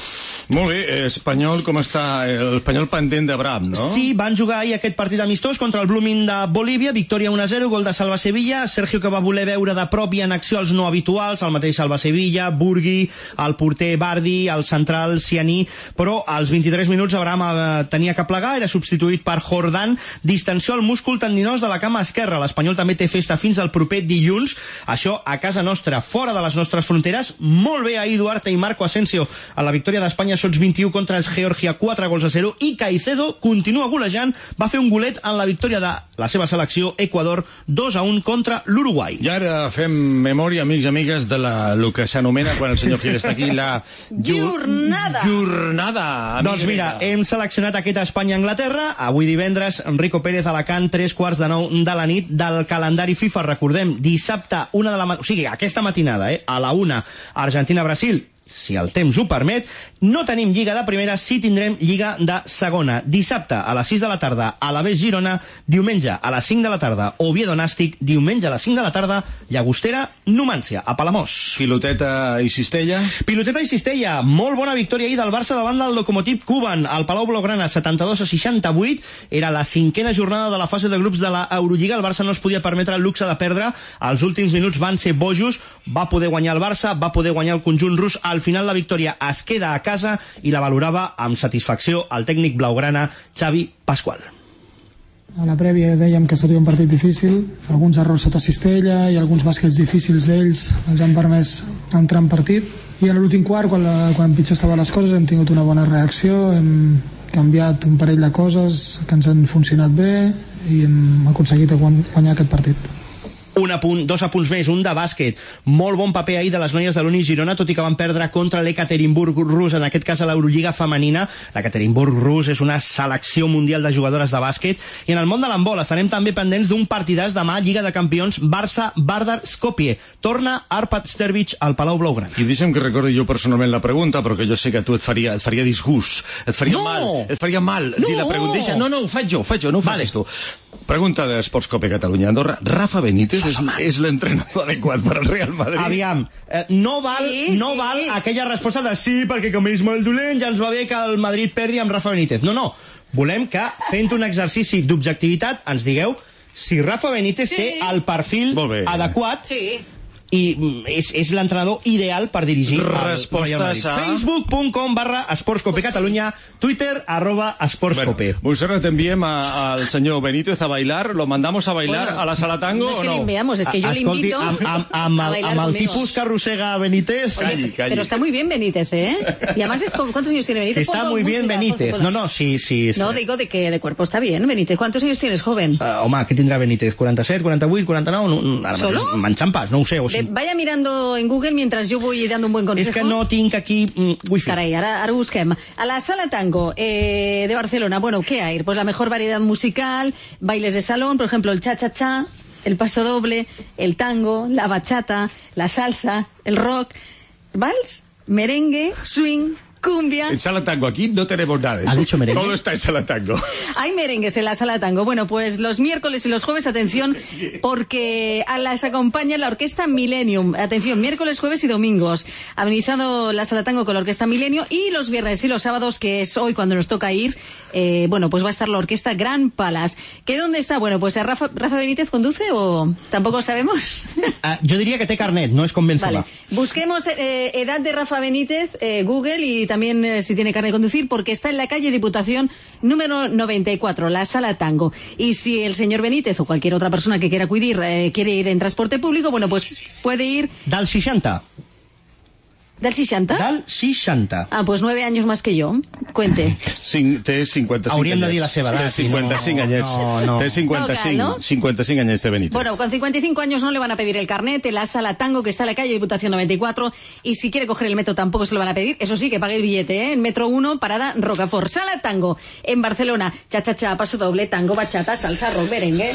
Molt bé, Espanyol, com està? L'Espanyol pendent de Bram, no? Sí, van jugar ahir aquest partit amistós contra el Blooming de Bolívia, victòria un a zero, gol de Salva Sevilla, Sergio que va voler veure de prop i en acció els no habituals, el mateix Salva Sevilla, Burgui, el porter Bardi, el central Cianí, però als vint-i-tres minuts Abraham eh, tenia que plegar, era substituït per Jordan, distensió al múscul tendinós de la cama esquerra. L'Espanyol també té festa fins al proper dilluns, això a casa nostra, fora de les nostres fronteres. Molt bé ahir Duarte i Marco Asensio a la victòria d'Espanya sots vint-i-u contra els Geòrgia, quatre gols a zero, i Caicedo continua golejant, va fer un golet en la victòria de la seva selecció Equador dos a un contra l'Uruguai. I ara fem memòria, amics i amigues, de la, el que s'anomena, quan el senyor Gil està aquí, la... Jornada. Jornada. Doncs mira, hem seleccionat aquest Espanya-Anglaterra, avui divendres, Enrico Pérez Alacant, tres quarts de nou de la nit del calendari FIFA, recordem, dissabte, una de la... O sigui, aquesta matinada, eh, a la una, Argentina-Brasil, si el temps ho permet. No tenim Lliga de primera, sí tindrem Lliga de segona. Dissabte a les sis de la tarda a l'Alavés Girona, diumenge a les cinc de la tarda Oviedo Nàstic, diumenge a les cinc de la tarda Llagostera Numància, a Palamós. Piloteta i Cistella. Piloteta i Cistella, molt bona victòria ahir del Barça davant del Lokomotiv Kuban, al Palau Blaugrana, setanta-dos a seixanta-vuit, era la cinquena jornada de la fase de grups de la Eurolliga, el Barça no es podia permetre el luxe de perdre, els últims minuts van ser bojos, va poder guanyar el Barça, va poder guanyar el conjunt rus. Al final la victòria es queda a casa i la valorava amb satisfacció el tècnic blaugrana Xavi Pascual. A la prèvia dèiem que seria un partit difícil, alguns errors sota Cistella i alguns bàsquets difícils d'ells ens han permès entrar en partit, i en l'últim quart, quan, la, quan pitjor estaven les coses, hem tingut una bona reacció, hem canviat un parell de coses que ens han funcionat bé i hem aconseguit guanyar aquest partit. Un apunt, dos apunts més, un de bàsquet. Molt bon paper ahir de les noies de l'Uni Girona, tot i que van perdre contra l'Ekaterinburg rus, en aquest cas a l'Eurolliga femenina. L'Ekaterinburg rus és una selecció mundial de jugadores de bàsquet. I en el món de l'handbol estarem també pendents d'un partidàs demà, Lliga de Campions, Barça-Vardar Skopje. Torna Arpad Stervic al Palau Blaugrana. I deixa'm que recordi jo personalment la pregunta, però que jo sé que a tu et faria, et faria disgust, et faria no! mal, et faria mal no! dir la pregunta. No, no, ho faig jo, ho faig jo, no ho vale. facis tu. Pregunta d'Esports Cope Catalunya Andorra. Rafa Benítez és, és l'entrenador adequat per al Real Madrid? Aviam, eh, no val, Sí, no sí. val aquella resposta de sí, perquè com és molt dolent ja ens va bé que el Madrid perdi amb Rafa Benítez. No, no, volem que, fent un exercici d'objectivitat, ens digueu si Rafa Benítez Sí. té el perfil Molt bé. adequat Sí. i mm, és, és l'entrenador ideal per dirigir el Respostes Real Madrid. a- facebook punt com barra esportscope Catalunya, Twitter arroba esportscope. Bueno, Montserrat, enviem a- al señor Benítez a bailar. ¿Lo mandamos a bailar Bueno, a la sala tango no es o que no? le enviamos, es que yo le Escolti, invito amb, amb, amb, a el, bailar amb el conmigo. tipus que arrossega Benítez... Oye, Calli, calli. pero está muy bien Benítez, ¿eh? Y además, es con, ¿cuántos años tiene Benítez? Está Ponlo muy bien música, Benítez. ponlo, No, ponlo. no, sí, sí. sí. No, digo de que de cuerpo está bien, Benítez. ¿Cuántos años tienes, joven? Uh, home, què tindrà Benítez? quaranta-set, quaranta-vuit, quaranta-nou? No, ara mateix ¿Solo? m'enxampes, no ho sé. O Ve- sigui, vaya mirando en Google mientras yo voy dando un buen consejo. és que no tinc aquí mm, wifi. Caray, ahora, ahora busquem. A la sala tango eh, de Barcelona, bueno, ¿qué hay? Pues la mejor variedad musical, bailes de salón, por ejemplo, el cha-cha-cha, el paso doble, el tango, la bachata, la salsa, el rock, vals, merengue, swing, cumbia. En sala tango aquí no tenemos nada de eso. ¿Ha dicho merengue? Todo está en sala tango. Hay merengues en la sala tango. Bueno, pues los miércoles y los jueves, atención, porque a las acompaña la Orquesta Millennium. Atención, miércoles, jueves y domingos. Amenizado la sala tango con la Orquesta Milenio, y los viernes y los sábados, que es hoy cuando nos toca ir, eh, bueno, pues va a estar la Orquesta Gran Palace. ¿Que dónde está? Bueno, pues Rafa, Rafa Benítez conduce o tampoco sabemos. Uh, jo diria que té carnet, no és com Benzema. Vale, busquemos eh, edad de Rafa Benítez, eh, Google, y también eh, si tiene carne de conducir, porque está en la calle Diputación número noventa y cuatro, la Sala Tango. Y si el señor Benítez o cualquier otra persona que quiera acudir eh, quiere ir en transporte público, bueno, pues puede ir... Del seixanta. ¿Del seixanta? Del seixanta. Ah, pues nueve años más que yo. Cuente. Cin, té cinquanta-cinc Hauríem de anyets. dir la seva edat. Té cinquanta-cinc No, anyets. no, no. Té cinquanta-cinc, No cal, ¿no? cinquanta-cinc anyets de Benítez. Bueno, con cincuenta y cinco años no le van a pedir el carnet en la Sala Tango, que está en la calle Diputación noventa y cuatro, y si quiere coger el metro tampoco se lo van a pedir. Eso sí, que pague el billete, ¿eh? En Metro uno, parada Rocafort. Sala Tango, en Barcelona. Cha-cha-cha, paso doble, tango, bachata, salsa, rock, merengue.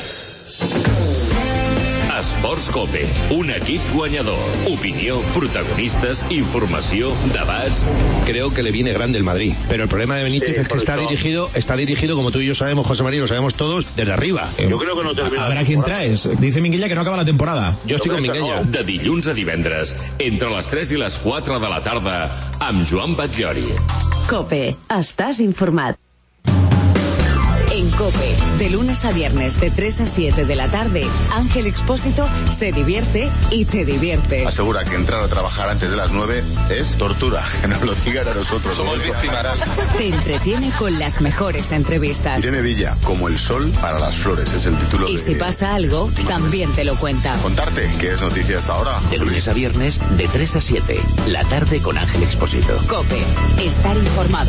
Esports Cope, un equip guanyador. Opinió, protagonistas, informació, debats. Creo que le viene grande el Madrid, pero el problema de Benítez Sí, es que por está eso. dirigido, está dirigido, como tú y yo sabemos, José María, lo sabemos todos, desde arriba. Yo creo que no termina A la ver a quién temporada. traes. Dice Minguella que no acaba la temporada. Yo estoy Jo con crec que Minguella. no. De dilluns a divendres, entre les tres i les quatre de la tarda, amb Joan Batllori. COPE. Estás informat. En COPE, de lunes a viernes de tres a siete de la tarde, Ángel Expósito se divierte y te divierte. Asegura que entrar a trabajar antes de las nueve es tortura. Que nos lo digan a nosotros. Somos víctimas. Te entretiene con las mejores entrevistas. Irene Villa, como el sol para las flores, es el título. Y de... si pasa algo, también te lo cuenta. Contarte que es noticia hasta ahora. De lunes a viernes, de tres a siete. La tarde con Ángel Expósito. COPE. Estar informado.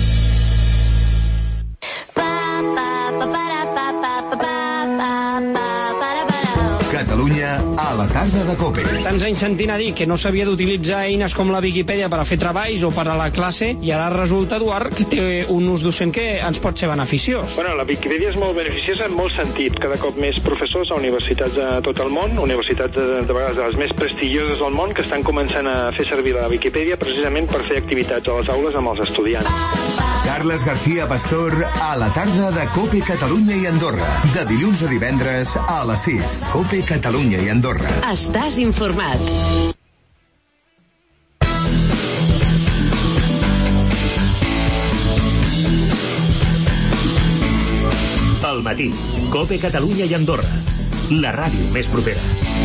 Catalunya a la tarda de COPE. Tants anys sentint a dir que no s'havia d'utilitzar eines com la Viquipèdia per a fer treballs o per a la classe, i ara resulta, Eduard, que té un ús docent que ens pot ser beneficiós. Bueno, la Viquipèdia és molt beneficiosa en molt sentit. Cada cop més professors a universitats de tot el món, universitats de, de vegades de les més prestigioses del món, que estan començant a fer servir la Viquipèdia precisament per fer activitats a les aules amb els estudiants. Carles García Pastor a la tarda de COPE Catalunya i Andorra. De dilluns a divendres a les sis. COPE Catalunya i Andorra. Estàs informat. Al matí, COPE Catalunya i Andorra. La ràdio més propera.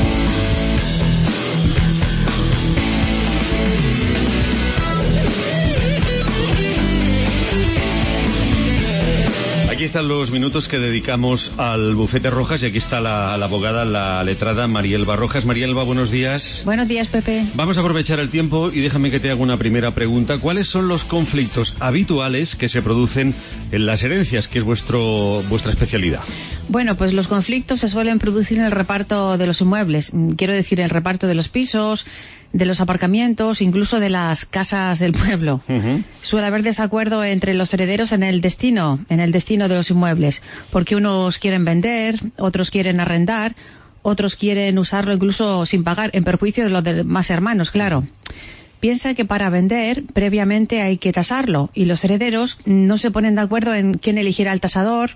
Aquí están los minutos que dedicamos al bufete Rojas y aquí está la, la abogada, la letrada Marielba Rojas. Marielba, buenos días. Buenos días, Pepe. Vamos a aprovechar el tiempo y déjame que te haga una primera pregunta. ¿Cuáles son los conflictos habituales que se producen en las herencias, que es vuestro vuestra especialidad? Bueno, pues los conflictos se suelen producir en el reparto de los inmuebles. Quiero decir, el reparto de los pisos, de los aparcamientos, incluso de las casas del pueblo. Uh-huh. Suele haber desacuerdo entre los herederos en el destino, en el destino de los inmuebles, porque unos quieren vender, otros quieren arrendar, otros quieren usarlo incluso sin pagar, en perjuicio de los demás hermanos, claro. Piensa que para vender, previamente hay que tasarlo, y los herederos no se ponen de acuerdo en quién elegirá el tasador,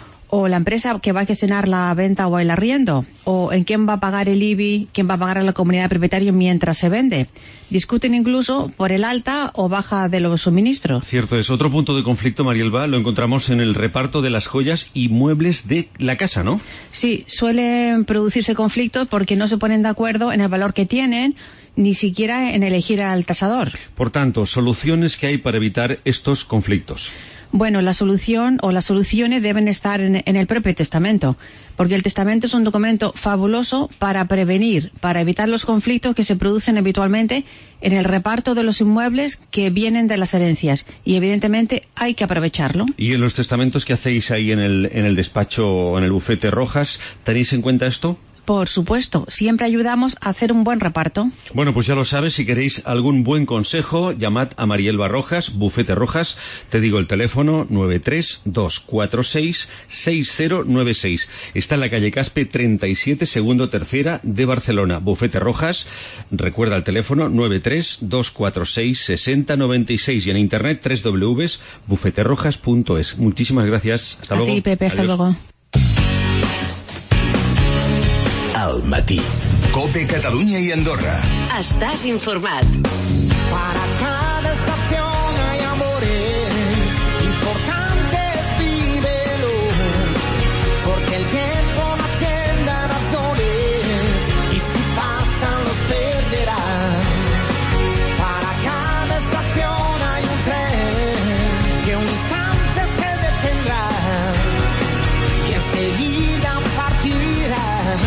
o la empresa que va a gestionar la venta o el arriendo, o en quién va a pagar el I B I, quién va a pagar a la comunidad de propietarios mientras se vende. Discuten incluso por el alta o baja de los suministros. Cierto es. Otro punto de conflicto, Marielba, lo encontramos en el reparto de las joyas y muebles de la casa, ¿no? Sí, suelen producirse conflictos porque no se ponen de acuerdo en el valor que tienen, ni siquiera en elegir al tasador. Por tanto, soluciones que hay para evitar estos conflictos. Bueno, la solución o las soluciones deben estar en, en el propio testamento, porque el testamento es un documento fabuloso para prevenir, para evitar los conflictos que se producen habitualmente en el reparto de los inmuebles que vienen de las herencias, y evidentemente hay que aprovecharlo. ¿Y en los testamentos que hacéis ahí en el, en el despacho o en el bufete Rojas, tenéis en cuenta esto? Por supuesto, siempre ayudamos a hacer un buen reparto. Bueno, pues ya lo sabes, si queréis algún buen consejo, llamad a Marielba Rojas, Bufete Rojas, te digo el teléfono nueve tres dos cuatro seis seis cero nueve seis. Está en la calle Caspe treinta y siete, segundo tercera de Barcelona. Bufete Rojas, recuerda el teléfono nueve tres dos cuatro seis seis cero nueve seis y en internet doble u doble u doble u punto bufete rojas punto es. Muchísimas gracias. Hasta a luego. A ti, Pepe, hasta Adiós. luego. Al matí. COPE Catalunya i Andorra. Estàs informat. Para cada estación hay amores importantes, vívelos, porque el tiempo no atiende a razones y si pasan los perderás. Para cada estación hay un tren que un instante se detendrá y enseguida partirá.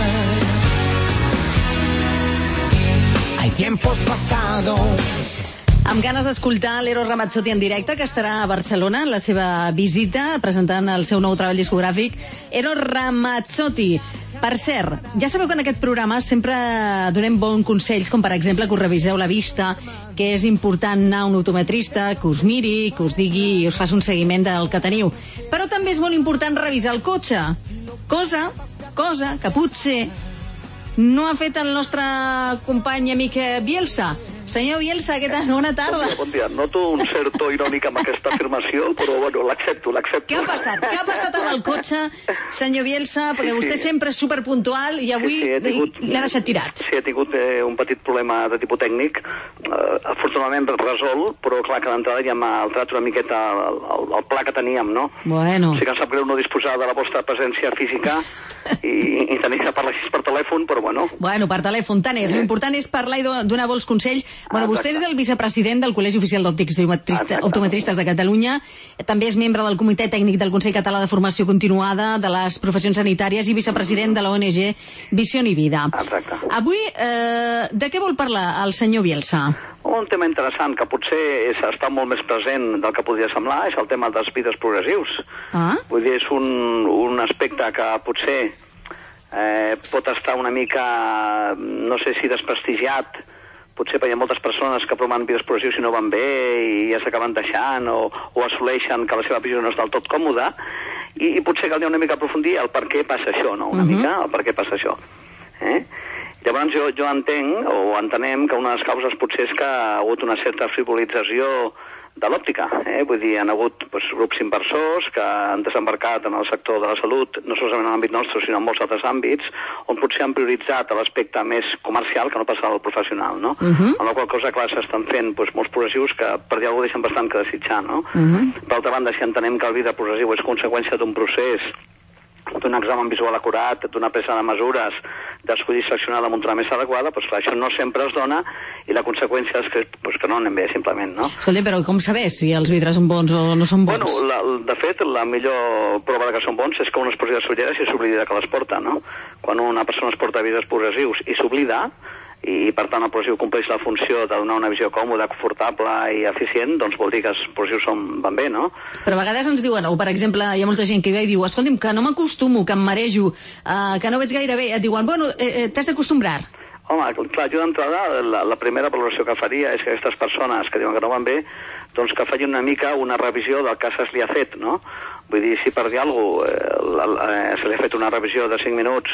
Hay tiempos pasados. Amb ganes d'escoltar l'Eros Ramazzotti en directe, que estarà a Barcelona en la seva visita, presentant el seu nou treball discogràfic. Eros Ramazzotti. Per cert, ja sabeu que en aquest programa sempre donem bons consells, com per exemple que us reviseu la vista, que és important anar a un optometrista, que us miri, que us digui i us faci un seguiment del que teniu. Però també és molt important revisar el cotxe. Cosa, cosa que potser no ha fet el nostre company i amic Bielsa. Senyor Bielsa, què tal? Bona tarda. Bon dia, bon dia. Noto un cert to irònic amb aquesta afirmació, però bueno, l'accepto, l'accepto. Què ha passat? Què ha passat amb el cotxe, senyor Bielsa? Perquè vostè sí. sempre és superpuntual i avui sí, sí, tingut, l'ha deixat tirat. Sí, he tingut eh, un petit problema de tipus tècnic, eh, afortunadament resolt, però clar que d'entrada ja m'ha alterat una miqueta el, el, el pla que teníem, no? Bueno. O sigui que em sap greu no disposar de la vostra presència física i, i tenir que parlar així per telèfon, però bueno. Bueno, per telèfon, tant és. L'important és parlar i donar vols consells. Bueno, ah, vostè és el vicepresident del Col·legi Oficial d'Òptics i Optometristes de Catalunya, també és membre del Comitè Tècnic del Consell Català de Formació Continuada de les Professions Sanitàries i vicepresident de l'O N G Visió i Vida. Exacte. Avui, eh, de què vol parlar el senyor Bielsa? Un tema interessant que potser és, està molt més present del que podria semblar és el tema dels vides progressius. Ah? Vull dir, és un, un aspecte que potser eh, pot estar una mica, no sé si desprestigiat, potser perquè hi ha moltes persones que proven vides progressius i no van bé i ja s'acaben deixant o, o assoleixen que la seva visió no és del tot còmoda i, i potser caldria una mica aprofundir el per què passa això, no? Una uh-huh. mica el per què passa això. Eh? Llavors jo, jo entenc o entenem que una de les causes potser és que ha hagut una certa frivolització de l'òptica, eh? Vull dir, hi ha hagut pues, grups inversors que han desembarcat en el sector de la salut, no solament en l'àmbit nostre, sinó en molts altres àmbits, on potser han prioritzat l'aspecte més comercial que no passa al professional, no? Uh-huh. En la qual cosa, clar, s'estan fent pues, molts progressius que, per dir alguna cosa, deixen bastant que desitjar, no? Uh-huh. Per altra banda, si entenem que el vida progressiu és conseqüència d'un procés, d'un examen visual acurat, d'una presa de mesures, d'escollir seccionar la muntura més adequada, doncs clar, això no sempre es dona i la conseqüència és que, pues, que no anem bé, simplement, no? Escolta, però com saber si els vidres són bons o no són bons? Bueno, la, de fet, la millor prova de que són bons és que un es posi de solleres i s'oblida que les porta, no? Quan una persona es porta vidres progressius i s'oblida, i per tant el progressiu compleix la funció de donar una visió còmoda, confortable i eficient, doncs vol dir que els progressius són, van bé, no? Però a vegades ens diuen, o per exemple, hi ha molta gent que ve i diu, escolti'm, que no m'acostumo, que em marejo, uh, que no veig gaire bé, et diuen, bueno, eh, t'has d'acostumbrar. Home, clar, jo d'entrada, la, la primera valoració que faria és que aquestes persones que diuen que no van bé, doncs que facin una mica una revisió del que se li ha fet, no? Vull dir, si per dir alguna cosa eh, eh, se li ha fet una revisió de cinc minuts,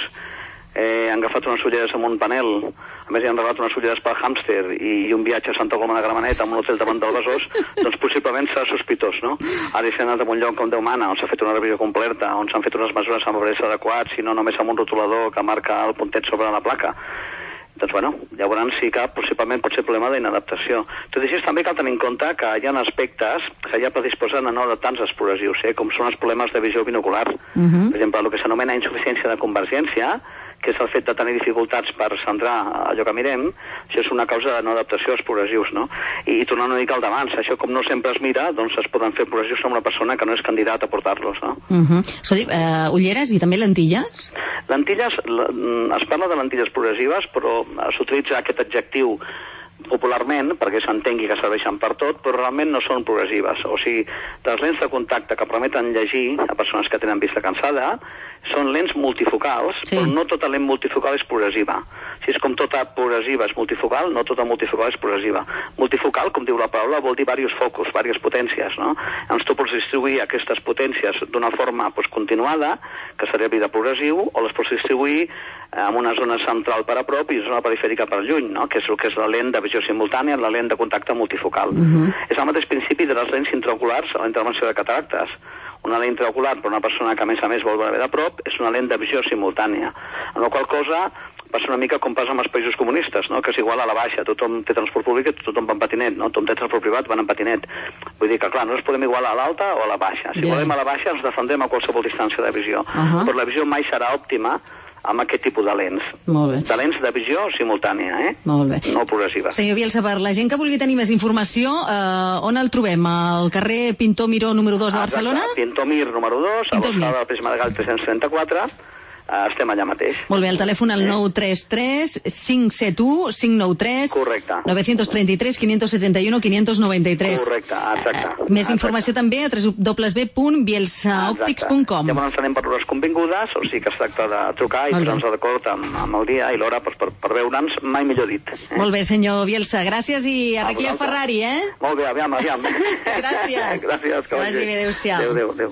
eh, han agafat unes ulleres amb un panel, a més hi han regalat unes ulleres per hàmster i, i un viatge a Santa Coloma de Gramenet amb un hotel davant del Besòs, doncs possiblement serà sospitós, no? Ara si han anat a un lloc com Déu mana, on s'ha fet una revisió completa, on s'han fet unes mesures amb aparells adequats i no només amb un rotulador que marca el puntet sobre la placa. Doncs, bueno, llavors sí que possiblement pot ser problema d'inadaptació. Tot i així també cal tenir en compte que hi ha aspectes que ja predisposen a no adaptar-nos als progressius, eh? Com són els problemes de visió binocular. Uh-huh. Per exemple, el que s'anomena insuficiència de convergència, que és el fet de tenir dificultats per centrar allò que mirem, això és una causa de no adaptació als progressius, no? I, i tornant una mica al d'abans, això com no sempre es mira, doncs es poden fer progressius amb una persona que no és candidat a portar-los, no? Uh-huh. Escolti, uh, ulleres i també lentilles? Lentilles, es parla de lentilles progressives, però s'utilitza aquest adjectiu popularment, perquè s'entengui que serveixen per tot, però realment no són progressives. O sigui, les lents de contacte que permeten llegir a persones que tenen vista cansada són lents multifocals, sí. Però no tota lent multifocal és progressiva. Si és com tota progressiva és multifocal, no tota multifocal és progressiva. Multifocal, com diu la paraula, vol dir diversos focus, diverses potències, no? Llavors tu pots distribuir aquestes potències d'una forma pues, continuada, que seria vida progressiu, o les pots distribuir amb una zona central per a prop i zona perifèrica per lluny, no? Que és el que és la lent de visió simultània, la lent de contacte multifocal. Uh-huh. És el mateix principi de les lents intraoculars a la intervenció de cataractes. Una lent intraocular per una persona que a més a més vol veure de prop és una lent de visió simultània, amb la qual cosa passa una mica com passa amb els països comunistes, no? Que és igual a la baixa, tothom té transport públic i tothom va en patinet, no? Tothom té transport privat, van en patinet. Vull dir que, clar, no ens podem igualar a l'alta o a la baixa. Si yeah. volem a la baixa ens defendem a qualsevol distància de visió, uh-huh. Però la visió mai serà òptima amb aquest tipus de lents. Molt bé. De lents de visió simultània, eh? Molt bé. No progressiva. Senyor Bielsa, per la gent que vulgui tenir més informació, eh, on el trobem? Al carrer Pintor Miró número dos de Barcelona? Exacte. Pintor Mir número dos, a l'alçada del Prisma de Gall tres-cents trenta-quatre. Uh, estem allà mateix. Molt bé, el telèfon al nou tres tres cinc set u cinc nou tres. Correcte. nou tres tres cinc set u cinc nou tres. Correcte, exacte. Uh, més exacte. Informació també a w w w punt bielsa òptics punt com. Llavors ens anem per hores convingudes, o sigui que es tracta de trucar i posar-nos d'acord amb, amb el dia i l'hora per, per, per veure'ns, mai millor dit. Eh? Molt bé, senyor Bielsa, gràcies i arregli a Ferrari, eh? Molt bé, aviam, aviam. Gràcies. Gràcies, que vagi bé, adéu-siau. Adéu, adéu, adéu.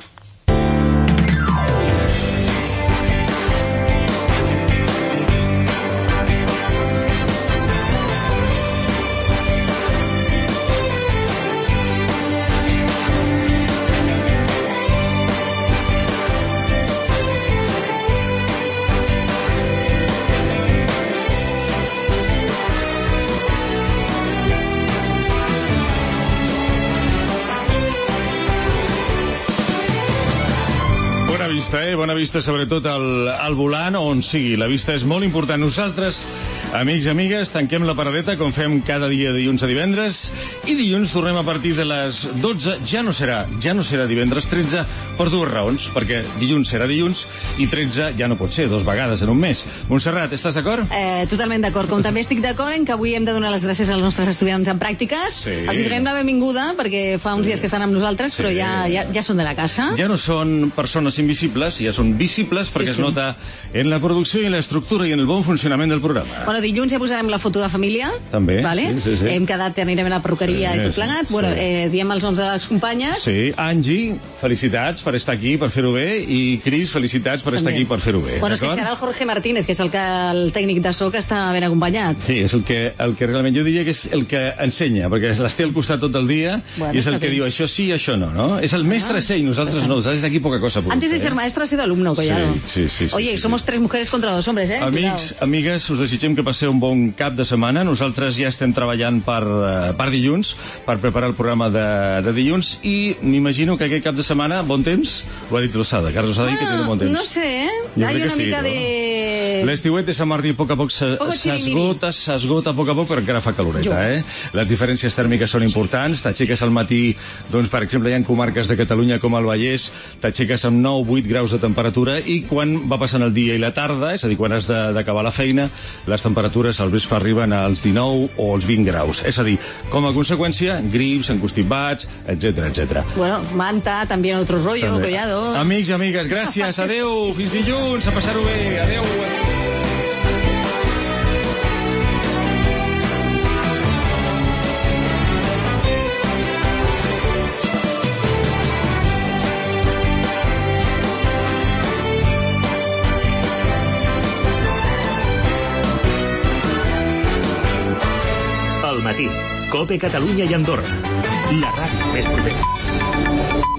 vista, eh? Bona vista, sobretot al, al volant, on sigui. La vista és molt important. Nosaltres, amics i amigues, tanquem la paradeta, com fem cada dia dilluns a divendres, i dilluns tornem a partir de les dotze. Ja no serà, ja no serà divendres tretze, per dues raons, perquè dilluns serà dilluns, i tretze ja no pot ser, dos vegades en un mes. Montserrat, estàs d'acord? Eh, totalment d'acord. Com també estic d'acord en que avui hem de donar les gràcies als nostres estudiants en pràctiques. Sí. Els donem la benvinguda, perquè fa uns dies que estan amb nosaltres, Sí. però ja, ja, ja són de la casa. Ja no són persones invisibles, ja són visibles, perquè Sí, es sí. nota en la producció i en l'estructura i en el bon funcionament del programa. Bueno, dilluns ja posarem la foto de família. També, Vale? sí, sí, sí. Hem quedat, anirem a la perruqueria Sí, i tot sí, plegat. sí. Bueno, eh, diem els noms de les companyes. Sí, Angie, felicitats per estar aquí, per fer-ho bé, i Cris, felicitats per estar També. aquí, per fer-ho bé. Bueno, és que d'acord? serà el Jorge Martínez, que és el, que, el tècnic de so que està ben acompanyat. Sí, és el que, el que realment jo diria que és el que ensenya, perquè les té al costat tot el dia, Bueno, i és el està que bé. diu això sí i això no, no? És el mestre ser, i nosaltres no, nosaltres d'aquí poca cosa podem Antes de fer, ser eh? maestro ha sido alumno, Collado. Sí, sí, sí, Oye, sí, sí, somos tres mujeres contra dos hombres, ¿eh? Amics, amigues, us desitgem que passeu un bon cap de setmana. Nosaltres ja estem treballant per, eh, per dilluns, per preparar el programa de, de dilluns, i m'imagino que aquest cap de setmana, bon temps, ho ha dit Lozada, Carles Lozada, ah, que té bon temps. No sé, ¿eh? Jo Hay crec que una sí, mica no? de... L'estiuet de Sant Martí a poc a poc se- Poco s'esgota, s'esgota a poc a poc, però encara fa caloreta, eh? Les diferències tèrmiques són importants. T'aixeques al matí, doncs, per exemple, hi ha comarques de Catalunya com el Vallès, t'aixeques amb nou vuit graus de temperatura, i quan va passant el dia i la tarda, és a dir, quan has de- d'acabar la feina, les temperatures al vespre arriben als dinou o als vint graus. És a dir, com a conseqüència, grips, encostipats, etcètera, etcètera. Bueno, manta, también otro rollo, També. Collado. Amics i amigues, gràcies, adeu, fins dilluns, a passar-ho bé, adeu. Al matí, Cope Catalunya i Andorra. La ràdio més propera.